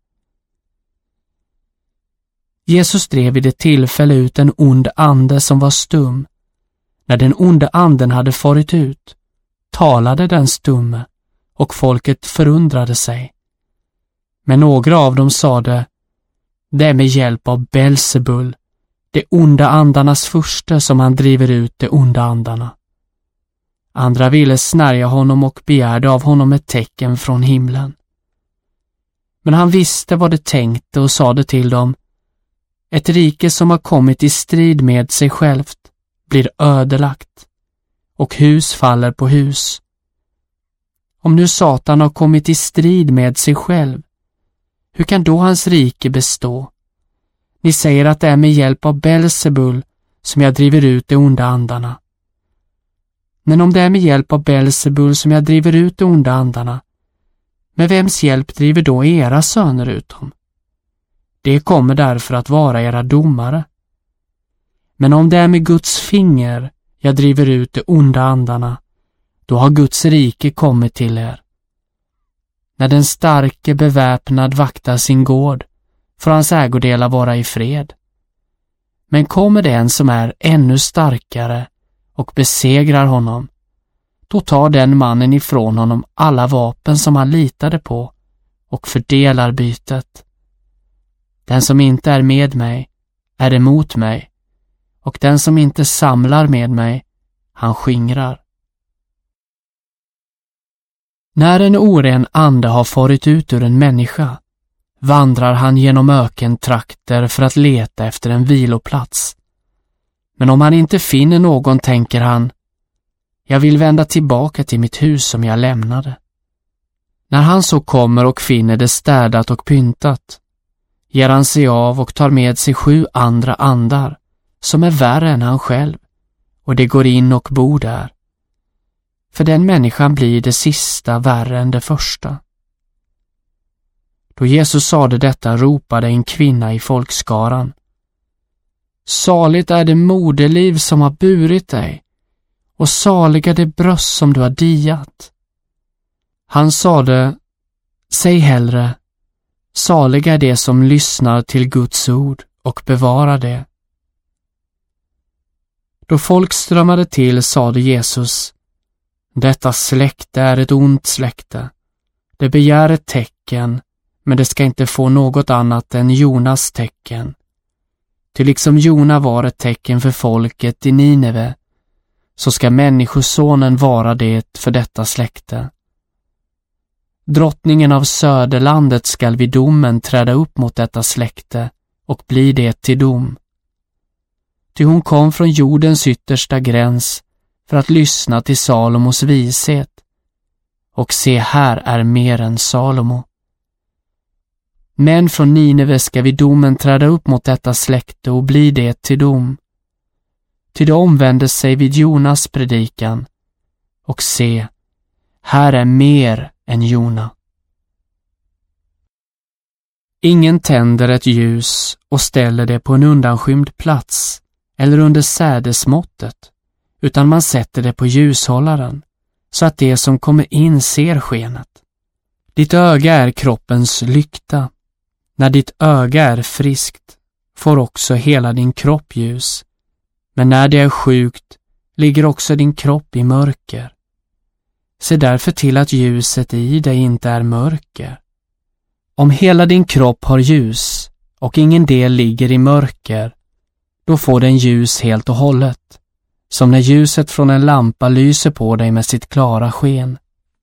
Jesus drev vid ett tillfälle ut en ond ande som var stum. När den onde anden hade farit ut, talade den stumme, och folket förundrade sig. Men några av dem sade: det är med hjälp av Belzebul, de onda andarnas furste, som han driver ut de onda andarna. Andra ville snärja honom och begärde av honom ett tecken från himlen. Men han visste vad de tänkte och sade till dem: ett rike som har kommit i strid med sig självt blir ödelagt, och hus faller på hus. Om nu Satan har kommit i strid med sig själv, hur kan då hans rike bestå? Ni säger att det är med hjälp av Belzebul som jag driver ut de onda andarna. Men om det är med hjälp av Belzebul som jag driver ut de onda andarna, med vems hjälp driver då era söner ut dem? Det kommer därför att vara era domare. Men om det är med Guds finger jag driver ut de onda andarna, då har Guds rike kommit till er. När den starke beväpnad vaktar sin gård, får hans ägodelar vara i fred. Men kommer det en som är ännu starkare och besegrar honom, då tar den mannen ifrån honom alla vapen som han litade på och fördelar bytet. Den som inte är med mig är emot mig, och den som inte samlar med mig, han skingrar. När en oren ande har farit ut ur en människa, vandrar han genom ökentrakter för att leta efter en viloplats. Men om han inte finner någon tänker han, jag vill vända tillbaka till mitt hus som jag lämnade. När han så kommer och finner det städat och pyntat, ger han sig av och tar med sig 7 andra andar, som är värre än han själv, och det går in och bor där. För den människan blir det sista värre än det första. Då Jesus sade detta ropade en kvinna i folkskaran, saligt är det moderliv som har burit dig, och saliga det bröst som du har diat. Han sade, säg hellre, saliga är det som lyssnar till Guds ord och bevarar det. Då folk strömmade till sade Jesus, detta släkte är ett ont släkte. Det begär ett tecken, men det ska inte få något annat än Jonas tecken. Till liksom Jona var ett tecken för folket i Nineve, så ska människosonen vara det för detta släkte. Drottningen av söderlandet skall vid domen träda upp mot detta släkte och bli det till dom. Ty hon kom från jordens yttersta gräns för att lyssna till Salomos vishet, och se, här är mer än Salomo. Men från Nineve ska vid domen träda upp mot detta släkte och bli det till dom. Ty det omvände sig vid Jonas predikan, och se, här är mer än Jona. Ingen tänder ett ljus och ställer det på en undanskymd plats eller under sädesmåttet, utan man sätter det på ljushållaren, så att det som kommer in ser skenet. Ditt öga är kroppens lykta. När ditt öga är friskt får också hela din kropp ljus, men när det är sjukt ligger också din kropp i mörker. Se därför till att ljuset i dig inte är mörker. Om hela din kropp har ljus och ingen del ligger i mörker, då får den ljus helt och hållet, som när ljuset från en lampa lyser på dig med sitt klara sken.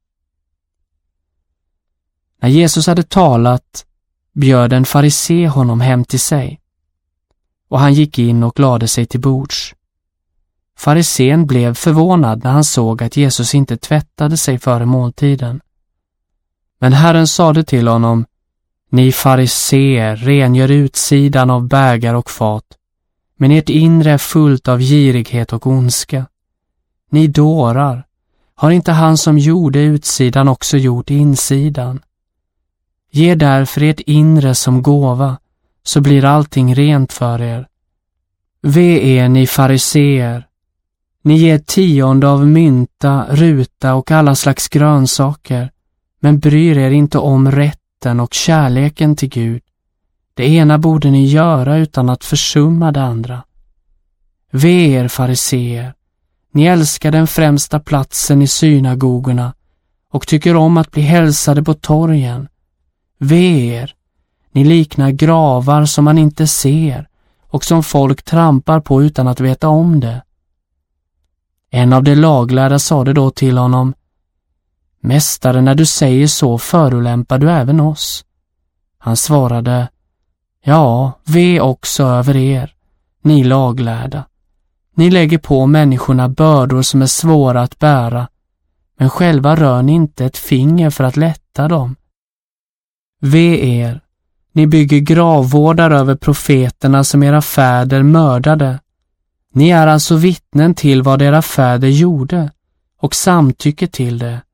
När Jesus hade talat bjöd en farisé honom hem till sig, och han gick in och lade sig till bords. Farisén blev förvånad när han såg att Jesus inte tvättade sig före måltiden. Men Herren sade till honom, ni fariséer rengör utsidan av bägare och fat, men ert inre är fullt av girighet och ondska. Ni dårar, har inte han som gjorde utsidan också gjort insidan? Ge därför ert inre som gåva, så blir allting rent för er. Ve är ni fariséer, ni ger 10 av mynta, ruta och alla slags grönsaker, men bryr er inte om rätten och kärleken till Gud. Det ena borde ni göra utan att försumma det andra. Ve er fariséer, ni älskar den främsta platsen i synagogorna och tycker om att bli hälsade på torgen. Ve er, ni liknar gravar som man inte ser och som folk trampar på utan att veta om det. En av de laglärda sade då till honom, Mästare, när du säger så förolämpar du även oss. Han svarade, ja, ve också över er, ni laglärda. Ni lägger på människorna bördor som är svåra att bära, men själva rör ni inte ett finger för att lätta dem. Ve er, ni bygger gravvårdar över profeterna som era fäder mördade. Ni är alltså vittnen till vad era fäder gjorde och samtycker till det.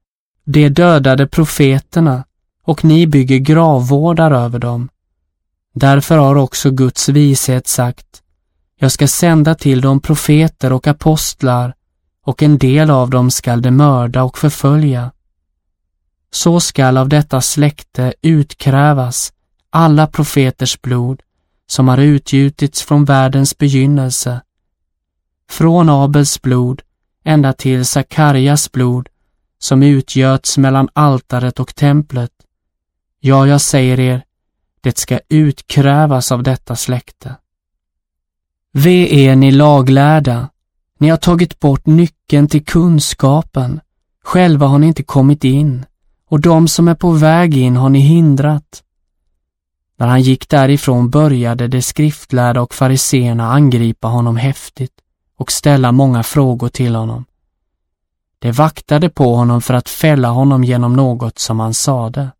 De dödade profeterna och ni bygger gravvårdar över dem. Därför har också Guds vishet sagt: jag ska sända till dem profeter och apostlar, och en del av dem skall de mörda och förfölja. Så skall av detta släkte utkrävas alla profeters blod som har utgjutits från världens begynnelse, från Abels blod ända till Sakarias blod som utgöts mellan altaret och templet. Ja, jag säger er, det ska utkrävas av detta släkte. Ve är ni laglärda, ni har tagit bort nyckeln till kunskapen, själva har ni inte kommit in, och de som är på väg in har ni hindrat. När han gick därifrån började de skriftlärda och fariseerna angripa honom häftigt och ställa många frågor till honom. De vaktade på honom för att fälla honom genom något som han sade.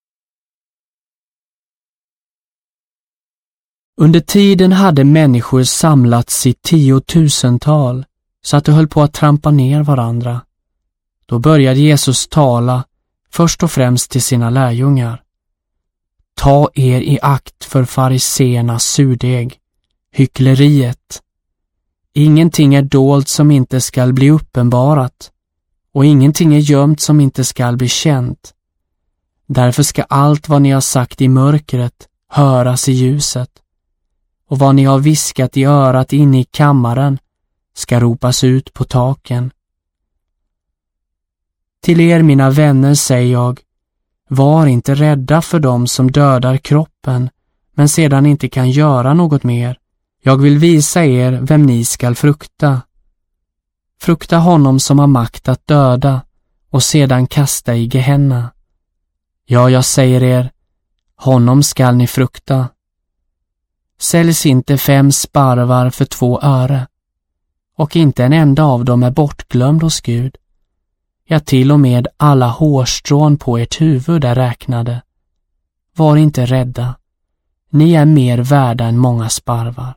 Under tiden hade människor samlats i 10 000-tal så att de höll på att trampa ner varandra. Då började Jesus tala först och främst till sina lärjungar. Ta er i akt för fariseernas surdeg, hyckleriet. Ingenting är dolt som inte skall bli uppenbarat, och ingenting är gömt som inte skall bli känt. Därför ska allt vad ni har sagt i mörkret höras i ljuset, och vad ni har viskat i örat inne i kammaren ska ropas ut på taken. Till er, mina vänner, säger jag, var inte rädda för dem som dödar kroppen, men sedan inte kan göra något mer. Jag vill visa er vem ni skall frukta. Frukta honom som har makt att döda och sedan kasta i Gehenna. Ja, jag säger er, honom skall ni frukta. Säljs inte 5 sparvar för 2 öre, och inte en enda av dem är bortglömd hos Gud. Ja, till och med alla hårstrån på ert huvud är räknade. Var inte rädda, ni är mer värda än många sparvar.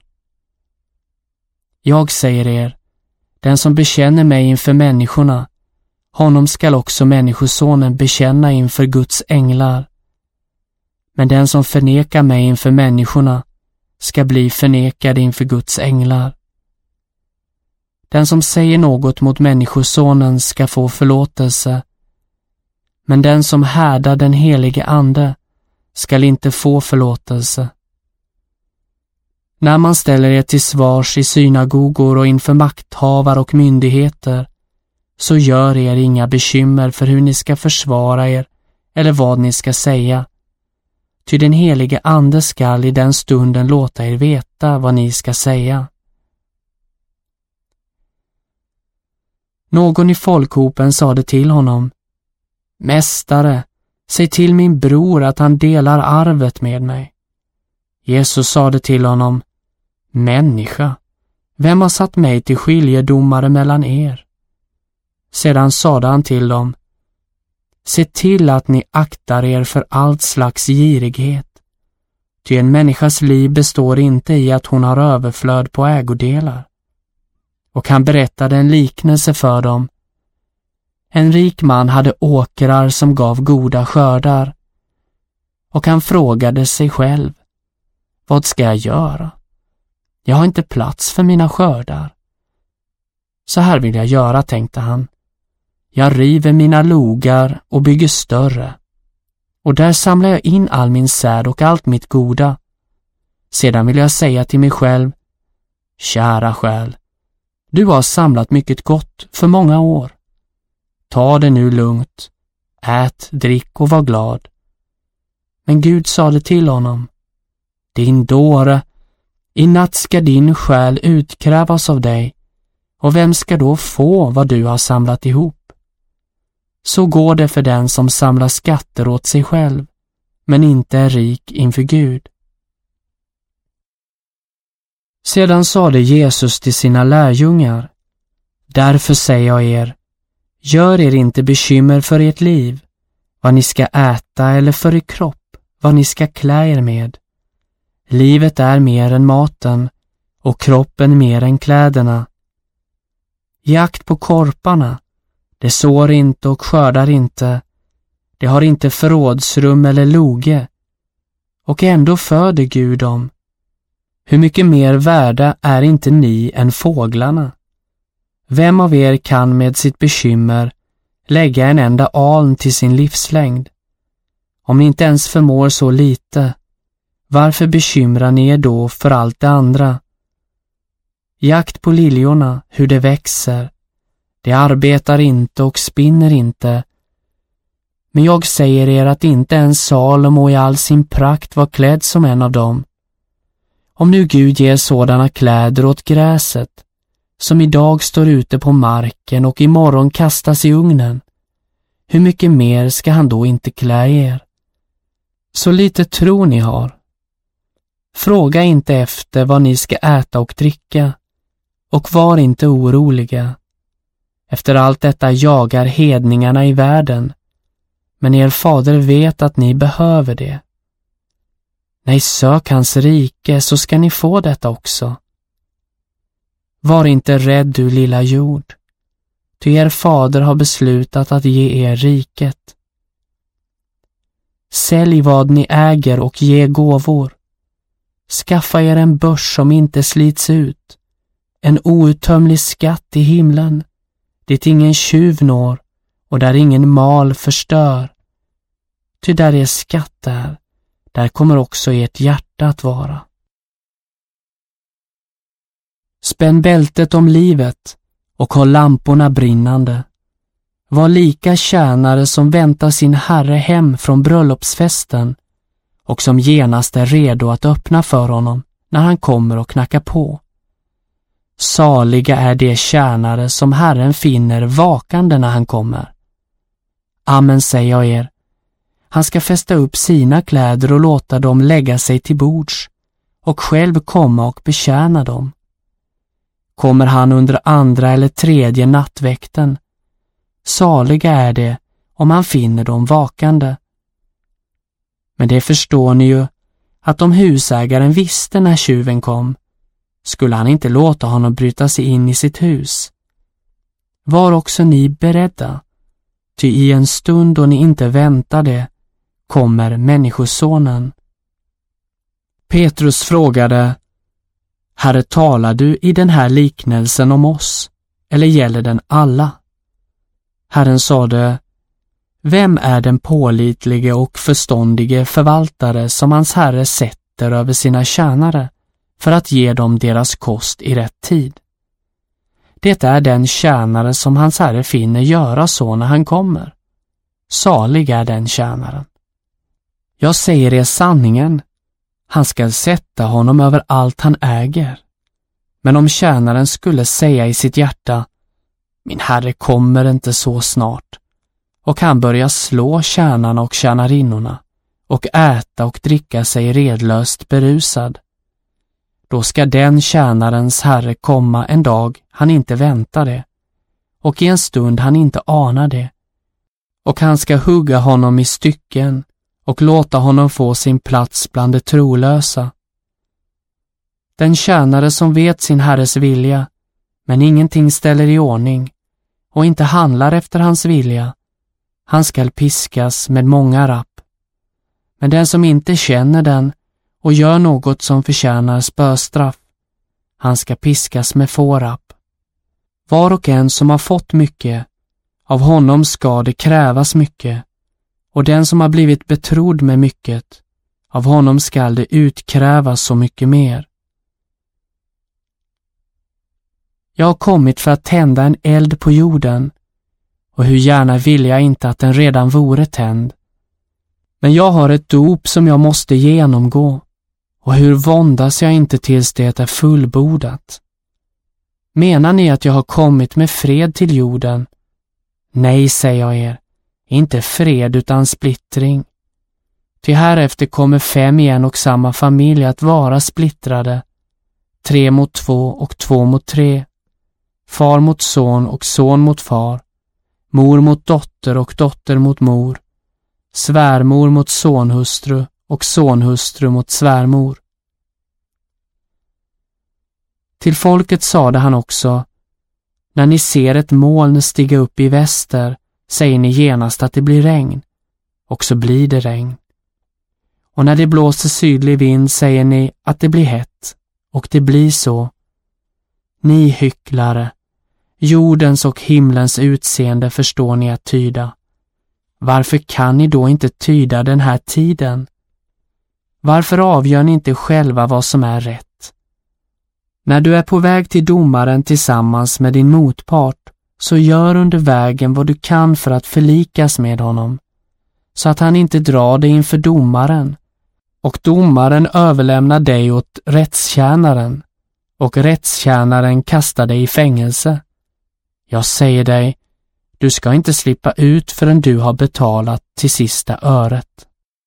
Jag säger er, den som bekänner mig inför människorna, honom skall också människosonen bekänna inför Guds änglar. Men den som förnekar mig inför människorna ska bli förnekad inför Guds änglar. Den som säger något mot människosonen ska få förlåtelse, men den som härdar den helige ande skall inte få förlåtelse. När man ställer er till svars i synagogor och inför makthavare och myndigheter, så gör er inga bekymmer för hur ni ska försvara er eller vad ni ska säga. Ty den helige ande skall i den stunden låta er veta vad ni ska säga. Någon i folkhopen sade till honom: Mästare, säg till min bror att han delar arvet med mig. Jesus sade till honom: Människa, vem har satt mig till skiljedomare mellan er? Sedan sade han till dem: Se till att ni aktar er för allt slags girighet. Ty en människas liv består inte i att hon har överflöd på ägodelar. Och han berättade en liknelse för dem. En rik man hade åkrar som gav goda skördar. Och han frågade sig själv: Vad ska jag göra? Jag har inte plats för mina skördar. Så här vill jag göra, tänkte han. Jag river mina logar och bygger större. Och där samlar jag in all min säd och allt mitt goda. Sedan vill jag säga till mig själv: Kära själ, du har samlat mycket gott för många år. Ta det nu lugnt, ät, drick och var glad. Men Gud sade till honom: Din dåre, i natt ska din själ utkrävas av dig, och vem ska då få vad du har samlat ihop? Så går det för den som samlar skatter åt sig själv, men inte är rik inför Gud. Sedan sade Jesus till sina lärjungar: Därför säger jag er, gör er inte bekymmer för ert liv, vad ni ska äta, eller för er kropp, vad ni ska klä er med. Livet är mer än maten, och kroppen mer än kläderna. Ge akt på korparna, det sår inte och skördar inte, det har inte förrådsrum eller loge, och ändå föder Gud dem. Hur mycket mer värda är inte ni än fåglarna? Vem av er kan med sitt bekymmer lägga en enda aln till sin livslängd? Om ni inte ens förmår så lite, varför bekymrar ni er då för allt det andra? Jakt på liljorna, hur det växer. Det arbetar inte och spinner inte. Men jag säger er att inte ens Salomo i all sin prakt var klädd som en av dem. Om nu Gud ger sådana kläder åt gräset, som idag står ute på marken och imorgon kastas i ugnen, hur mycket mer ska han då inte klä er? Så lite tro ni har. Fråga inte efter vad ni ska äta och dricka, och var inte oroliga. Efter allt detta jagar hedningarna i världen, men er fader vet att ni behöver det. Nej, sök hans rike så ska ni få detta också. Var inte rädd, du lilla jord, ty er fader har beslutat att ge er riket. Sälj vad ni äger och ge gåvor. Skaffa er en börs som inte slits ut, en outtömlig skatt i himlen, dit ingen tjuv når och där ingen mal förstör. Ty där er skatt är, där kommer också ert hjärta att vara. Spänn bältet om livet och håll lamporna brinnande. Var lika tjänare som väntar sin herre hem från bröllopsfesten och som genast är redo att öppna för honom när han kommer och knackar på. Saliga är de tjänare som Herren finner vakande när han kommer. Amen, säger jag er. Han ska fästa upp sina kläder och låta dem lägga sig till bords och själv komma och betjäna dem. Kommer han under andra eller tredje nattväkten, saliga är det om han finner dem vakande. Men det förstår ni ju, att om husägaren visste när tjuven kom, skulle han inte låta honom bryta sig in i sitt hus. Var också ni beredda, ty i en stund då ni inte väntade kommer Människosonen. Petrus frågade: Herre, talar du i den här liknelsen om oss, eller gäller den alla? Herren sade: Vem är den pålitlige och förståndige förvaltare som hans herre sätter över sina tjänare för att ge dem deras kost i rätt tid? Det är den tjänare som hans herre finner göra så när han kommer. Salig är den tjänaren. Jag säger er sanningen, han ska sätta honom över allt han äger. Men om tjänaren skulle säga i sitt hjärta: Min herre kommer inte så snart, och han börjar slå tjänarna och tjänarinnorna och äta och dricka sig redlöst berusad, då ska den tjänarens herre komma en dag han inte väntar det, och i en stund han inte anar det, och han ska hugga honom i stycken och låta honom få sin plats bland de trolösa. Den tjänare som vet sin herres vilja, men ingenting ställer i ordning och inte handlar efter hans vilja, han skall piskas med många rapp. Men den som inte känner den och gör något som förtjänar spöstraff, han ska piskas med få rapp. Var och en som har fått mycket, av honom ska det krävas mycket, och den som har blivit betrodd med mycket, av honom skall det utkrävas så mycket mer. Jag har kommit för att tända en eld på jorden, och hur gärna vill jag inte att den redan vore tänd. Men jag har ett dop som jag måste genomgå, och hur våndas jag inte tills det är fullbordat. Menar ni att jag har kommit med fred till jorden? Nej, säger jag er, inte fred utan splittring. Till härefter kommer 5 i en och samma familj att vara splittrade, 3 mot 2 och 2 mot 3, far mot son och son mot far, mor mot dotter och dotter mot mor, svärmor mot sonhustru och sonhustru mot svärmor. Till folket sade han också: När ni ser ett moln stiga upp i väster, säger ni genast att det blir regn, och så blir det regn. och när det blåser sydlig vind säger ni att det blir hett, och det blir så. Ni hycklare, jordens och himlens utseende förstår ni att tyda. Varför kan ni då inte tyda den här tiden? Varför avgör ni inte själva vad som är rätt? När du är på väg till domaren tillsammans med din motpart, så gör under vägen vad du kan för att förlikas med honom, så att han inte drar dig inför domaren, och domaren överlämnar dig åt rättstjänaren, och rättstjänaren kastar dig i fängelse. Jag säger dig, du ska inte slippa ut förrän du har betalat till sista öret.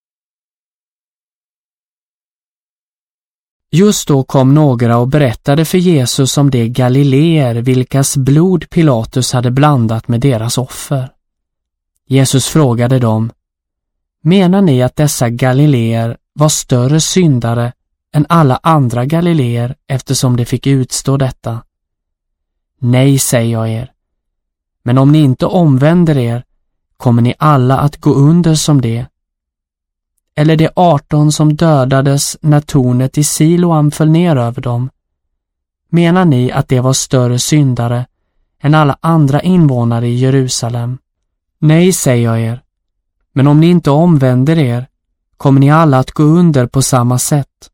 Just då kom några och berättade för Jesus om de galileer vilkas blod Pilatus hade blandat med deras offer. Jesus frågade dem: Menar ni att dessa galileer var större syndare än alla andra galileer eftersom de fick utstå detta? Nej, säger jag er. Men om ni inte omvänder er kommer ni alla att gå under som det. Eller de 18 som dödades när tornet i Siloam föll ner över dem. Menar ni att det var större syndare än alla andra invånare i Jerusalem? Nej, säger jag er. Men om ni inte omvänder er kommer ni alla att gå under på samma sätt.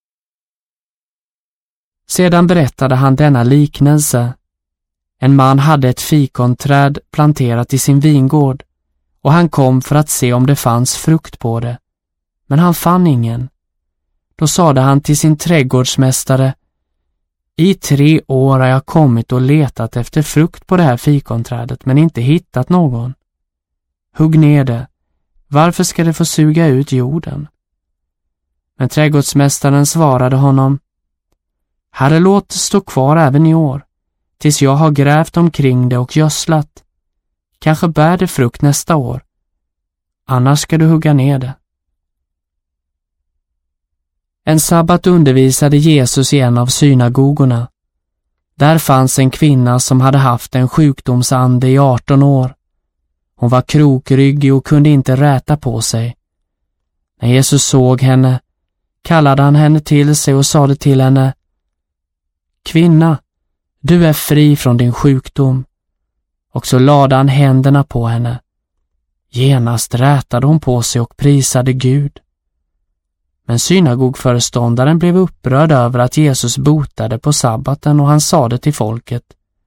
Sedan berättade han denna liknelse. En man hade ett fikonträd planterat i sin vingård, och han kom för att se om det fanns frukt på det. Men han fann ingen. Då sade han till sin trädgårdsmästare: I 3 år har jag kommit och letat efter frukt på det här fikonträdet men inte hittat någon. Hugg ner det. Varför ska det få suga ut jorden? Men trädgårdsmästaren svarade honom: Herre, låt det stå kvar även i år, tills jag har grävt omkring det och gödslat. Kanske bär det frukt nästa år. Annars ska du hugga ner det. En sabbat undervisade Jesus i en av synagogorna. Där fanns en kvinna som hade haft en sjukdomsande i 18 år. Hon var krokryggig och kunde inte räta på sig. När Jesus såg henne kallade han henne till sig och sade till henne: Kvinna, du är fri från din sjukdom. Och så lade han händerna på henne. Genast rätade hon på sig och prisade Gud. Men synagogföreståndaren blev upprörd över att Jesus botade på sabbaten, och han sade till folket: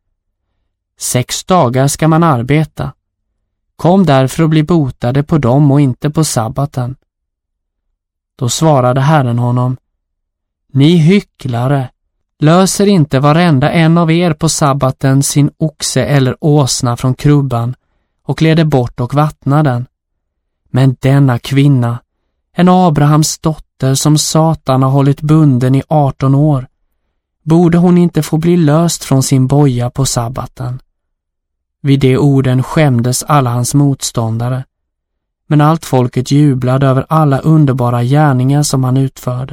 6 dagar ska man arbeta. Kom därför och bli botade på dem och inte på sabbaten. Då svarade Herren honom: Ni hycklare, löser inte varenda en av er på sabbaten sin oxe eller åsna från krubban och leder bort och vattnar den. Men denna kvinna, en Abrahams dotter som Satan har hållit bunden i 18 år, borde hon inte få bli löst från sin boja på sabbaten? Vid de orden skämdes alla hans motståndare, men allt folket jublade över alla underbara gärningar som han utförde.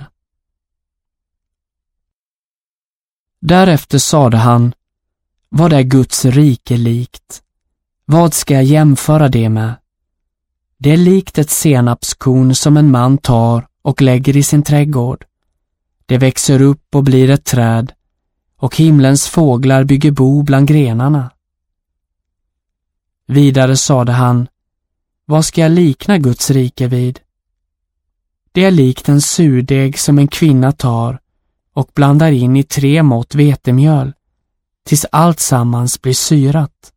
Därefter sade han: Vad är Guds rike likt? Vad ska jag jämföra det med? Det är likt ett senapskorn som en man tar och lägger i sin trädgård. Det växer upp och blir ett träd, och himlens fåglar bygger bo bland grenarna. Vidare sade han: Vad ska jag likna Guds rike vid? Det är likt en surdeg som en kvinna tar och blandar in i 3 mått vetemjöl, tills allt sammans blir syrat.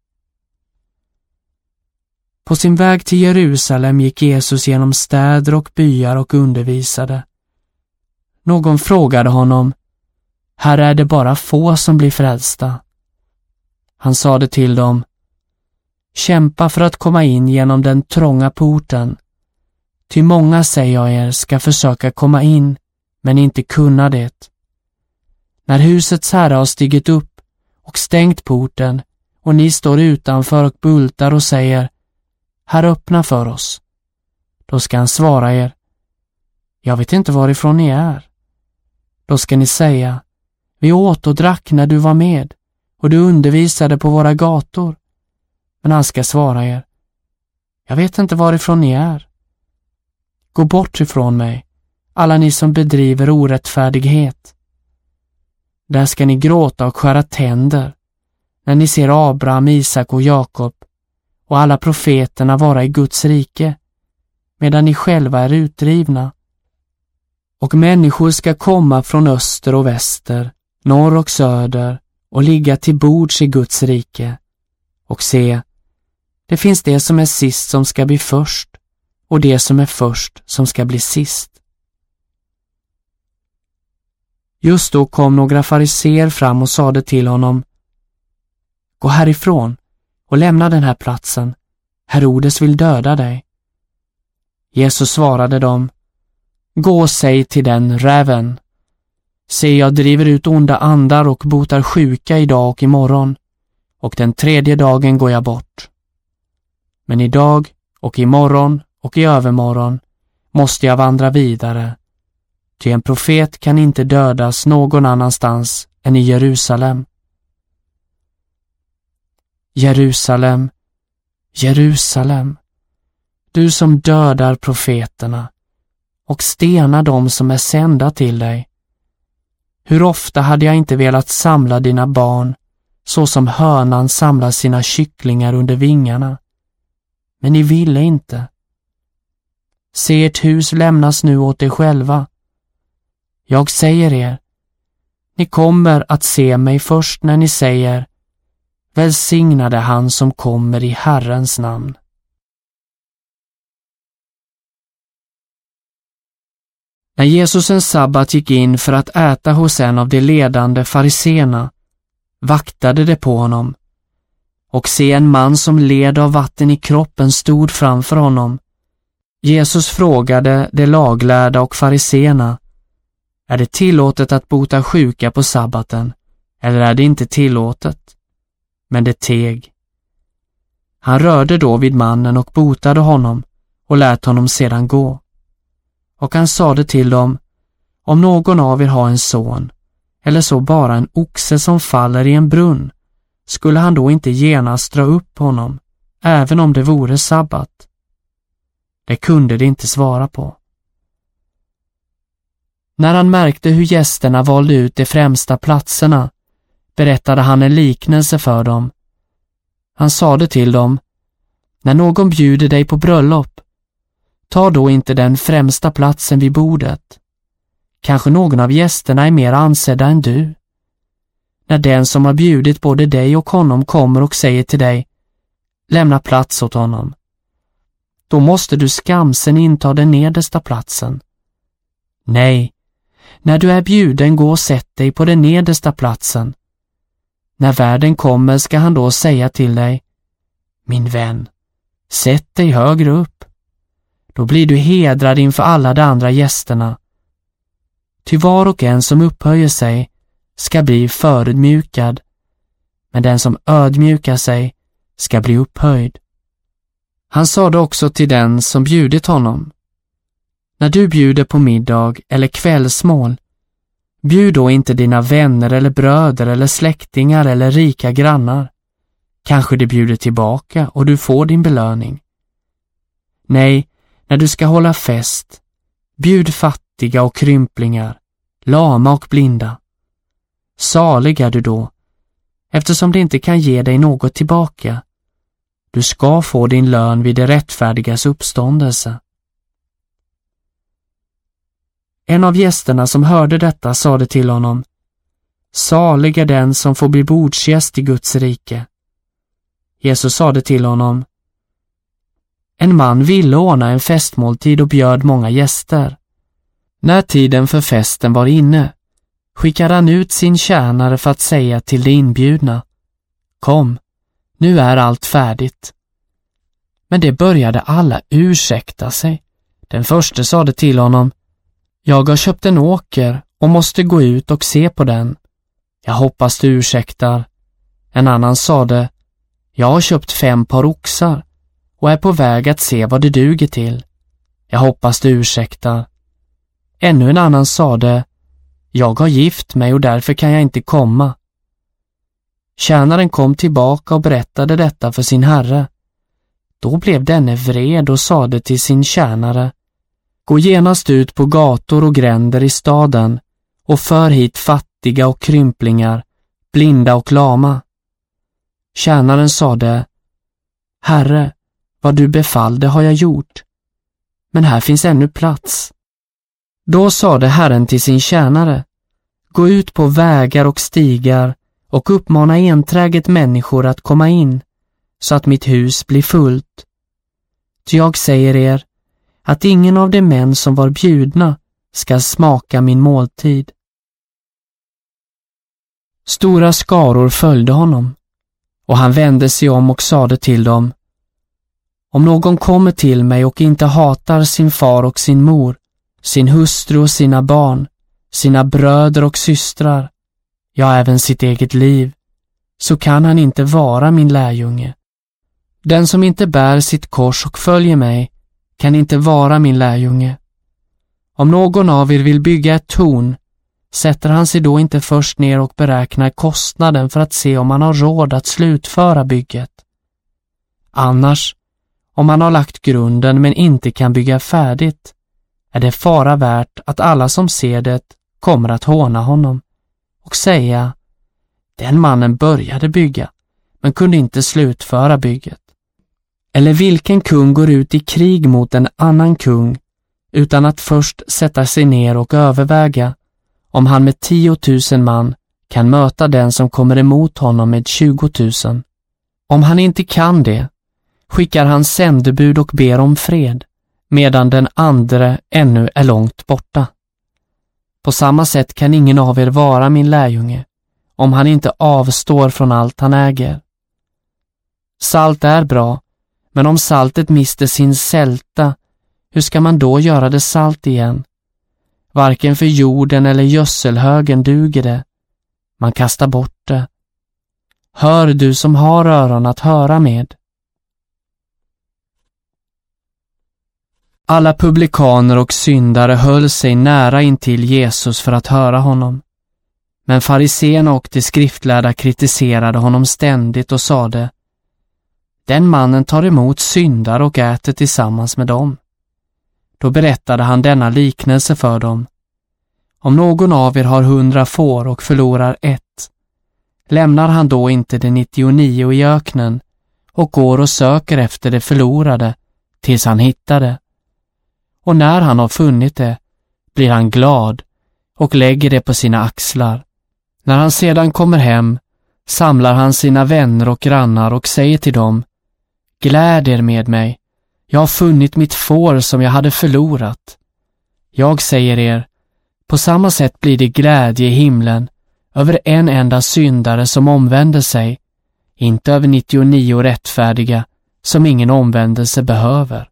På sin väg till Jerusalem gick Jesus genom städer och byar och undervisade. Någon frågade honom: Här är det bara få som blir frälsta. Han sade till dem: Kämpa för att komma in genom den trånga porten. Ty många, säger jag er, ska försöka komma in, men inte kunna det. När husets herre har stigit upp och stängt porten, och ni står utanför och bultar och säger: Herre, öppna för oss. Då ska han svara er: Jag vet inte varifrån ni är. Då ska ni säga: Vi åt och drack när du var med, och du undervisade på våra gator. Men han ska svara er: Jag vet inte varifrån ni är. gå bort ifrån mig, alla ni som bedriver orättfärdighet. Där ska ni gråta och skära tänder, när ni ser Abraham, Isak och Jakob och alla profeterna vara i Guds rike, medan ni själva är utdrivna. Och människor ska komma från öster och väster, norr och söder och ligga till bords i Guds rike. Och se, det finns det som är sist som ska bli först och det som är först som ska bli sist. Just då kom några fariseer fram och sade till honom: gå härifrån och lämna den här platsen. Herodes vill döda dig. Jesus svarade dem: gå och säg till den räven. Se, jag driver ut onda andar och botar sjuka idag och imorgon, och den tredje dagen går jag bort. Men idag och imorgon och i övermorgon måste jag vandra vidare, ty en profet kan inte dödas någon annanstans än i Jerusalem. Jerusalem, Jerusalem, du som dödar profeterna och stenar dem som är sända till dig. Hur ofta hade jag inte velat samla dina barn så som hönan samlar sina kycklingar under vingarna, men ni ville inte. Se, ert hus lämnas nu åt er själva. Jag säger er, ni kommer att se mig först när ni säger: välsignade han som kommer i Herrens namn. När Jesus en sabbat gick in för att äta hos en av de ledande fariseerna, vaktade det på honom, och se, en man som led av vatten i kroppen stod framför honom. Jesus frågade de laglärda och fariseerna: är det tillåtet att bota sjuka på sabbaten, eller är det inte tillåtet? Men det teg. Han rörde då vid mannen och botade honom och lät honom sedan gå. Och han sade till dem: om någon av er har en son, eller så bara en oxe som faller i en brunn, skulle han då inte genast dra upp honom, även om det vore sabbat? Det kunde de inte svara på. När han märkte hur gästerna valde ut de främsta platserna, berättade han en liknelse för dem. Han sade till dem: när någon bjuder dig på bröllop, ta då inte den främsta platsen vid bordet. Kanske någon av gästerna är mer ansedda än du. När den som har bjudit både dig och honom kommer och säger till dig: lämna plats åt honom, då måste du skamsen inta den nedersta platsen. Nej, när du är bjuden, gå och sätt dig på den nedersta platsen. När värden kommer ska han då säga till dig: min vän, sätt dig högre upp. Då blir du hedrad inför alla de andra gästerna. Ty var och en som upphöjer sig ska bli förödmjukad, men den som ödmjukar sig ska bli upphöjd. Han sade också till den som bjudit honom: när du bjuder på middag eller kvällsmål, bjud då inte dina vänner eller bröder eller släktingar eller rika grannar. Kanske de bjuder tillbaka och du får din belöning. Nej, när du ska hålla fest, bjud fattiga och krymplingar, lama och blinda. Salig är du då, eftersom det inte kan ge dig något tillbaka. Du ska få din lön vid det rättfärdigas uppståndelse. En av gästerna som hörde detta sade till honom: salig är den som får bli bordsgäst i Guds rike. Jesus sade till honom: en man ville ordna en festmåltid och bjöd många gäster. När tiden för festen var inne, skickade han ut sin tjänare för att säga till de inbjudna: kom, nu är allt färdigt. Men det började alla ursäkta sig. Den första sade till honom: jag har köpt en åker och måste gå ut och se på den. Jag hoppas du ursäktar. En annan sade: jag har köpt 5 par oxar och är på väg att se vad det duger till. Jag hoppas du ursäktar. Ännu en annan sade: jag har gift mig och därför kan jag inte komma. Tjänaren kom tillbaka och berättade detta för sin herre. Då blev denne vred och sade till sin tjänare: Gå genast ut på gator och gränder i staden och för hit fattiga och krymplingar, blinda och lama. Tjänaren sade: Herre, vad du befallde har jag gjort, men här finns ännu plats. Då sade Herren till sin tjänare: Gå ut på vägar och stigar och uppmana enträget människor att komma in, så att mitt hus blir fullt. Ty jag säger er, att ingen av de män som var bjudna ska smaka min måltid. Stora skaror följde honom, och han vände sig om och sade till dem: Om någon kommer till mig och inte hatar sin far och sin mor, sin hustru och sina barn, sina bröder och systrar, ja, även sitt eget liv, så kan han inte vara min lärjunge. Den som inte bär sitt kors och följer mig kan inte vara min lärjunge. Om någon av er vill bygga ett torn, sätter han sig då inte först ner och beräknar kostnaden för att se om han har råd att slutföra bygget? Annars, om han har lagt grunden men inte kan bygga färdigt, är det fara värt att alla som ser det kommer att håna honom och säga: Den mannen började bygga men kunde inte slutföra bygget. Eller vilken kung går ut i krig mot en annan kung utan att först sätta sig ner och överväga om han med 10 000 man kan möta den som kommer emot honom med 20 000. Om han inte kan det, skickar han sändebud och ber om fred, medan den andre ännu är långt borta. På samma sätt kan ingen av er vara min lärjunge, om han inte avstår från allt han äger. Salt är bra, men om saltet mister sin sälta, hur ska man då göra det salt igen? Varken för jorden eller gödselhögen duger det. Man kastar bort det. Hör du som har öron att höra med. Alla publikaner och syndare höll sig nära intill Jesus för att höra honom. Men fariséerna och de skriftlärda kritiserade honom ständigt och sade: Den mannen tar emot syndare och äter tillsammans med dem. Då berättade han denna liknelse för dem. Om någon av er har 100 får och förlorar ett, lämnar han då inte de 99 i öknen och går och söker efter det förlorade tills han hittar det? Och när han har funnit det blir han glad och lägger det på sina axlar. När han sedan kommer hem samlar han sina vänner och grannar och säger till dem: Gläd er med mig, jag har funnit mitt får som jag hade förlorat. Jag säger er, på samma sätt blir det glädje i himlen över en enda syndare som omvänder sig, inte över 99 rättfärdiga som ingen omvändelse behöver.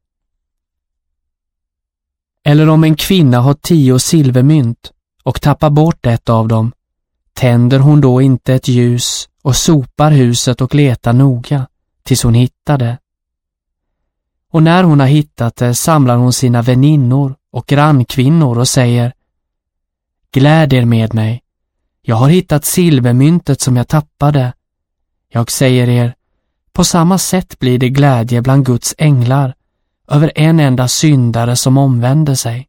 Eller om en kvinna har 10 silvermynt och tappar bort ett av dem, tänder hon då inte ett ljus och sopar huset och letar noga tills hon hittar det? Och när hon har hittat det samlar hon sina väninnor och grannkvinnor och säger: Gläd er med mig, jag har hittat silvermyntet som jag tappade. Jag säger er, på samma sätt blir det glädje bland Guds änglar över en enda syndare som omvänder sig.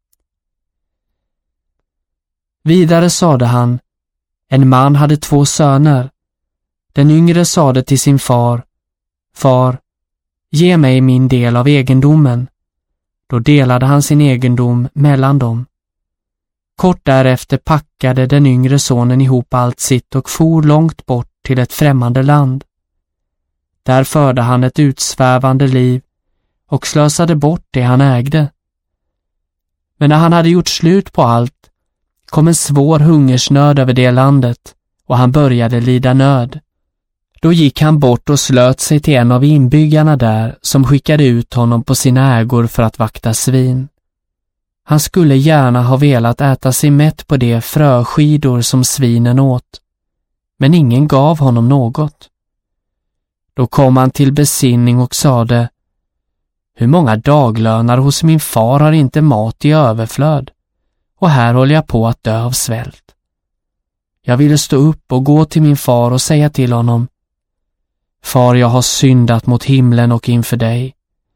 Vidare sade han: En man hade 2 söner. Den yngre sade till sin far: Far, ge mig min del av egendomen. Då delade han sin egendom mellan dem. Kort därefter packade den yngre sonen ihop allt sitt och for långt bort till ett främmande land. Där förde han ett utsvävande liv och slösade bort det han ägde. Men när han hade gjort slut på allt kom en svår hungersnöd över det landet och han började lida nöd. Då gick han bort och slöt sig till en av inbyggarna där som skickade ut honom på sina ägor för att vakta svin. Han skulle gärna ha velat äta sig mätt på de fröskidor som svinen åt, men ingen gav honom något. Då kom han till besinning och sade: Hur många daglönar hos min far har inte mat i överflöd, och här håller jag på att dö av svält. Jag ville stå upp och gå till min far och säga till honom: Far, jag har syndat mot himlen och inför dig.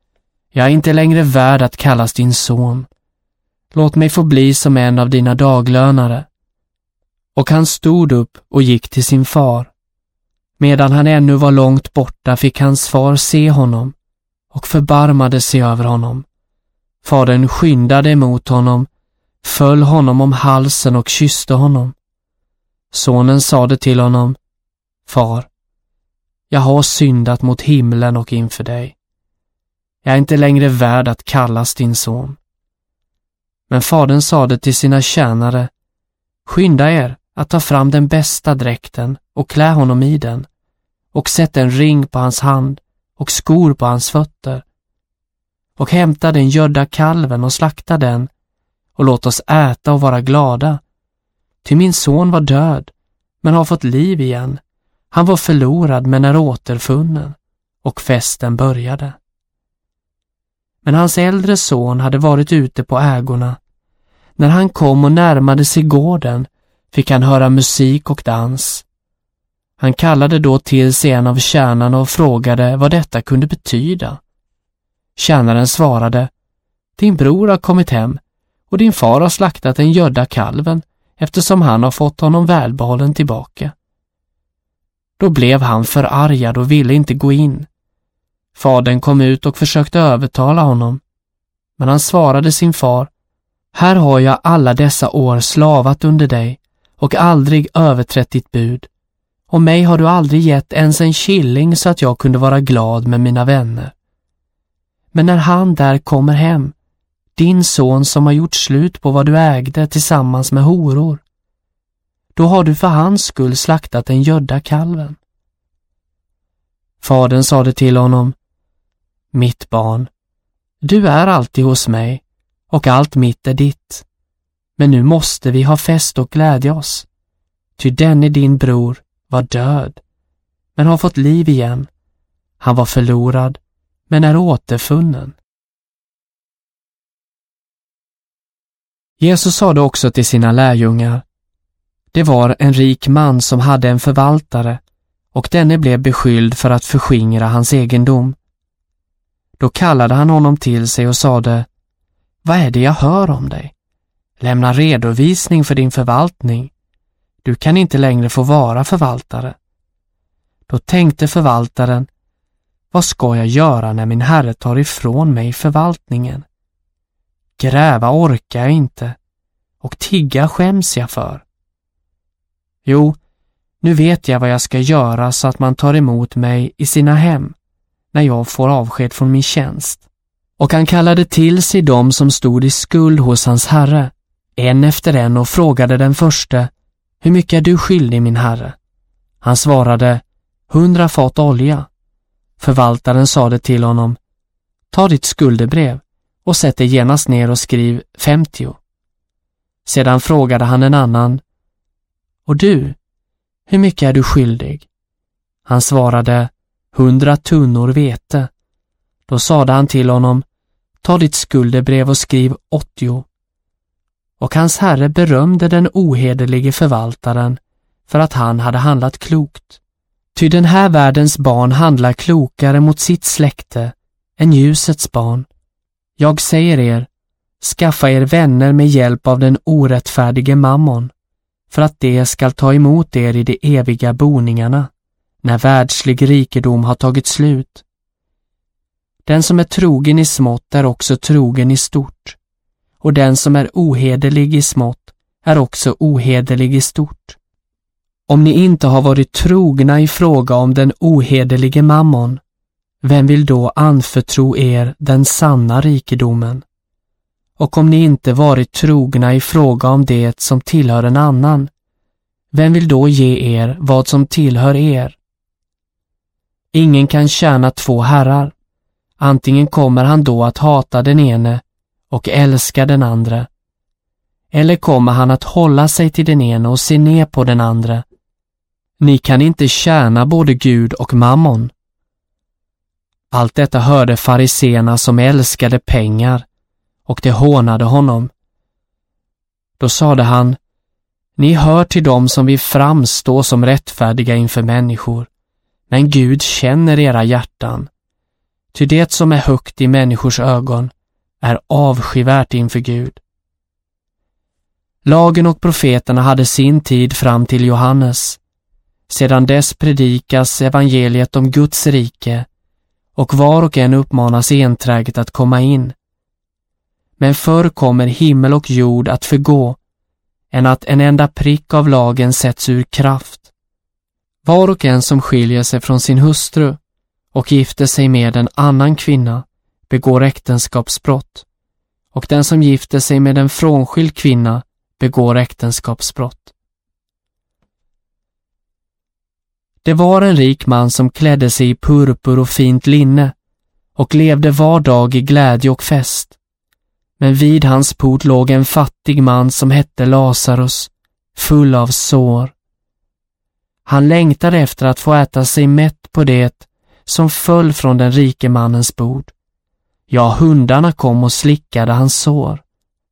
Jag är inte längre värd att kallas din son. Låt mig få bli som en av dina daglönare. Och han stod upp och gick till sin far. Medan han ännu var långt borta fick hans far se honom och förbarmade sig över honom. Fadern skyndade emot honom, föll honom om halsen och kysste honom. Sonen sade till honom: Far, jag har syndat mot himlen och inför dig. Jag är inte längre värd att kallas din son. Men fadern sade till sina tjänare: Skynda er att ta fram den bästa dräkten och klä honom i den, och sätt en ring på hans hand och skor på hans fötter. Och hämta den gödda kalven och slakta den, och låt oss äta och vara glada. Ty min son var död, men har fått liv igen. Han var förlorad, men är återfunnen. Och festen började. Men hans äldre son hade varit ute på ägorna. När han kom och närmade sig gården fick han höra musik och dans. Han kallade då till sig en av tjänarna och frågade vad detta kunde betyda. Tjänaren svarade: Din bror har kommit hem och din far har slaktat den gödda kalven eftersom han har fått honom välbehållen tillbaka. Då blev han förargad och ville inte gå in. Fadern kom ut och försökte övertala honom, men han svarade sin far: Här har jag alla dessa år slavat under dig och aldrig överträtt ditt bud. Och mig har du aldrig gett ens en killing så att jag kunde vara glad med mina vänner. Men när han där kommer hem, din son som har gjort slut på vad du ägde tillsammans med horor, då har du för hans skull slaktat den gödda kalven. Fadern sade till honom: Mitt barn, du är alltid hos mig och allt mitt är ditt. Men nu måste vi ha fest och glädja oss. Ty denne din bror var död, men har fått liv igen. Han var förlorad, men är återfunnen. Jesus sade också till sina lärjungar: Det var en rik man som hade en förvaltare, och denne blev beskylld för att förskingra hans egendom. Då kallade han honom till sig och sade: Vad är det jag hör om dig? Lämna redovisning för din förvaltning. Du kan inte längre få vara förvaltare. Då tänkte förvaltaren: Vad ska jag göra när min herre tar ifrån mig förvaltningen? Gräva orkar jag inte, och tigga skäms jag för. Jo, nu vet jag vad jag ska göra så att man tar emot mig i sina hem när jag får avsked från min tjänst. Och han kallade till sig dem som stod i skuld hos hans herre, en efter en, och frågade den förste: Hur mycket är du skyldig, min herre? Han svarade: 100 fat olja. Förvaltaren sade till honom: Ta ditt skuldebrev och sätt dig genast ner och skriv 50. Sedan frågade han en annan: Och du, hur mycket är du skyldig? Han svarade: 100 tunnor vete. Då sade han till honom: Ta ditt skuldebrev och skriv 80. Och hans herre berömde den ohederlige förvaltaren för att han hade handlat klokt. Ty den här världens barn handlar klokare mot sitt släkte än ljusets barn. Jag säger er, skaffa er vänner med hjälp av den orättfärdige mammon, för att det skall ta emot er i de eviga boningarna, när världslig rikedom har tagit slut. Den som är trogen i smått är också trogen i stort, och den som är ohederlig i smått är också ohederlig i stort. Om ni inte har varit trogna i fråga om den ohederlige mammon, vem vill då anförtro er den sanna rikedomen? Och om ni inte varit trogna i fråga om det som tillhör en annan, vem vill då ge er vad som tillhör er? Ingen kan tjäna 2 herrar. Antingen kommer han då att hata den ene och älska den andra, eller kommer han att hålla sig till den ene och se ner på den andra. Ni kan inte tjäna både Gud och mammon. Allt detta hörde fariseerna som älskade pengar, och de hånade honom. Då sade han: Ni hör till dem som vill framstå som rättfärdiga inför människor, men Gud känner era hjärtan. Ty det som är högt i människors ögon är avskyvärt inför Gud. Lagen och profeterna hade sin tid fram till Johannes. Sedan dess predikas evangeliet om Guds rike och var och en uppmanas enträget att komma in. Men förr kommer himmel och jord att förgå än att en enda prick av lagen sätts ur kraft. Var och en som skiljer sig från sin hustru och gifter sig med en annan kvinna begår äktenskapsbrott, och den som gifter sig med en frånskild kvinna begår äktenskapsbrott. Det var en rik man som klädde sig i purpur och fint linne och levde var dag i glädje och fest. Men vid hans port låg en fattig man som hette Lazarus, full av sår. Han längtade efter att få äta sig mätt på det som föll från den rike mannens bord. Ja, hundarna kom och slickade hans sår.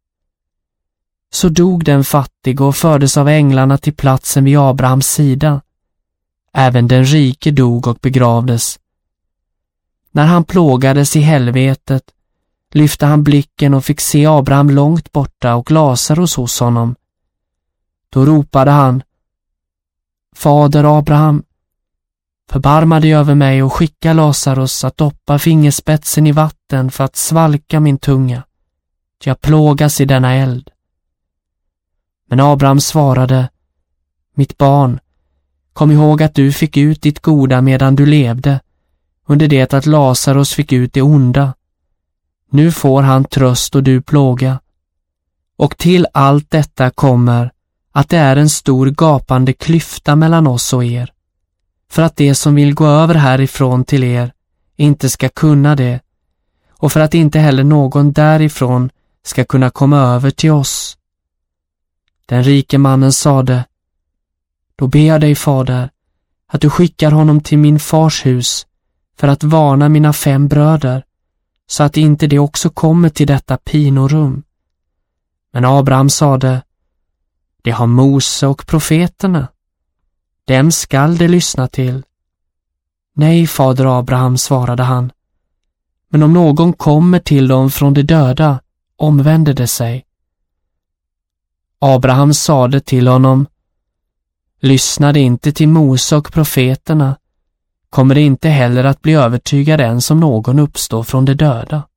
Så dog den fattige och fördes av änglarna till platsen vid Abrahams sida. Även den rike dog och begravdes. När han plågades i helvetet lyfte han blicken och fick se Abraham långt borta och Lazarus hos honom. Då ropade han: Fader Abraham, förbarma dig över mig och skicka Lazarus att doppa fingerspetsen i vatten för att svalka min tunga. Jag plågas i denna eld. Men Abraham svarade: Mitt barn, kom ihåg att du fick ut ditt goda medan du levde, under det att Lazarus fick ut det onda. Nu får han tröst och du plåga. Och till allt detta kommer att det är en stor gapande klyfta mellan oss och er, för att det som vill gå över härifrån till er inte ska kunna det, och för att inte heller någon därifrån ska kunna komma över till oss. Den rike mannen sade: Då ber jag dig, fader, att du skickar honom till min fars hus för att varna mina 5 bröder, så att inte det också kommer till detta pinorum. Men Abraham sade: Det har Mose och profeterna. Dem skall de lyssna till. Nej, fader Abraham, svarade han. Men om någon kommer till dem från de döda, omvänder det sig. Abraham sade till honom: Lyssnade inte till Mose och profeterna, kommer det inte heller att bli övertygad än som någon uppstår från de döda.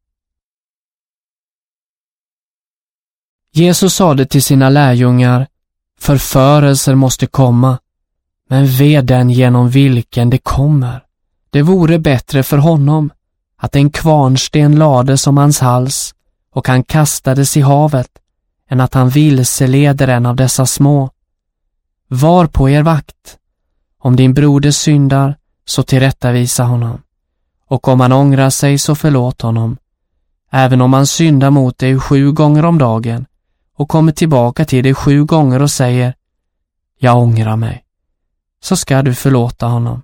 Jesus sade till sina lärjungar: Förförelser måste komma, men ve den genom vilken det kommer. Det vore bättre för honom att en kvarnsten lades om hans hals och han kastades i havet, än att han vilseleder en av dessa små. Var på er vakt. Om din broder syndar, så tillrättavisa honom. Och om han ångrar sig, så förlåt honom. Även om han syndar mot dig 7 gånger om dagen och kommer tillbaka till dig 7 gånger och säger: Jag ångrar mig, så ska du förlåta honom.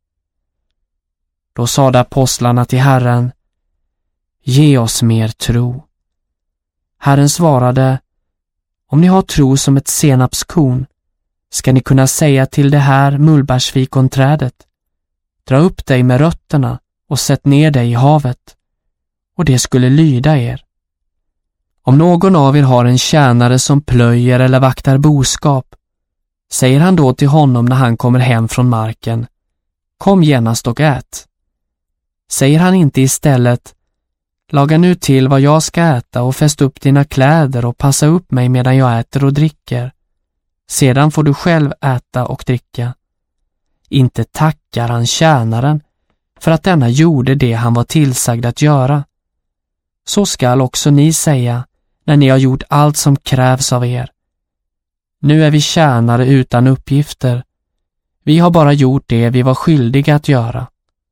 Då sade apostlarna till Herren: Ge oss mer tro. Herren svarade: Om ni har tro som ett senapskorn, ska ni kunna säga till det här mullbärsfikonträdet: Dra upp dig med rötterna och sätt ner dig i havet, och det skulle lyda er. Om någon av er har en tjänare som plöjer eller vaktar boskap, säger han då till honom när han kommer hem från marken: Kom genast och ät. Säger han inte istället: Laga nu till vad jag ska äta och fäst upp dina kläder och passa upp mig medan jag äter och dricker. Sedan får du själv äta och dricka. Inte tackar han tjänaren för att denna gjorde det han var tillsagd att göra. Så skall också ni säga när ni har gjort allt som krävs av er. Nu är vi tjänare utan uppgifter. Vi har bara gjort det vi var skyldiga att göra.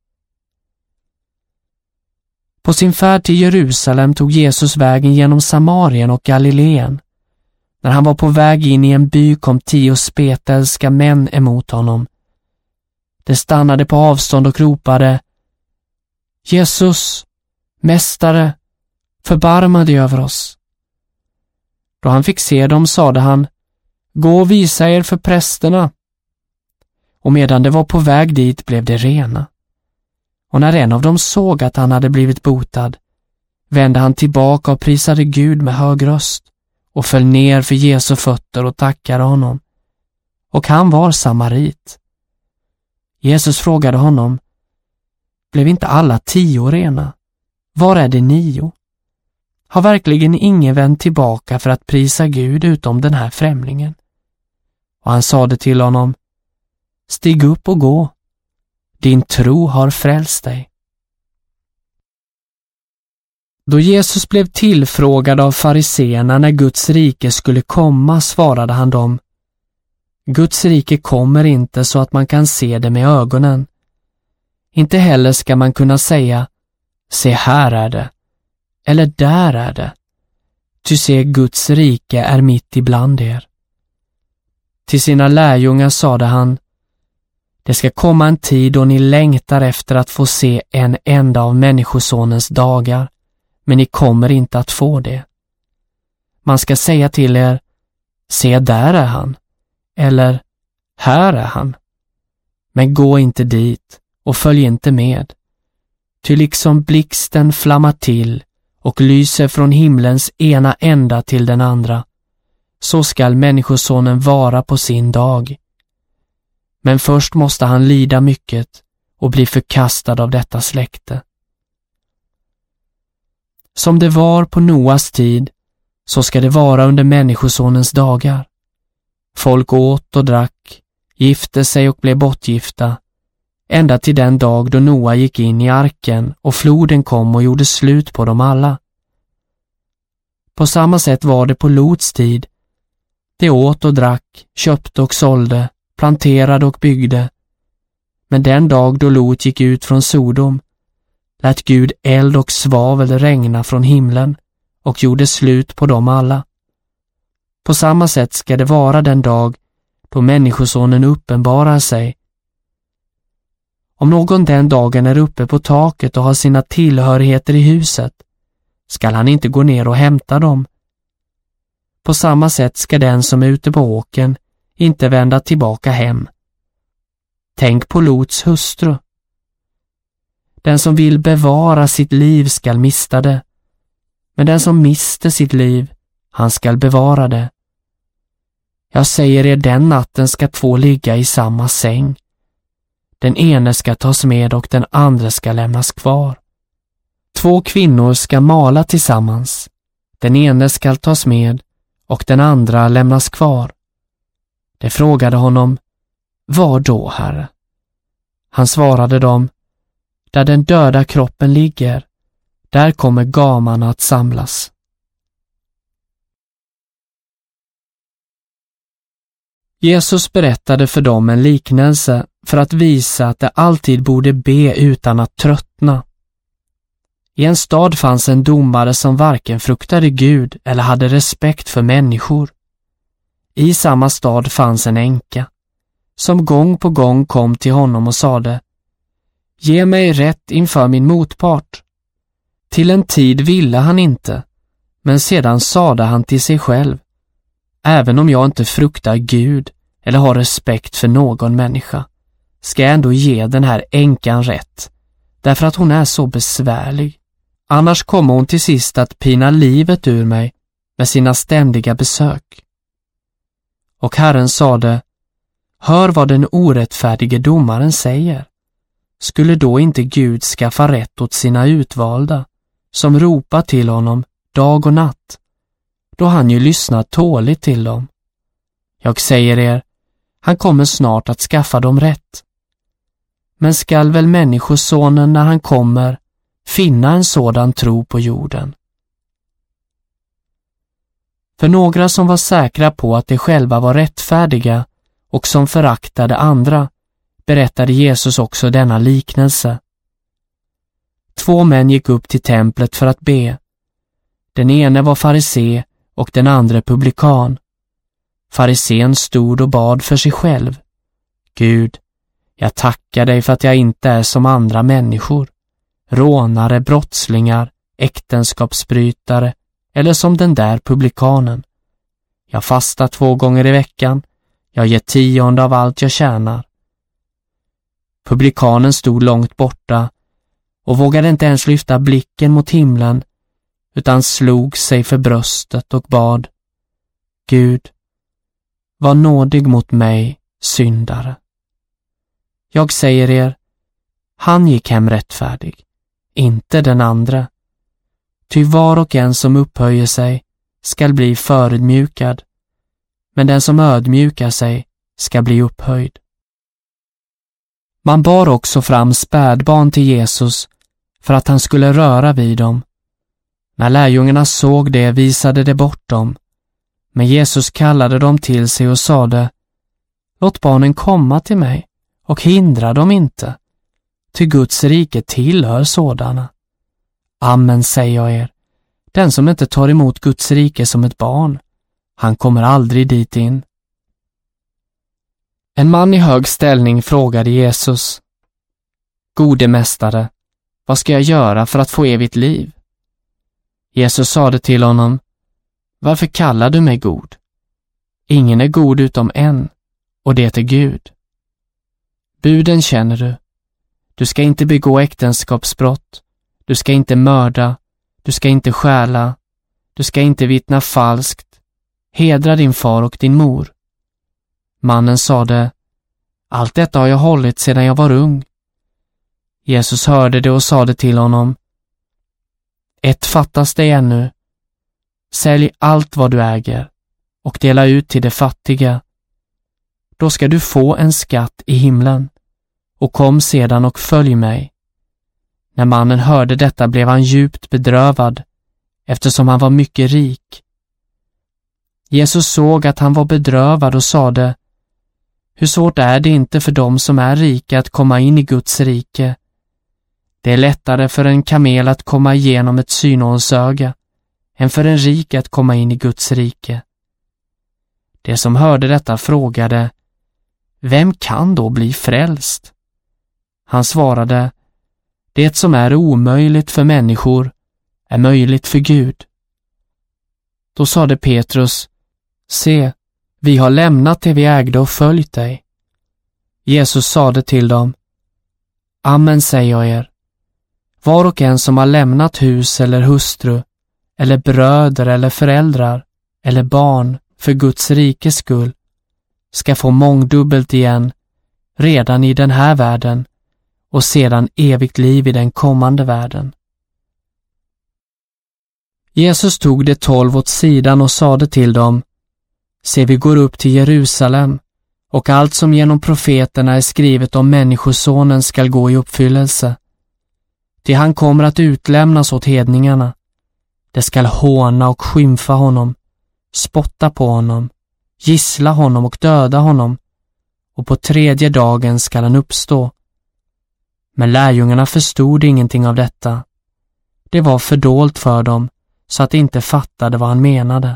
På sin färd till Jerusalem tog Jesus vägen genom Samarien och Galileen. När han var på väg in i en by kom 10 spetälska män emot honom. De stannade på avstånd och ropade: Jesus, mästare, förbarma dig över oss. Då han fick se dem sade han: Gå och visa er för prästerna. Och medan de var på väg dit blev de rena. Och när en av dem såg att han hade blivit botad, vände han tillbaka och prisade Gud med hög röst och föll ner för Jesu fötter och tackade honom. Och han var samarit. Jesus frågade honom: blev inte alla 10 rena? Var är de 9? Har verkligen ingen vänt tillbaka för att prisa Gud utom den här främlingen? Och han sade till honom: stig upp och gå. Din tro har frälst dig. Då Jesus blev tillfrågad av fariseerna när Guds rike skulle komma, svarade han dem: Guds rike kommer inte så att man kan se det med ögonen. Inte heller ska man kunna säga: se, här är det, eller där är det. Ty se, Guds rike är mitt ibland er. Till sina lärjungar sade han: det ska komma en tid då ni längtar efter att få se en enda av människosonens dagar, men ni kommer inte att få det. Man ska säga till er: se, där är han, eller här är han. Men gå inte dit och följ inte med. Ty liksom blixten flammar till och lyser från himlens ena ända till den andra, så skall människosonen vara på sin dag. Men först måste han lida mycket och bli förkastad av detta släkte. Som det var på Noas tid, så ska det vara under människosonens dagar. Folk åt och drack, gifte sig och blev bortgifta, ända till den dag då Noa gick in i arken och floden kom och gjorde slut på dem alla. På samma sätt var det på Lots tid. De åt och drack, köpte och sålde, planterade och byggde. Men den dag då Lot gick ut från Sodom, lät Gud eld och svavel regna från himlen och gjorde slut på dem alla. På samma sätt ska det vara den dag då människosonen uppenbarar sig. Om någon den dagen är uppe på taket och har sina tillhörigheter i huset, skall han inte gå ner och hämta dem. På samma sätt ska den som är ute på åken inte vända tillbaka hem. Tänk på Lots hustru. Den som vill bevara sitt liv skall mista det, men den som mister sitt liv, han skall bevara det. Jag säger er, den natten ska 2 ligga i samma säng. Den ene ska tas med och den andra ska lämnas kvar. 2 kvinnor ska mala tillsammans. Den ene ska tas med och den andra lämnas kvar. De frågade honom: var då, Herre? Han svarade dem: där den döda kroppen ligger, där kommer gamarna att samlas. Jesus berättade för dem en liknelse för att visa att de alltid borde be utan att tröttna. I en stad fanns en domare som varken fruktade Gud eller hade respekt för människor. I samma stad fanns en änka, som gång på gång kom till honom och sade: ge mig rätt inför min motpart. Till en tid ville han inte, men sedan sade han till sig själv: även om jag inte fruktar Gud eller har respekt för någon människa, ska jag ändå ge den här änkan rätt, därför att hon är så besvärlig. Annars kommer hon till sist att pina livet ur mig med sina ständiga besök. Och Herren sade: hör vad den orättfärdige domaren säger. Skulle då inte Gud skaffa rätt åt sina utvalda, som ropar till honom dag och natt, då han ju lyssnar tåligt till dem? Jag säger er, han kommer snart att skaffa dem rätt. Men skall väl människosonen när han kommer finna en sådan tro på jorden? För några som var säkra på att de själva var rättfärdiga och som föraktade andra, berättade Jesus också denna liknelse. 2 män gick upp till templet för att be. Den ene var farisé och den andra publikan. Farisén stod och bad för sig själv: Gud, jag tackar dig för att jag inte är som andra människor, rånare, brottslingar, äktenskapsbrytare eller som den där publikanen. Jag fastar 2 gånger i veckan, jag ger 10% av allt jag tjänar. Publikanen stod långt borta och vågade inte ens lyfta blicken mot himlen utan slog sig för bröstet och bad: Gud, var nådig mot mig, syndare. Jag säger er, han gick hem rättfärdig, inte den andra. Ty var och en som upphöjer sig skall bli förödmjukad, men den som ödmjukar sig ska bli upphöjd. Man bar också fram spädbarn till Jesus för att han skulle röra vid dem. När lärjungarna såg det visade det bort dem, men Jesus kallade dem till sig och sade: Låt barnen komma till mig och hindra dem inte, ty Guds rike tillhör sådana. Amen, säger jag er, den som inte tar emot Guds rike som ett barn, han kommer aldrig dit in. En man i hög ställning frågade Jesus: Gode mästare, vad ska jag göra för att få evigt liv? Jesus sade till honom: Varför kallar du mig god? Ingen är god utom en, och det är Gud. Buden känner du. Du ska inte begå äktenskapsbrott. Du ska inte mörda. Du ska inte stjäla. Du ska inte vittna falskt. Hedra din far och din mor. Mannen sade: Allt detta har jag hållit sedan jag var ung. Jesus hörde det och sade till honom: Ett fattas dig ännu. Sälj allt vad du äger och dela ut till de fattiga. Då ska du få en skatt i himlen, och kom sedan och följ mig. När mannen hörde detta blev han djupt bedrövad, eftersom han var mycket rik. Jesus såg att han var bedrövad och sade: Hur svårt är det inte för dem som är rika att komma in i Guds rike? Det är lättare för en kamel att komma igenom ett synålsöga än för en rik att komma in i Guds rike. De som hörde detta frågade: Vem kan då bli frälst? Han svarade: Det som är omöjligt för människor är möjligt för Gud. Då sade Petrus: Se, vi har lämnat det vi ägde och följt dig. Jesus sade till dem: Amen, säger jag er, var och en som har lämnat hus eller hustru, eller bröder eller föräldrar, eller barn för Guds rikes skull, ska få mångdubbelt igen redan i den här världen och sedan evigt liv i den kommande världen. Jesus tog de 12 åt sidan och sade till dem: Se, vi går upp till Jerusalem, och allt som genom profeterna är skrivet om människosonen skall gå i uppfyllelse. Ty han kommer att utlämnas åt hedningarna. De skall håna och skymfa honom, spotta på honom, gissla honom och döda honom, och på 3:e dagen skall han uppstå. Men lärjungarna förstod ingenting av detta. Det var fördolt för dem, så att de inte fattade vad han menade.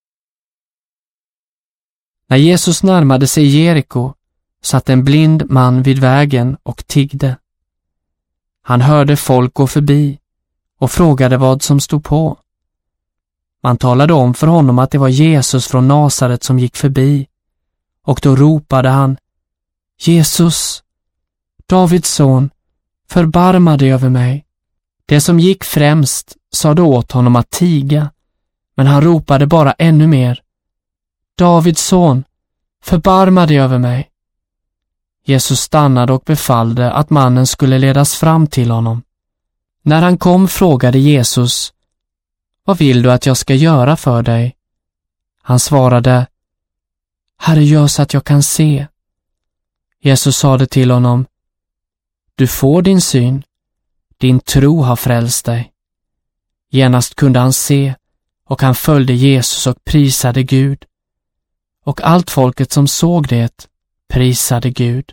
När Jesus närmade sig Jeriko satt en blind man vid vägen och tiggde. Han hörde folk gå förbi och frågade vad som stod på. Man talade om för honom att det var Jesus från Nasaret som gick förbi, och då ropade han: Jesus, Davids son, förbarma dig över mig. Det som gick främst sade åt honom att tiga, men han ropade bara ännu mer: Davids son, förbarma dig över mig. Jesus stannade och befallde att mannen skulle ledas fram till honom. När han kom frågade Jesus: Vad vill du att jag ska göra för dig? Han svarade: Herre, gör så att jag kan se. Jesus sade till honom: Du får din syn. Din tro har frälst dig. Genast kunde han se, och han följde Jesus och prisade Gud. Och allt folket som såg det prisade Gud.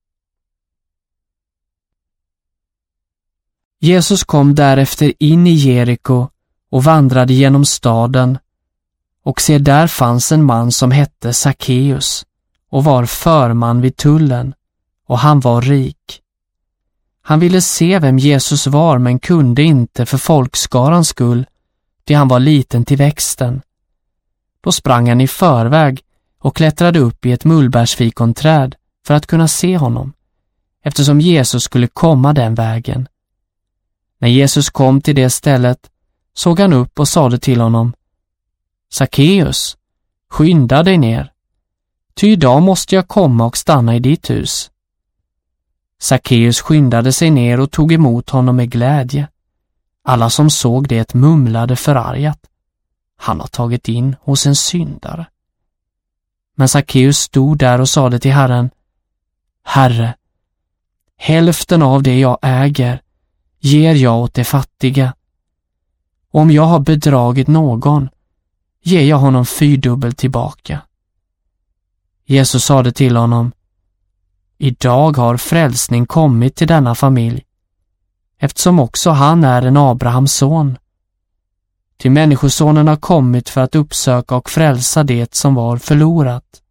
Jesus kom därefter in i Jeriko och vandrade genom staden, och se, där fanns en man som hette Sackeus och var förman vid tullen, och han var rik. Han ville se vem Jesus var, men kunde inte för folkskarans skull, ty han var liten till växten. Då sprang han i förväg och klättrade upp i ett mullbärsfikonträd för att kunna se honom, eftersom Jesus skulle komma den vägen. När Jesus kom till det stället såg han upp och sade till honom: Sackeus, skynda dig ner, ty idag måste jag komma och stanna i ditt hus. Sackeus skyndade sig ner och tog emot honom med glädje. Alla som såg det mumlade förargat: han har tagit in hos en syndare. Men Sackeus stod där och sade till Herren: Herre, hälften av det jag äger ger jag åt de fattiga. Och om jag har bedragit någon, ger jag honom 4-dubbelt tillbaka. Jesus sade till honom: idag har frälsning kommit till denna familj, eftersom också han är en Abrahams son. Ty människosonen har kommit för att uppsöka och frälsa det som var förlorat.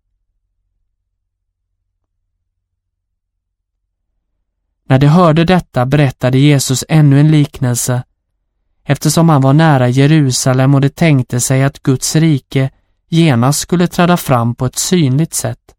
När de hörde detta berättade Jesus ännu en liknelse, eftersom han var nära Jerusalem och de tänkte sig att Guds rike genast skulle träda fram på ett synligt sätt.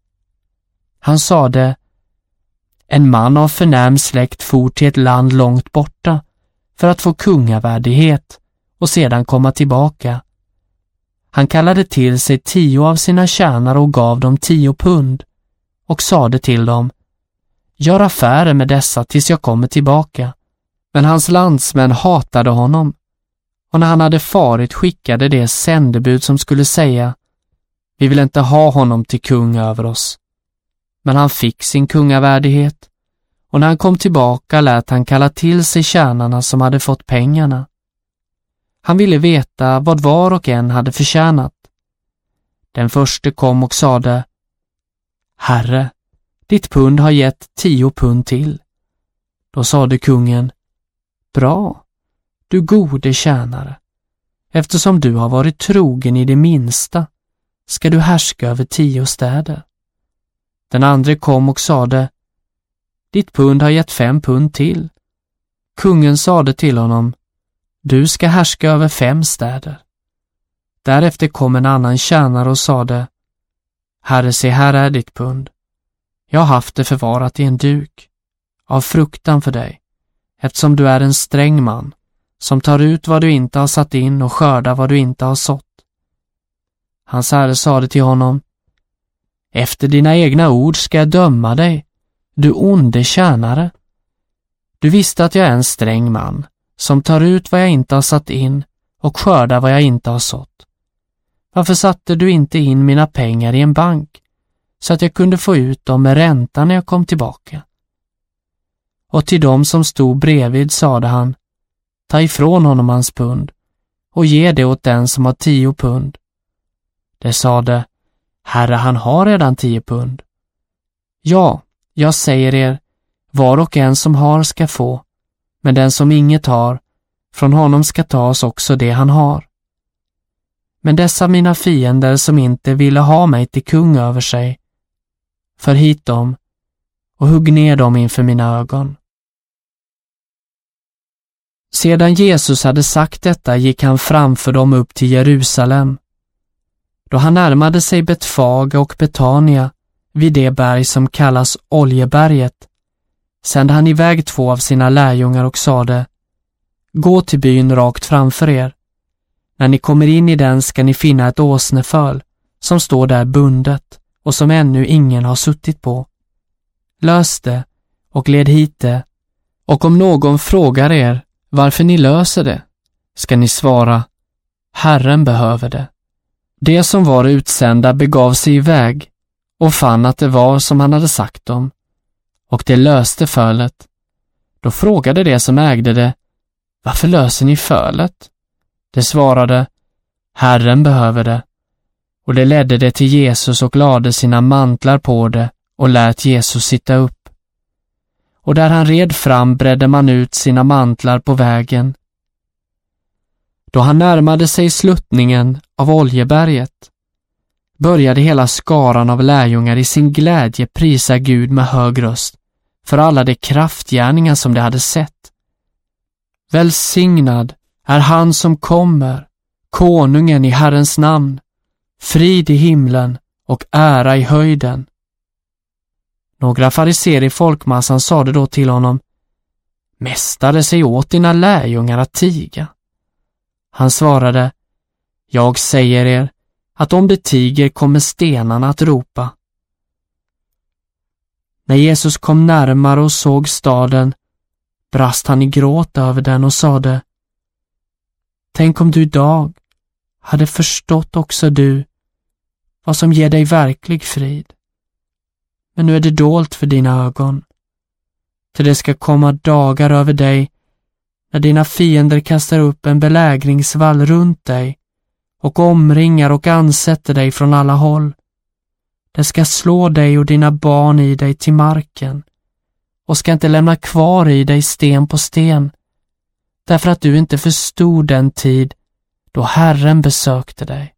Han sade: en man av förnäm släkt for till ett land långt borta för att få kungavärdighet och sedan komma tillbaka. Han kallade till sig 10 av sina tjänare och gav dem 10 pund och sade till dem: gör affärer med dessa tills jag kommer tillbaka. Men hans landsmän hatade honom, och när han hade farit skickade det sändebud som skulle säga: vi vill inte ha honom till kung över oss. Men han fick sin kungavärdighet, och när han kom tillbaka lät han kalla till sig tjänarna som hade fått pengarna. Han ville veta vad var och en hade förtjänat. Den förste kom och sade: Herre, ditt pund har gett 10 pund till. Då sade kungen: bra, du gode tjänare. Eftersom du har varit trogen i det minsta, ska du härska över 10 städer. Den andra kom och sade: ditt pund har gett 5 pund till. Kungen sade till honom: du ska härska över 5 städer. Därefter kom en annan tjänare och sade: Herre, se, här är ditt pund. Jag har haft det förvarat i en duk, av fruktan för dig, eftersom du är en sträng man, som tar ut vad du inte har satt in och skördar vad du inte har sått. Hans herre sade till honom: efter dina egna ord ska jag döma dig, du onde tjänare. Du visste att jag är en sträng man, som tar ut vad jag inte har satt in och skördar vad jag inte har sått. Varför satte du inte in mina pengar i en bank, så att jag kunde få ut dem med ränta när jag kom tillbaka? Och till dem som stod bredvid sade han: ta ifrån honom hans pund och ge det åt den som har 10 pund. Det sade: Herre, han har redan 10 pund. Ja, jag säger er, var och en som har ska få, men den som inget har, från honom ska tas också det han har. Men dessa mina fiender som inte ville ha mig till kung över sig, för hit dem och hugg ner dem inför mina ögon. Sedan Jesus hade sagt detta gick han framför dem upp till Jerusalem. Då han närmade sig Betfaga och Betania, vid det berg som kallas Oljeberget, sände han iväg 2 av sina lärjungar och sade: gå till byn rakt framför er. När ni kommer in i den ska ni finna ett åsneföl som står där bundet och som ännu ingen har suttit på. Lös det och led hit det, och om någon frågar er varför ni löser det, ska ni svara: Herren behöver det. Det som var utsända begav sig iväg och fann att det var som han hade sagt dem, och det löste fölet. Då frågade det som ägde det: varför löser ni fölet? Det svarade: Herren behöver det. Och det ledde det till Jesus och lade sina mantlar på det och lät Jesus sitta upp. Och där han red fram bredde man ut sina mantlar på vägen. Då han närmade sig sluttningen av Oljeberget, började hela skaran av lärjungar i sin glädje prisa Gud med hög röst för alla de kraftgärningar som de hade sett. Välsignad är han som kommer, konungen i Herrens namn, frid i himlen och ära i höjden. Några fariseer i folkmassan sade då till honom: Mästare, säg åt dina lärjungar att tiga. Han svarade, jag säger er att om det tiger kommer stenarna att ropa. När Jesus kom närmare och såg staden brast han i gråt över den och sade, tänk om du idag hade förstått också du vad som ger dig verklig frid. Men nu är det dolt för dina ögon. Till det ska komma dagar över dig när dina fiender kastar upp en belägringsvall runt dig och omringar och ansätter dig från alla håll. Det ska slå dig och dina barn i dig till marken och ska inte lämna kvar i dig sten på sten, därför att du inte förstod den tid då Herren besökte dig.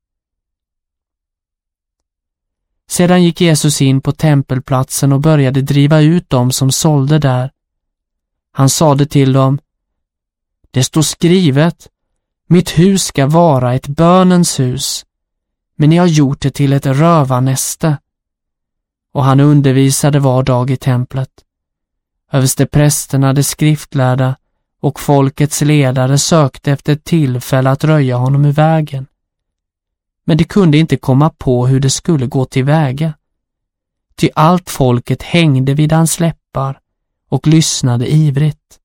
Sedan gick Jesus in på tempelplatsen och började driva ut dem som sålde där. Han sade till dem, det står skrivet, mitt hus ska vara ett bönens hus, men ni har gjort det till ett rövarnäste. Och han undervisade var dag i templet. Översteprästerna, de skriftlärda och folkets ledare sökte efter ett tillfälle att röja honom ur vägen. Men de kunde inte komma på hur det skulle gå tillväga. Ty allt folket hängde vid hans läppar och lyssnade ivrigt.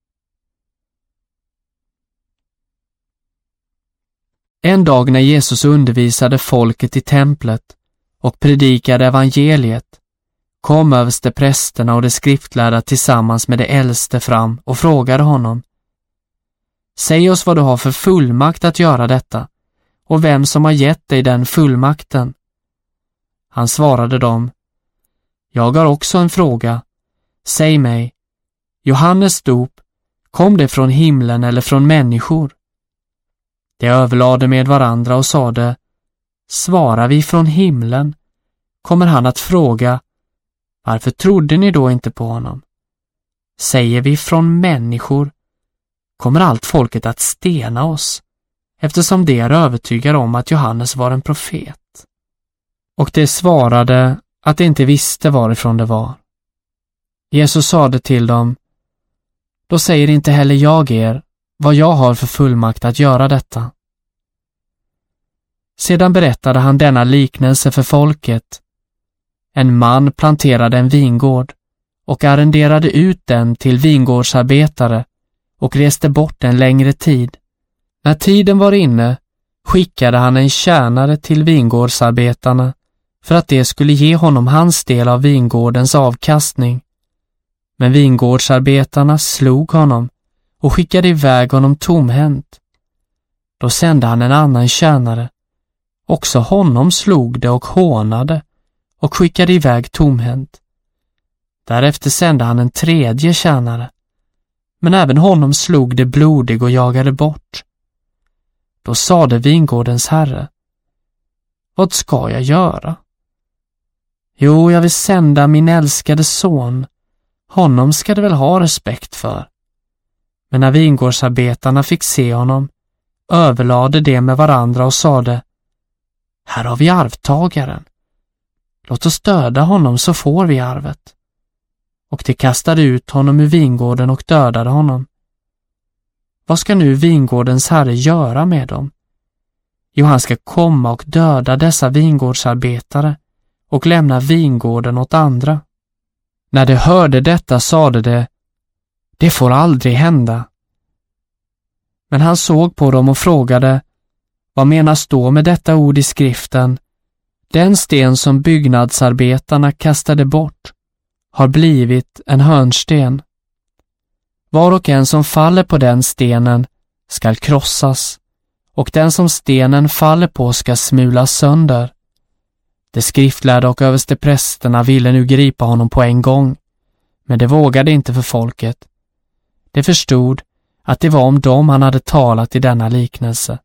En dag när Jesus undervisade folket i templet och predikade evangeliet kom översteprästerna och de skriftlärda tillsammans med de äldste fram och frågade honom, säg oss vad du har för fullmakt att göra detta och vem som har gett dig den fullmakten. Han svarade dem, jag har också en fråga. Säg mig, Johannes dop, kom det från himlen eller från människor? De överlade med varandra och sade, svarar vi från himlen, kommer han att fråga, varför trodde ni då inte på honom? Säger vi från människor, kommer allt folket att stena oss, eftersom de är övertygade om att Johannes var en profet. Och de svarade att de inte visste varifrån det var. Jesus sade till dem, då säger inte heller jag er vad jag har för fullmakt att göra detta. Sedan berättade han denna liknelse för folket. En man planterade en vingård och arrenderade ut den till vingårdsarbetare och reste bort en längre tid. När tiden var inne skickade han en tjänare till vingårdsarbetarna för att de skulle ge honom hans del av vingårdens avkastning. Men vingårdsarbetarna slog honom och skickade iväg honom tomhänt. Då sände han en annan tjänare. Också honom slog det och hånade och skickade iväg tomhänt. Därefter sände han en tredje tjänare. Men även honom slog det blodig och jagade bort. Då sade vingårdens herre, vad ska jag göra? Jo, jag vill sända min älskade son. Honom ska det väl ha respekt för. Men när vingårdsarbetarna fick se honom överlade de med varandra och sade, här har vi arvtagaren. Låt oss döda honom så får vi arvet. Och de kastade ut honom ur vingården och dödade honom. Vad ska nu vingårdens herre göra med dem? Jo, han ska komma och döda dessa vingårdsarbetare och lämna vingården åt andra. När de hörde detta sade de, det får aldrig hända. Men han såg på dem och frågade, vad menas då med detta ord i skriften? Den sten som byggnadsarbetarna kastade bort har blivit en hörnsten. Var och en som faller på den stenen skall krossas, och den som stenen faller på ska smulas sönder. De skriftlärda och översteprästerna ville nu gripa honom på en gång, men de vågade inte för folket. De förstod att det var om dem han hade talat i denna liknelse.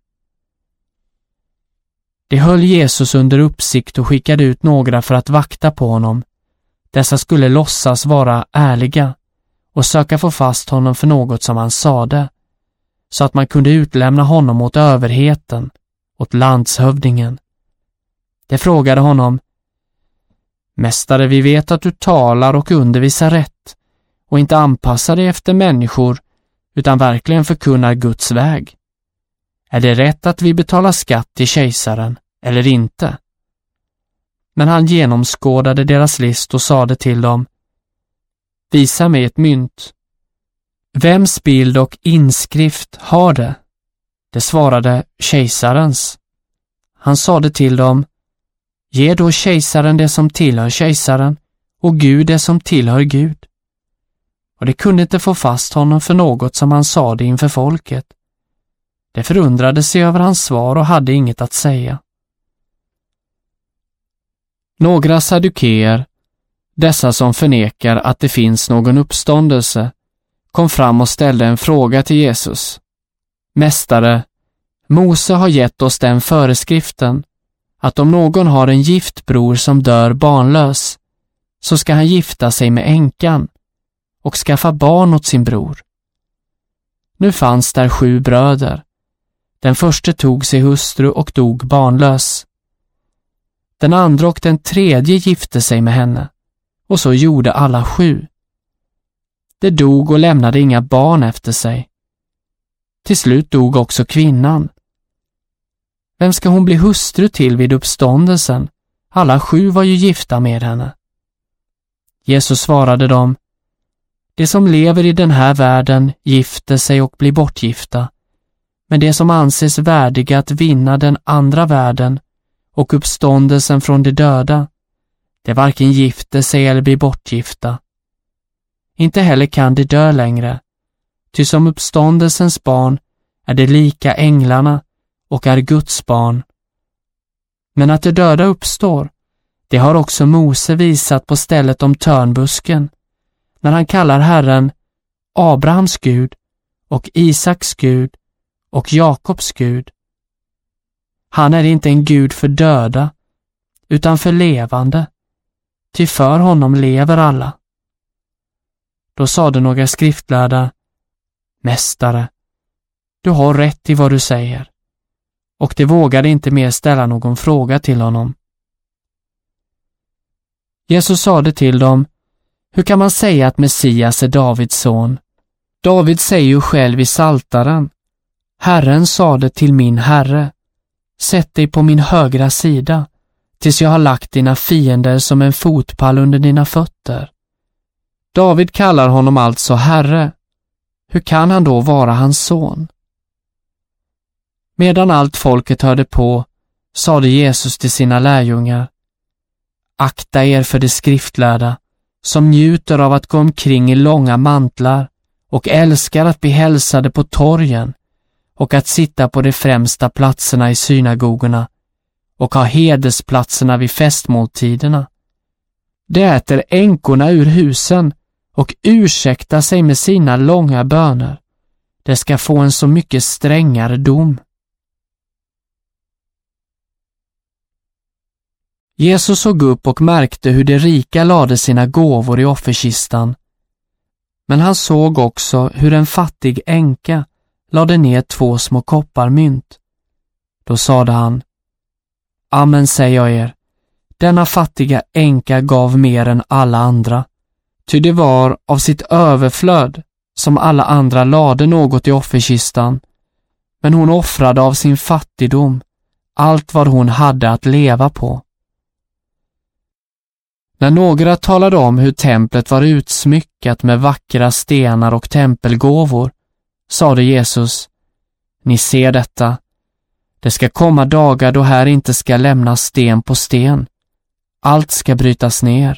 De höll Jesus under uppsikt och skickade ut några för att vakta på honom. Dessa skulle låtsas vara ärliga och söka få fast honom för något som han sade, så att man kunde utlämna honom åt överheten, åt landshövdingen. De frågade honom, mästare, vi vet att du talar och undervisar rätt och inte anpassar dig efter människor utan verkligen förkunnar Guds väg? Är det rätt att vi betalar skatt till kejsaren eller inte? Men han genomskådade deras list och sade till dem: Visa mig ett mynt. Vems bild och inskrift har det? Det svarade kejsarens. Han sade till dem: Ge då kejsaren det som tillhör kejsaren och Gud det som tillhör Gud. Och det kunde inte få fast honom för något som han sade inför folket. Det förundrade sig över hans svar och hade inget att säga. Några saddukeer, dessa som förnekar att det finns någon uppståndelse, kom fram och ställde en fråga till Jesus. Mästare, Mose har gett oss den föreskriften att om någon har en gift bror som dör barnlös, så ska han gifta sig med änkan och skaffa barn åt sin bror. Nu fanns där 7 bröder. Den förste tog sig hustru och dog barnlös. Den andra och den tredje gifte sig med henne, och så gjorde alla 7. De dog och lämnade inga barn efter sig. Till slut dog också kvinnan. Vem ska hon bli hustru till vid uppståndelsen? Alla 7 var ju gifta med henne. Jesus svarade dem: De som lever i den här världen gifter sig och blir bortgifta, men de som anses värdiga att vinna den andra världen och uppståndelsen från de döda, de varken gifter sig eller blir bortgifta. Inte heller kan de dö längre, ty som uppståndelsens barn är de lika änglarna och är Guds barn. Men att de döda uppstår, det har också Mose visat på stället om törnbusken, när han kallar Herren Abrahams Gud och Isaks Gud och Jakobs Gud. Han är inte en Gud för döda, utan för levande, ty för honom lever alla. Då sade några skriftlärda: Mästare, du har rätt i vad du säger. Och de vågade inte mer ställa någon fråga till honom. Jesus sade till dem: Hur kan man säga att Messias är Davids son? David säger ju själv i Psaltaren: Herren sade till min Herre: Sätt dig på min högra sida, tills jag har lagt dina fiender som en fotpall under dina fötter. David kallar honom alltså Herre. Hur kan han då vara hans son? Medan allt folket hörde på, sade Jesus till sina lärjungar: Akta er för de skriftlärda, som njuter av att gå omkring i långa mantlar och älskar att bli hälsade på torgen och att sitta på de främsta platserna i synagogorna och ha hedersplatserna vid festmåltiderna. De äter änkorna ur husen och ursäktar sig med sina långa böner. De ska få en så mycket strängare dom. Jesus såg upp och märkte hur de rika lade sina gåvor i offerkistan. Men han såg också hur en fattig änka lade ner 2 små kopparmynt. Då sade han: Amen säger jag er, denna fattiga änka gav mer än alla andra, ty det var av sitt överflöd som alla andra lade något i offerkistan, men hon offrade av sin fattigdom allt vad hon hade att leva på. När några talade om hur templet var utsmyckat med vackra stenar och tempelgåvor, sade Jesus: Ni ser detta. Det ska komma dagar då här inte ska lämnas sten på sten. Allt ska brytas ner.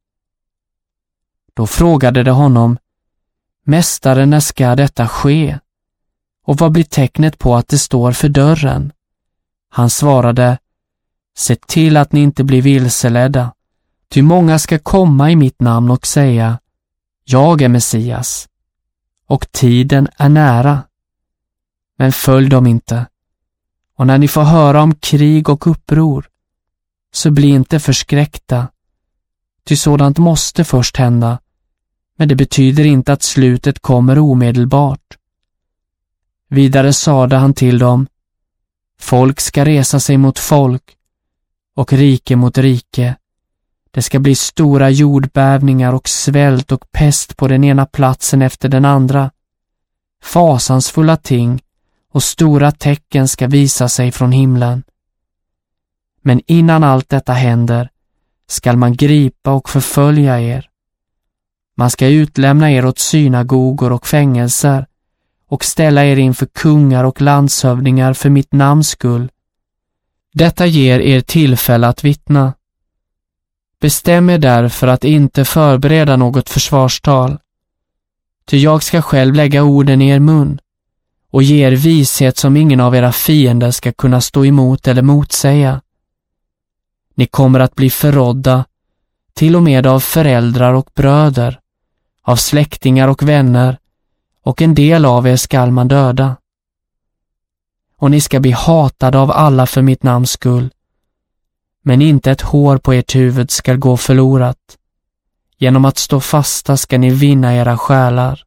Då frågade de honom: Mästare, när ska detta ske? Och vad blir tecknet på att det står för dörren? Han svarade: Se till att ni inte blir vilseledda. Ty många ska komma i mitt namn och säga: Jag är Messias, och tiden är nära. Men följ dem inte. Och när ni får höra om krig och uppror, så bli inte förskräckta. Ty sådant måste först hända, men det betyder inte att slutet kommer omedelbart. Vidare sade han till dem: Folk ska resa sig mot folk och rike mot rike. Det ska bli stora jordbävningar och svält och pest på den ena platsen efter den andra. fasansfulla ting och stora tecken ska visa sig från himlen. Men innan allt detta händer skall man gripa och förfölja er. Man ska utlämna er åt synagogor och fängelser och ställa er inför kungar och landshövdingar för mitt namns skull. Detta ger er tillfälle att vittna. Bestäm er därför att inte förbereda något försvarstal. Ty jag ska själv lägga orden i er mun och ge er vishet som ingen av era fiender ska kunna stå emot eller motsäga. Ni kommer att bli förrådda, till och med av föräldrar och bröder, av släktingar och vänner, och en del av er skall man döda. Och ni ska bli hatade av alla för mitt namns skull. Men inte ett hår på ert huvud ska gå förlorat. Genom att stå fasta ska ni vinna era själar.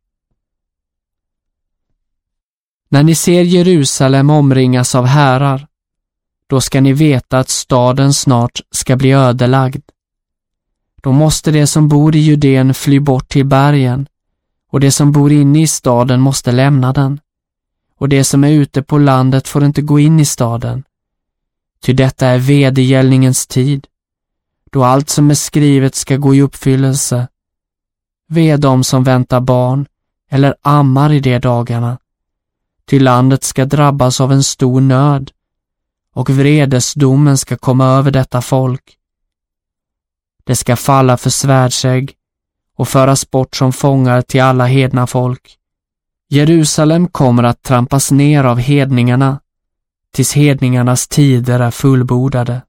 När ni ser Jerusalem omringas av härar, då ska ni veta att staden snart ska bli ödelagd. Då måste de som bor i Judén fly bort till bergen, och de som bor inne i staden måste lämna den. Och de som är ute på landet får inte gå in i staden. Ty detta är vedergällningens tid, då allt som är skrivet ska gå i uppfyllelse. Ve dem som väntar barn eller ammar i de dagarna, ty landet ska drabbas av en stor nöd, och vredesdomen ska komma över detta folk. Det ska falla för svärdsägg och föras bort som fångar till alla hedna folk. Jerusalem kommer att trampas ner av hedningarna, tills hedningarnas tider är fullbordade.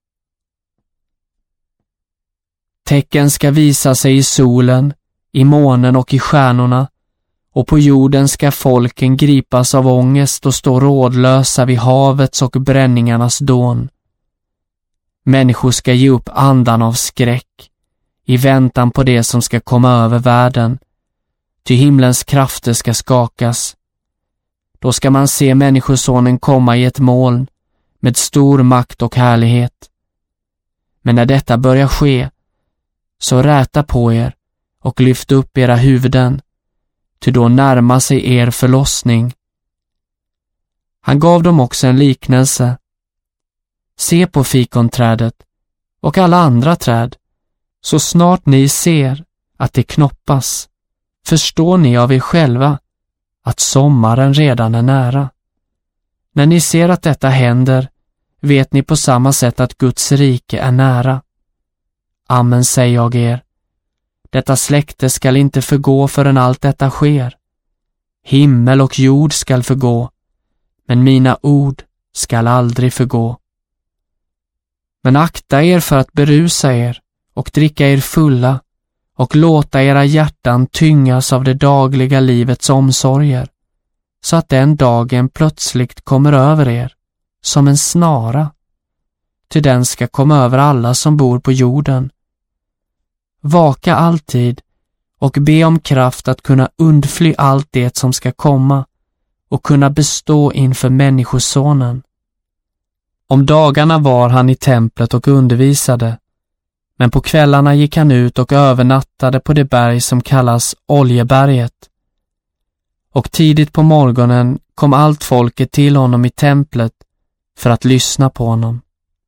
Tecken ska visa sig i solen, i månen och i stjärnorna, och på jorden ska folken gripas av ångest och stå rådlösa vid havets och bränningarnas dån. Människor ska ge upp andan av skräck, i väntan på det som ska komma över världen, ty himlens krafter ska skakas. Då ska man se Människosonen komma i ett moln med stor makt och härlighet. Men när detta börjar ske, så räta på er och lyft upp era huvuden, ty då närmar sig er förlossning. Han gav dem också en liknelse. Se på fikonträdet och alla andra träd. Så snart ni ser att det knoppas, förstår ni av er själva att sommaren redan är nära. När ni ser att detta händer, vet ni på samma sätt att Guds rike är nära. Amen, säger jag er. Detta släkte skall inte förgå förrän allt detta sker. Himmel och jord skall förgå, men mina ord skall aldrig förgå. Men akta er för att berusa er och dricka er fulla och låta era hjärtan tyngas av det dagliga livets omsorger, så att den dagen plötsligt kommer över er som en snara, ty den ska komma över alla som bor på jorden. Vaka alltid och be om kraft att kunna undfly allt det som ska komma och kunna bestå inför Människosonen. Om dagarna var han i templet och undervisade, men på kvällarna gick han ut och övernattade på det berg som kallas Oljeberget. Och tidigt på morgonen kom allt folket till honom i templet för att lyssna på honom.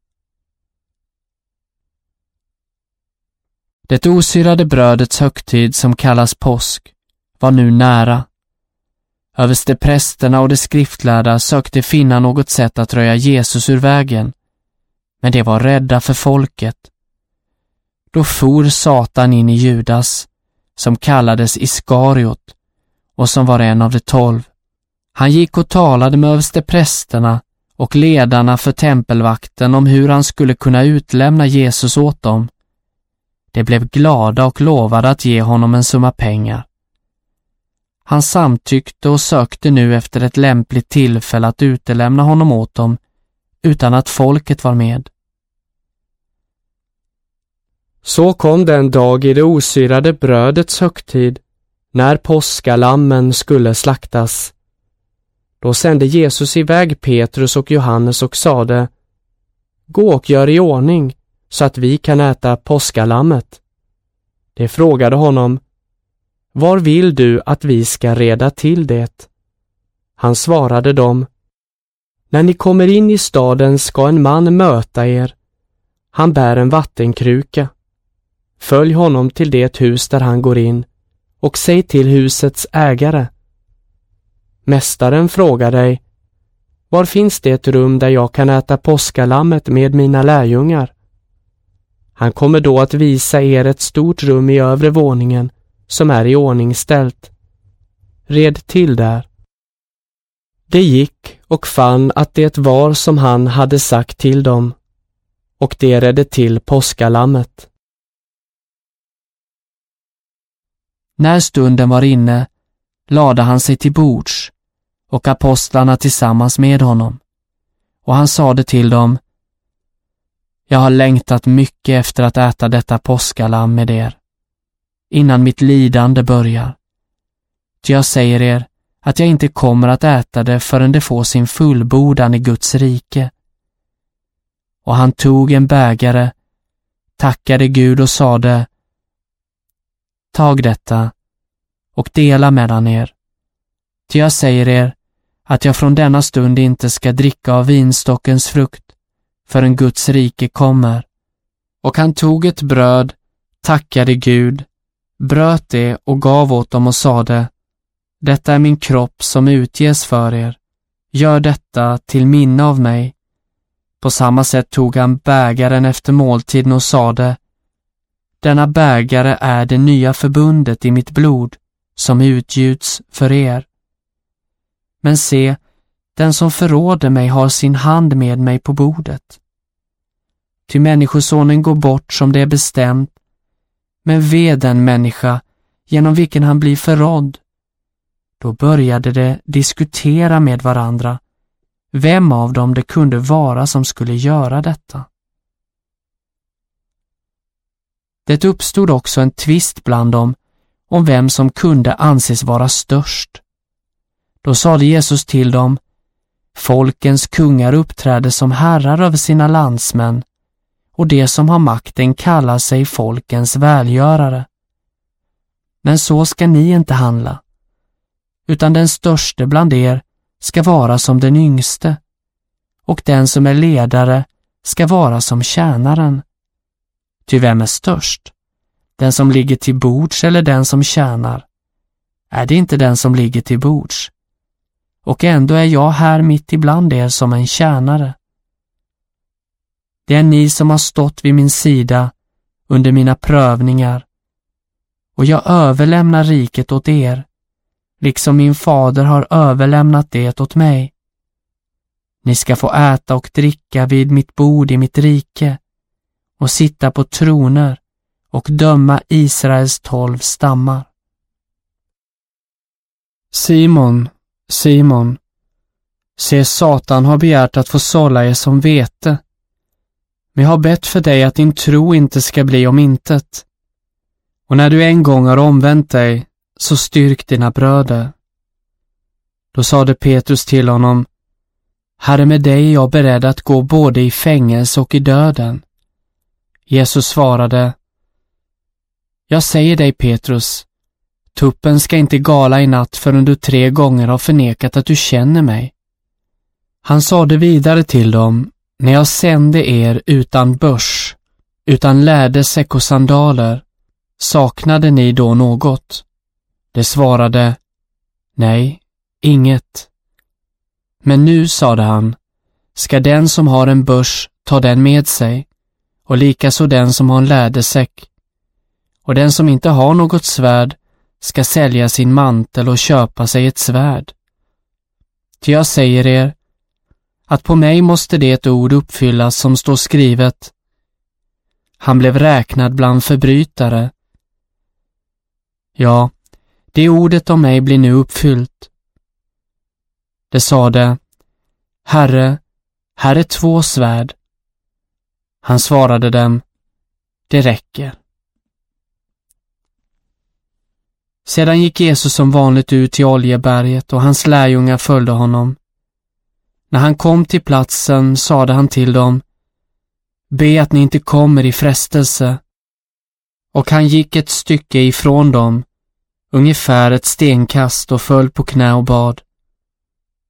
Det osyrade brödets högtid som kallas påsk var nu nära. Översteprästerna och de skriftlärda sökte finna något sätt att röja Jesus ur vägen, men de var rädda för folket. Då for Satan in i Judas, som kallades Iskariot och som var en av de 12. Han gick och talade med översteprästerna och ledarna för tempelvakten om hur han skulle kunna utlämna Jesus åt dem. De blev glada och lovade att ge honom en summa pengar. Han samtyckte och sökte nu efter ett lämpligt tillfälle att utelämna honom åt dem utan att folket var med. Så kom den dag i det osyrade brödets högtid, när påskalammen skulle slaktas. Då sände Jesus iväg Petrus och Johannes och sade: Gå och gör i ordning så att vi kan äta påskalammet. De frågade honom: Var vill du att vi ska reda till det? Han svarade dem: När ni kommer in i staden ska en man möta er. Han bär en vattenkruka. Följ honom till det hus där han går in och säg till husets ägare: Mästaren frågar dig: Var finns det ett rum där jag kan äta påskalammet med mina lärjungar? Han kommer då att visa er ett stort rum i övre våningen som är i ordningställt. Red till där. Det gick och fann att det var som han hade sagt till dem, och det redde till påskalammet. När stunden var inne lade han sig till bords och apostlarna tillsammans med honom. Och han sade till dem: Jag har längtat mycket efter att äta detta påskalamm med er, innan mitt lidande börjar. Ty jag säger er att jag inte kommer att äta det förrän det får sin fullbordan i Guds rike. Och han tog en bägare, tackade Gud och sade: Tag detta och dela mellan er. Ty jag säger er att jag från denna stund inte ska dricka av vinstockens frukt förrän Guds rike kommer. Och han tog ett bröd, tackade Gud, bröt det och gav åt dem och sade: Detta är min kropp som utges för er. Gör detta till minne av mig. På samma sätt tog han bägaren efter måltiden och sade: Denna bägare är det nya förbundet i mitt blod som utgjuts för er. Men se, den som förråder mig har sin hand med mig på bordet. Ty människosonen går bort som det är bestämt, men ve den människa genom vilken han blir förrådd. Då började de diskutera med varandra vem av dem det kunde vara som skulle göra detta. Det uppstod också en tvist bland dem om vem som kunde anses vara störst. Då sade Jesus till dem: Folkens kungar uppträder som herrar över sina landsmän, och de som har makten kallar sig folkens välgörare. Men så ska ni inte handla, utan den störste bland er ska vara som den yngste, och den som är ledare ska vara som tjänaren. Ty vem är störst? Den som ligger till bords eller den som tjänar? Är det inte den som ligger till bords? Och ändå är jag här mitt ibland er som en tjänare. Det är ni som har stått vid min sida under mina prövningar, och jag överlämnar riket åt er, liksom min fader har överlämnat det åt mig. Ni ska få äta och dricka vid mitt bord i mitt rike och sitta på troner och döma Israels 12 stammar. Simon, Simon, se, Satan har begärt att få sålla er som vete. Men jag har bett för dig att din tro inte ska bli om intet. Och när du en gång har omvänt dig, så styrk dina bröder. Då sade Petrus till honom: Herre, med dig är jag beredd att gå både i fängelse och i döden. Jesus svarade: Jag säger dig, Petrus, tuppen ska inte gala i natt förrän du 3 gånger har förnekat att du känner mig. Han sade vidare till dem: När jag sände er utan börs, utan lädersäck och sandaler, saknade ni då något? Det svarade: Nej, inget. Men nu, sade han, ska den som har en börs ta den med sig, och likaså den som har en lädersäck. Och den som inte har något svärd ska sälja sin mantel och köpa sig ett svärd. Ty jag säger er, att på mig måste det ett ord uppfyllas som står skrivet: Han blev räknad bland förbrytare. Ja, det ordet om mig blir nu uppfyllt. Det sade: Herre, här är 2 svärd. Han svarade dem: Det räcker. Sedan gick Jesus som vanligt ut till Oljeberget, och hans lärjungar följde honom. När han kom till platsen sade han till dem: Be att ni inte kommer i frestelse. Och han gick ett stycke ifrån dem, ungefär ett stenkast, och föll på knä och bad: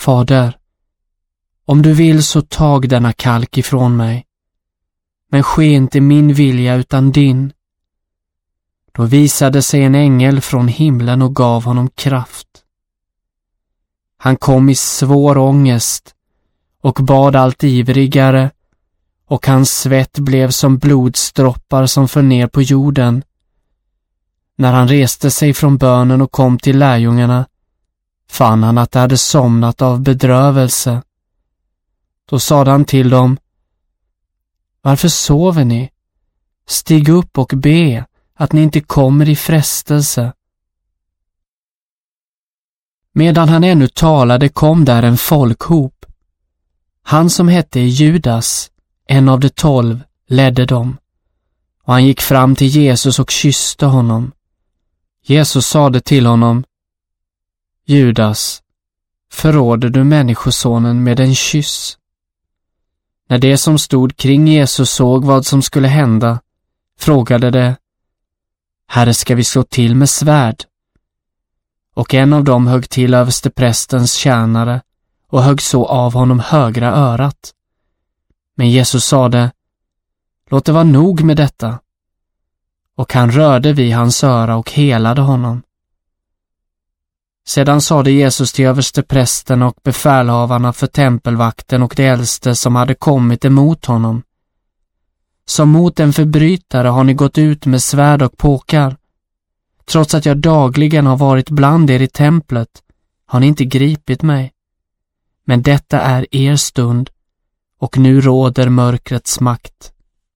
Fader, om du vill så tag denna kalk ifrån mig, men ske inte min vilja utan din. Då visade sig en ängel från himlen och gav honom kraft. Han kom i svår ångest och bad allt ivrigare, och hans svett blev som blodsdroppar som föll ner på jorden. När han reste sig från bönen och kom till lärjungarna, fann han att de hade somnat av bedrövelse. Då sade han till dem: Varför sover ni? Stig upp och be att ni inte kommer i frestelse. Medan han ännu talade kom där en folkhop. Han som hette Judas, en av de 12, ledde dem, och han gick fram till Jesus och kysste honom. Jesus sade till honom: Judas, förråder du människosonen med en kyss? När de som stod kring Jesus såg vad som skulle hända, frågade de: Herre, ska vi slå till med svärd? Och en av dem högg till översteprästens tjänare och högg så av honom högra örat. Men Jesus sade: Låt det vara nog med detta. Och han rörde vid hans öra och helade honom. Sedan sade Jesus till översteprästen och befälhavarna för tempelvakten och de äldste som hade kommit emot honom: Som mot en förbrytare har ni gått ut med svärd och påkar. Trots att jag dagligen har varit bland er i templet har ni inte gripit mig. Men detta är er stund, och nu råder mörkrets makt.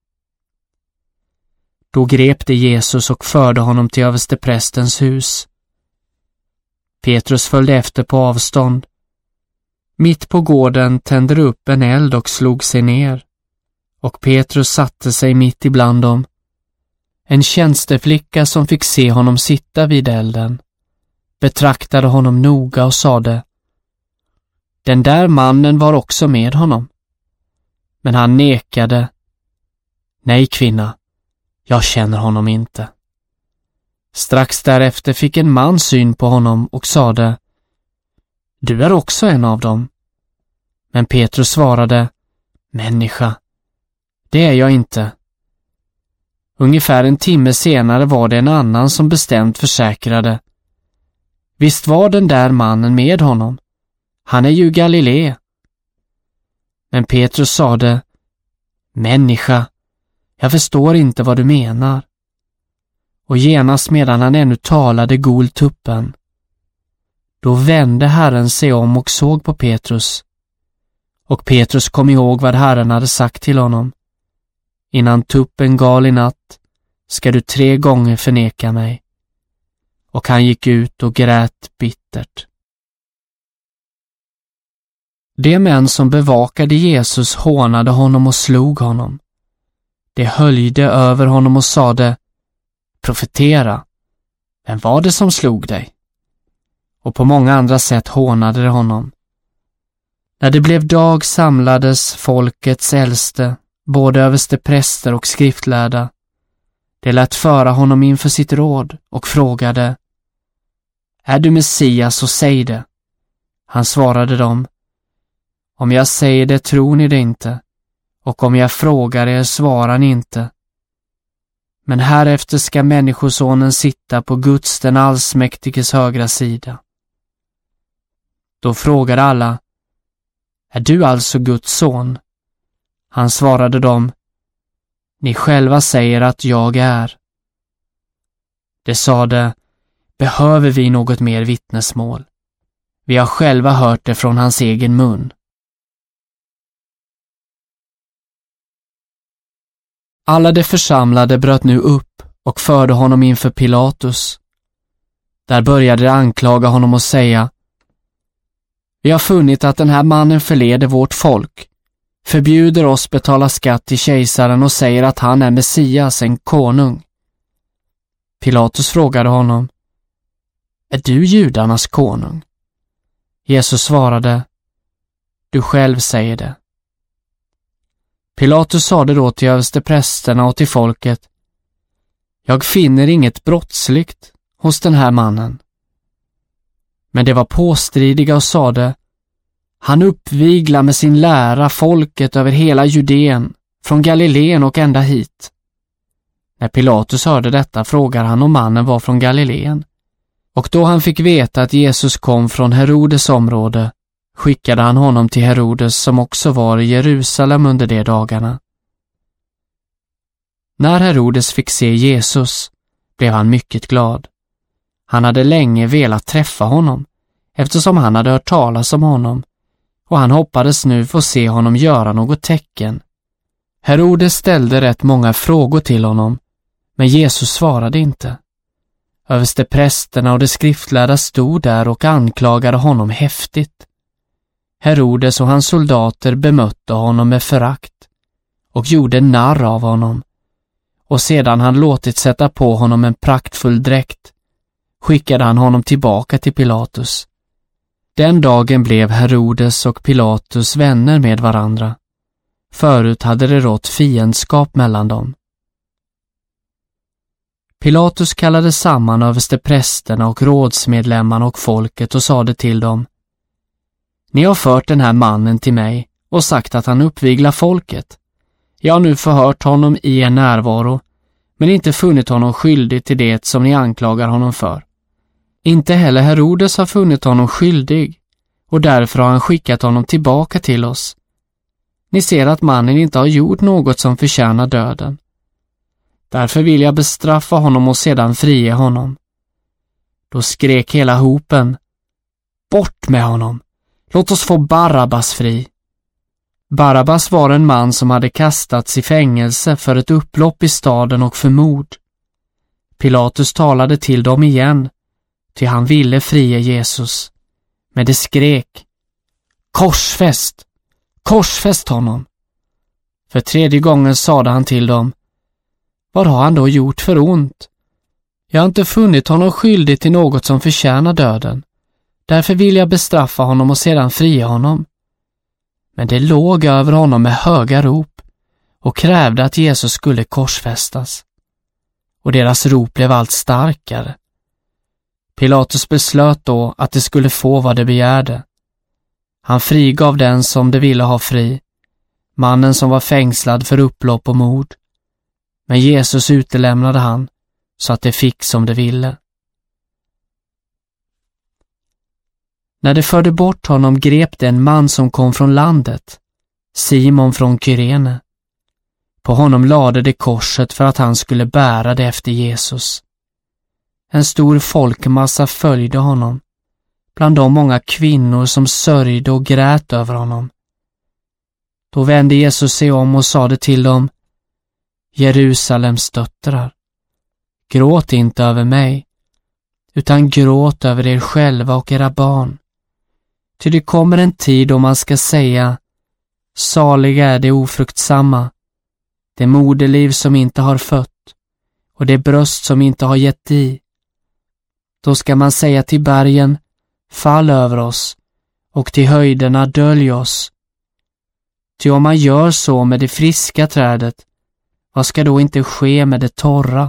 Då grep de Jesus och förde honom till översteprästens hus. Petrus följde efter på avstånd. Mitt på gården tände de upp en eld och slog sig ner, och Petrus satte sig mitt ibland dem. En tjänsteflicka som fick se honom sitta vid elden betraktade honom noga och sade: Den där mannen var också med honom. Men han nekade: Nej, kvinna, jag känner honom inte. Strax därefter fick en man syn på honom och sade: Du är också en av dem. Men Petrus svarade: Människa, det är jag inte. Ungefär en timme senare var det en annan som bestämt försäkrade: Visst var den där mannen med honom. Han är ju Galilé. Men Petrus sade: Människa, jag förstår inte vad du menar. Och genast medan han ännu talade gol tuppen. Då vände Herren sig om och såg på Petrus. Och Petrus kom ihåg vad Herren hade sagt till honom: Innan tuppen gal i natt ska du 3 gånger förneka mig. Och han gick ut och grät bittert. De män som bevakade Jesus hånade honom och slog honom. De höljde över honom och sade: Profetera, vem var det som slog dig? Och på många andra sätt hånade de honom. När det blev dag samlades folkets äldste, både överstepräster och skriftlärda. De lät föra honom inför sitt råd och frågade: Är du Messias, så säg det. Han svarade dem: Om jag säger det tror ni det inte, och om jag frågar er svarar ni inte. Men härefter ska människosonen sitta på Guds, den allsmäktiges högra sida. Då frågade alla: Är du alltså Guds son? Han svarade dem: Ni själva säger att jag är. De sade: Behöver vi något mer vittnesmål? Vi har själva hört det från hans egen mun. Alla de församlade bröt nu upp och förde honom inför Pilatus. Där började de anklaga honom och säga: Vi har funnit att den här mannen förleder vårt folk, förbjuder oss betala skatt till kejsaren och säger att han är Messias, en konung. Pilatus frågade honom: Är du judarnas konung? Jesus svarade: Du själv säger det. Pilatus sade då till översteprästerna och till folket: Jag finner inget brottsligt hos den här mannen. Men det var påstridiga och sade: Han uppviglar med sin lära folket över hela Judeen, från Galileen och ända hit. När Pilatus hörde detta frågar han om mannen var från Galileen. Och då han fick veta att Jesus kom från Herodes område, skickade han honom till Herodes som också var i Jerusalem under de dagarna. När Herodes fick se Jesus blev han mycket glad. Han hade länge velat träffa honom, eftersom han hade hört talas om honom, och han hoppades nu få se honom göra något tecken. Herodes ställde rätt många frågor till honom, men Jesus svarade inte. Översteprästerna och de skriftlärda stod där och anklagade honom häftigt. Herodes och hans soldater bemötte honom med förakt och gjorde narr av honom, och sedan han låtit sätta på honom en praktfull dräkt skickade han honom tillbaka till Pilatus. Den dagen blev Herodes och Pilatus vänner med varandra. Förut hade det rått fiendskap mellan dem. Pilatus kallade samman översteprästerna och rådsmedlemmarna och folket och sade till dem: Ni har fört den här mannen till mig och sagt att han uppviglar folket. Jag har nu förhört honom i er närvaro, men inte funnit honom skyldig till det som ni anklagar honom för. Inte heller Herodes har funnit honom skyldig, och därför har han skickat honom tillbaka till oss. Ni ser att mannen inte har gjort något som förtjänar döden. Därför vill jag bestraffa honom och sedan frige honom. Då skrek hela hopen: Bort med honom! Låt oss få Barabbas fri! Barabbas var en man som hade kastats i fängelse för ett upplopp i staden och för mord. Pilatus talade till dem igen, ty han ville frie Jesus. Men det skrek: Korsfäst! Korsfäst honom! För 3:e gången sade han till dem: Vad har han då gjort för ont? Jag har inte funnit honom skyldig till något som förtjänar döden. Därför vill jag bestraffa honom och sedan frie honom. Men det låg över honom med höga rop och krävde att Jesus skulle korsfästas. Och deras rop blev allt starkare. Pilatus beslöt då att de skulle få vad de begärde. Han frigav den som de ville ha fri, mannen som var fängslad för upplopp och mord. Men Jesus utelämnade han så att de fick som de ville. När de förde bort honom grep det en man som kom från landet, Simon från Kyrene. På honom lade de korset för att han skulle bära det efter Jesus. En stor folkmassa följde honom, bland de många kvinnor som sörjde och grät över honom. Då vände Jesus sig om och sade till dem: Jerusalems döttrar, gråt inte över mig, utan gråt över er själva och era barn. Ty det kommer en tid då man ska säga: Saliga är de ofruktsamma, det moderliv som inte har fött, och det bröst som inte har gett i. Då ska man säga till bergen: Fall över oss, och till höjderna dölj oss. Ty om man gör så med det friska trädet, vad ska då inte ske med det torra?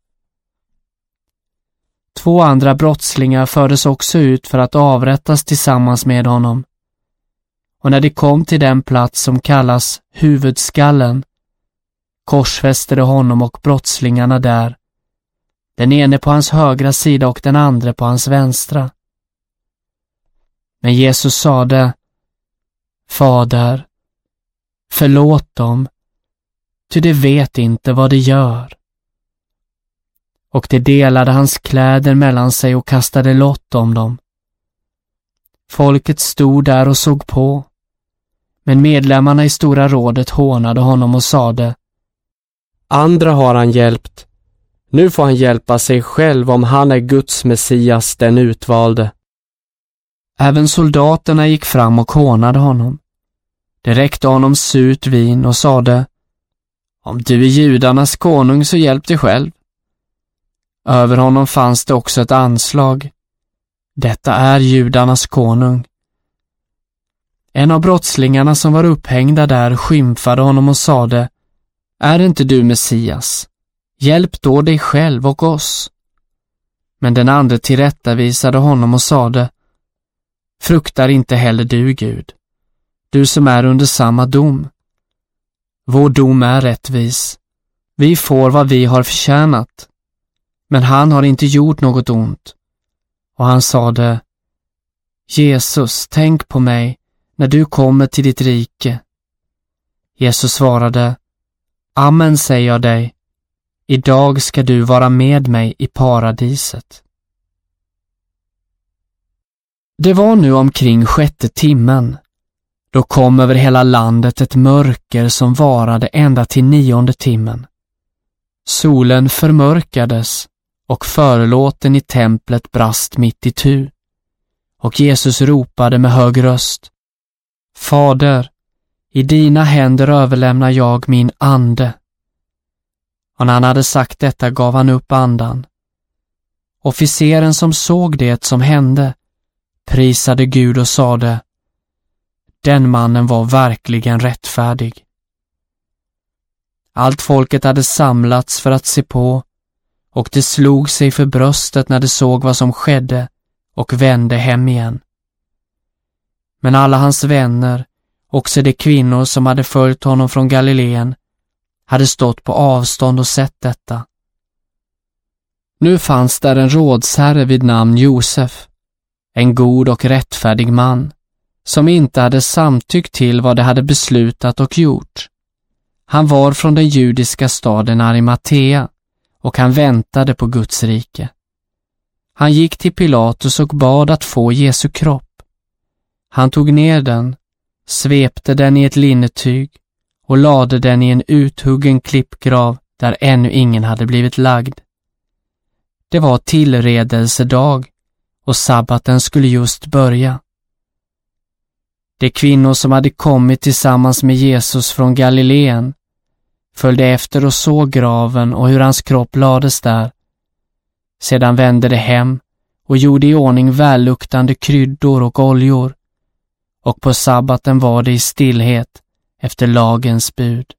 2 andra brottslingar fördes också ut för att avrättas tillsammans med honom. Och när de kom till den plats som kallas huvudskallen, korsfäste de honom och brottslingarna där, den ene på hans högra sida och den andra på hans vänstra. Men Jesus sade: Fader, förlåt dem, ty de vet inte vad de gör. Och de delade hans kläder mellan sig och kastade lott om dem. Folket stod där och såg på, men medlemmarna i Stora rådet hånade honom och sade: Andra har han hjälpt. Nu får han hjälpa sig själv om han är Guds Messias, den utvalde. Även soldaterna gick fram och hånade honom. De räckte honom surt vin och sade: Om du är judarnas konung så hjälp dig själv. Över honom fanns det också ett anslag: Detta är judarnas konung. En av brottslingarna som var upphängda där skymfade honom och sade: Är inte du Messias? Hjälp då dig själv och oss. Men den andra tillrättavisade honom och sade: fruktar inte heller du Gud, du som är under samma dom. Vår dom är rättvis. Vi får vad vi har förtjänat. Men han har inte gjort något ont. Och han sade: Jesus, tänk på mig när du kommer till ditt rike. Jesus svarade: Amen säger jag dig, idag ska du vara med mig i paradiset. Det var nu omkring 6:e timmen. Då kom över hela landet ett mörker som varade ända till 9:e timmen. Solen förmörkades och förlåten i templet brast mitt i tu. Och Jesus ropade med hög röst: Fader, i dina händer överlämnar jag min ande. Och när han hade sagt detta gav han upp andan. Officeren som såg det som hände prisade Gud och sade: Den mannen var verkligen rättfärdig. Allt folket hade samlats för att se på, och det slog sig för bröstet när de såg vad som skedde och vände hem igen. Men alla hans vänner, också de kvinnor som hade följt honom från Galileen, hade stått på avstånd och sett detta. Nu fanns där en rådsherre vid namn Josef, en god och rättfärdig man, som inte hade samtyckt till vad de hade beslutat och gjort. Han var från den judiska staden Arimatea, och han väntade på Guds rike. Han gick till Pilatus och bad att få Jesu kropp. Han tog ner den, svepte den i ett linnetyg och lade den i en uthuggen klippgrav där ännu ingen hade blivit lagd. Det var tillredelsedag och sabbaten skulle just börja. De kvinnor som hade kommit tillsammans med Jesus från Galileen följde efter och såg graven och hur hans kropp lades där. Sedan vände de hem och gjorde i ordning välluktande kryddor och oljor, och på sabbaten var det i stillhet efter lagens bud.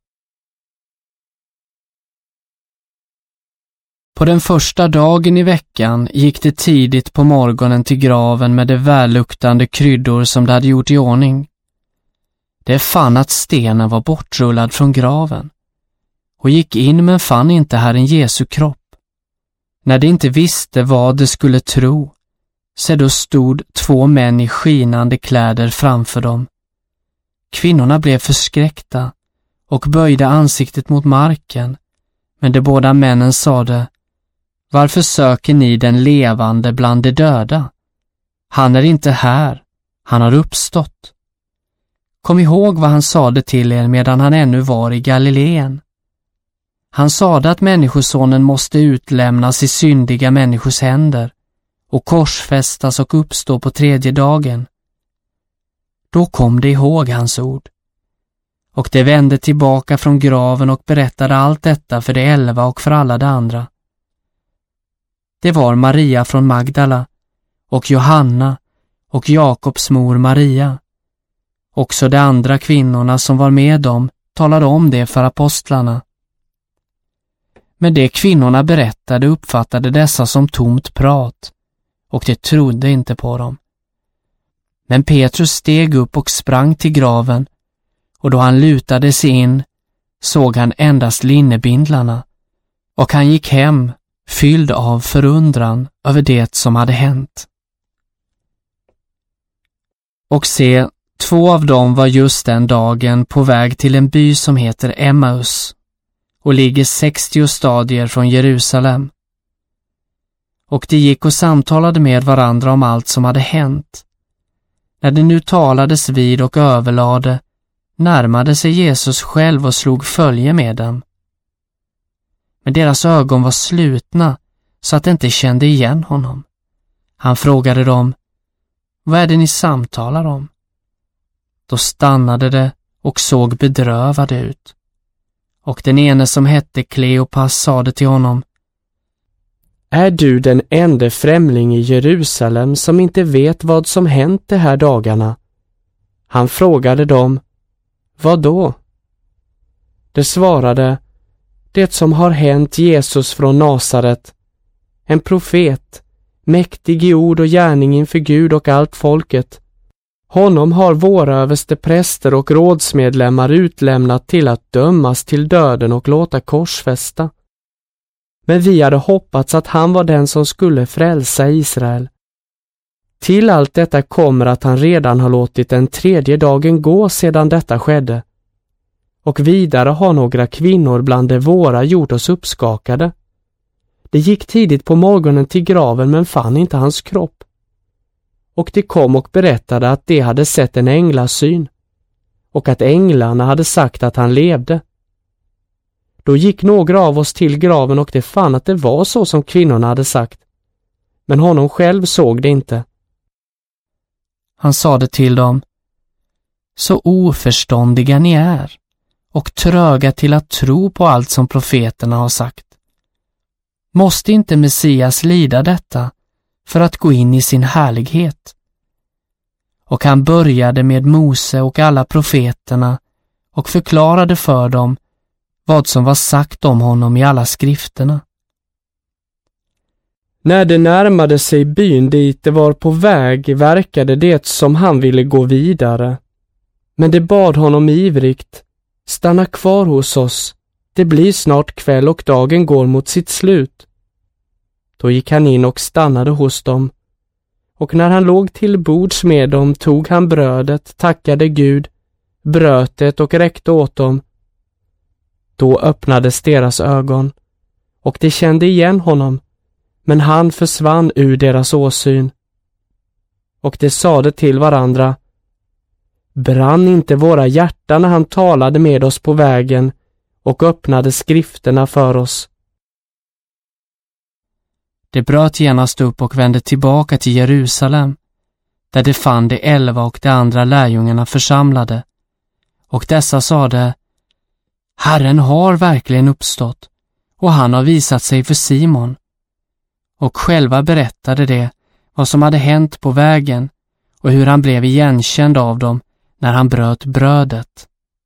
På den första dagen i veckan gick det tidigt på morgonen till graven med de välluktande kryddor som de hade gjort i ordning. De fann att stenen var bortrullad från graven och gick in men fann inte Herren Jesu kropp. När de inte visste vad de skulle tro, så då stod 2 män i skinande kläder framför dem. Kvinnorna blev förskräckta och böjde ansiktet mot marken, men de båda männen sade: Varför söker ni den levande bland de döda? Han är inte här, han har uppstått. Kom ihåg vad han sade till er medan han ännu var i Galileen. Han sade att människosonen måste utlämnas i syndiga människors händer och korsfästas och uppstå på 3:e dagen. Då kom de ihåg hans ord. Och de vände tillbaka från graven och berättade allt detta för de 11 och för alla de andra. Det var Maria från Magdala och Johanna och Jakobs mor Maria. Också de andra kvinnorna som var med dem talade om det för apostlarna. Men det kvinnorna berättade uppfattade dessa som tomt prat, och de trodde inte på dem. Men Petrus steg upp och sprang till graven, och då han lutade sig in såg han endast linnebindlarna, och han gick hem fylld av förundran över det som hade hänt. Och se, 2 av dem var just den dagen på väg till en by som heter Emmaus och ligger 60 stadier från Jerusalem. Och de gick och samtalade med varandra om allt som hade hänt. När det nu talades vid och överlade, närmade sig Jesus själv och slog följe med dem. Men deras ögon var slutna så att de inte kände igen honom. Han frågade dem: Vad är det ni samtalar om? Då stannade de och såg bedrövade ut. Och den ene som hette Kleopas sade till honom: Är du den enda främling i Jerusalem som inte vet vad som hänt de här dagarna? Han frågade dem: Vad då? De svarade: Det som har hänt Jesus från Nasaret, en profet, mäktig i ord och gärning inför Gud och allt folket, Honom har våra överstepräster och rådsmedlemmar utlämnat till att dömas till döden och låta korsfästa. Men vi hade hoppats att han var den som skulle frälsa Israel. Till allt detta kommer att han redan har låtit den 3:e dagen gå sedan detta skedde. Och vidare har några kvinnor bland de våra gjort oss uppskakade. De gick tidigt på morgonen till graven men fann inte hans kropp. Och de kom och berättade att de hade sett en änglasyn och att änglarna hade sagt att han levde. Då gick några av oss till graven och de fann att det var så som kvinnorna hade sagt. Men honom själv såg det inte. Han sade till dem: så oförståndiga ni är och tröga till att tro på allt som profeterna har sagt. Måste inte Messias lida detta för att gå in i sin härlighet? Och han började med Mose och alla profeterna och förklarade för dem vad som var sagt om honom i alla skrifterna. När det närmade sig byn dit det var på väg verkade det som han ville gå vidare. Men det bad honom ivrigt: stanna kvar hos oss, det blir snart kväll och dagen går mot sitt slut. Då gick han in och stannade hos dem. Och när han låg till bords med dem tog han brödet, tackade Gud, bröt det och räckte åt dem. Då öppnades deras ögon, och de kände igen honom, men han försvann ur deras åsyn. Och de sade till varandra: brann inte våra hjärtan när han talade med oss på vägen och öppnade skrifterna för oss? De bröt genast upp och vände tillbaka till Jerusalem, där de fann de 11 och de andra lärjungarna församlade. Och dessa sade: Herren har verkligen uppstått, och han har visat sig för Simon. Och själva berättade det vad som hade hänt på vägen och hur han blev igenkänd av dem när han bröt brödet.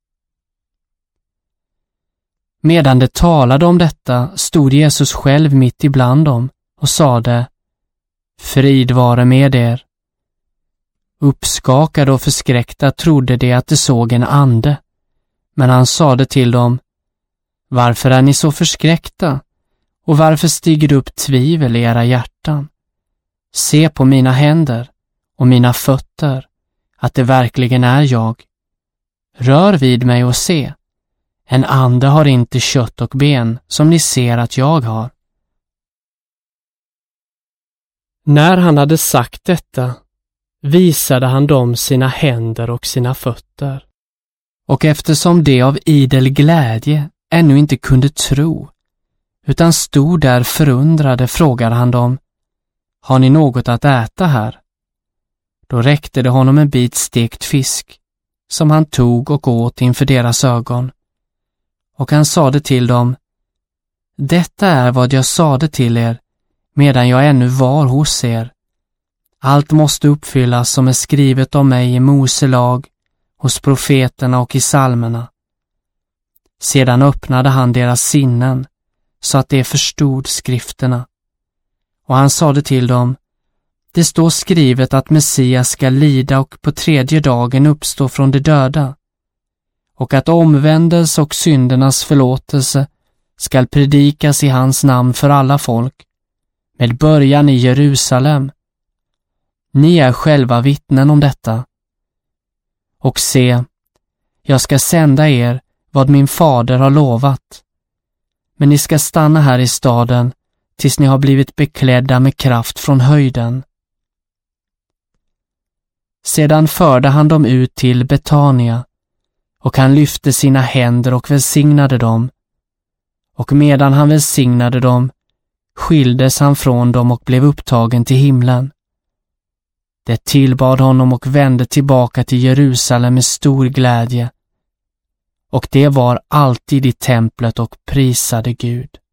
Medan de talade om detta stod Jesus själv mitt ibland dem och sade: Frid vare med er. Uppskakade och förskräckta trodde de att de såg en ande, men han sade till dem: Varför är ni så förskräckta? Och varför stiger det upp tvivel i era hjärtan? Se på mina händer och mina fötter, att det verkligen är jag. Rör vid mig och se. En ande har inte kött och ben som ni ser att jag har. När han hade sagt detta visade han dem sina händer och sina fötter. Och eftersom de av idel glädje ännu inte kunde tro, utan stod där förundrade, frågade han dem: Har ni något att äta här? Då räckte det honom en bit stekt fisk, som han tog och åt inför deras ögon. Och han sade till dem: Detta är vad jag sade till er, medan jag ännu var hos er. Allt måste uppfyllas som är skrivet om mig i Mose lag, hos profeterna och i psalmerna. Sedan öppnade han deras sinnen, så att de förstod skrifterna. Och han sade till dem: Det står skrivet att Messias ska lida och på 3:e dagen uppstå från de döda, och att omvändelse och syndernas förlåtelse skall predikas i hans namn för alla folk, med början i Jerusalem. Ni är själva vittnen om detta. Och se, jag ska sända er vad min fader har lovat. Men ni ska stanna här i staden tills ni har blivit beklädda med kraft från höjden. Sedan förde han dem ut till Betania, och han lyfte sina händer och välsignade dem. Och medan han välsignade dem skildes han från dem och blev upptagen till himlen. Det tillbad honom och vände tillbaka till Jerusalem med stor glädje. Och det var alltid i templet och prisade Gud.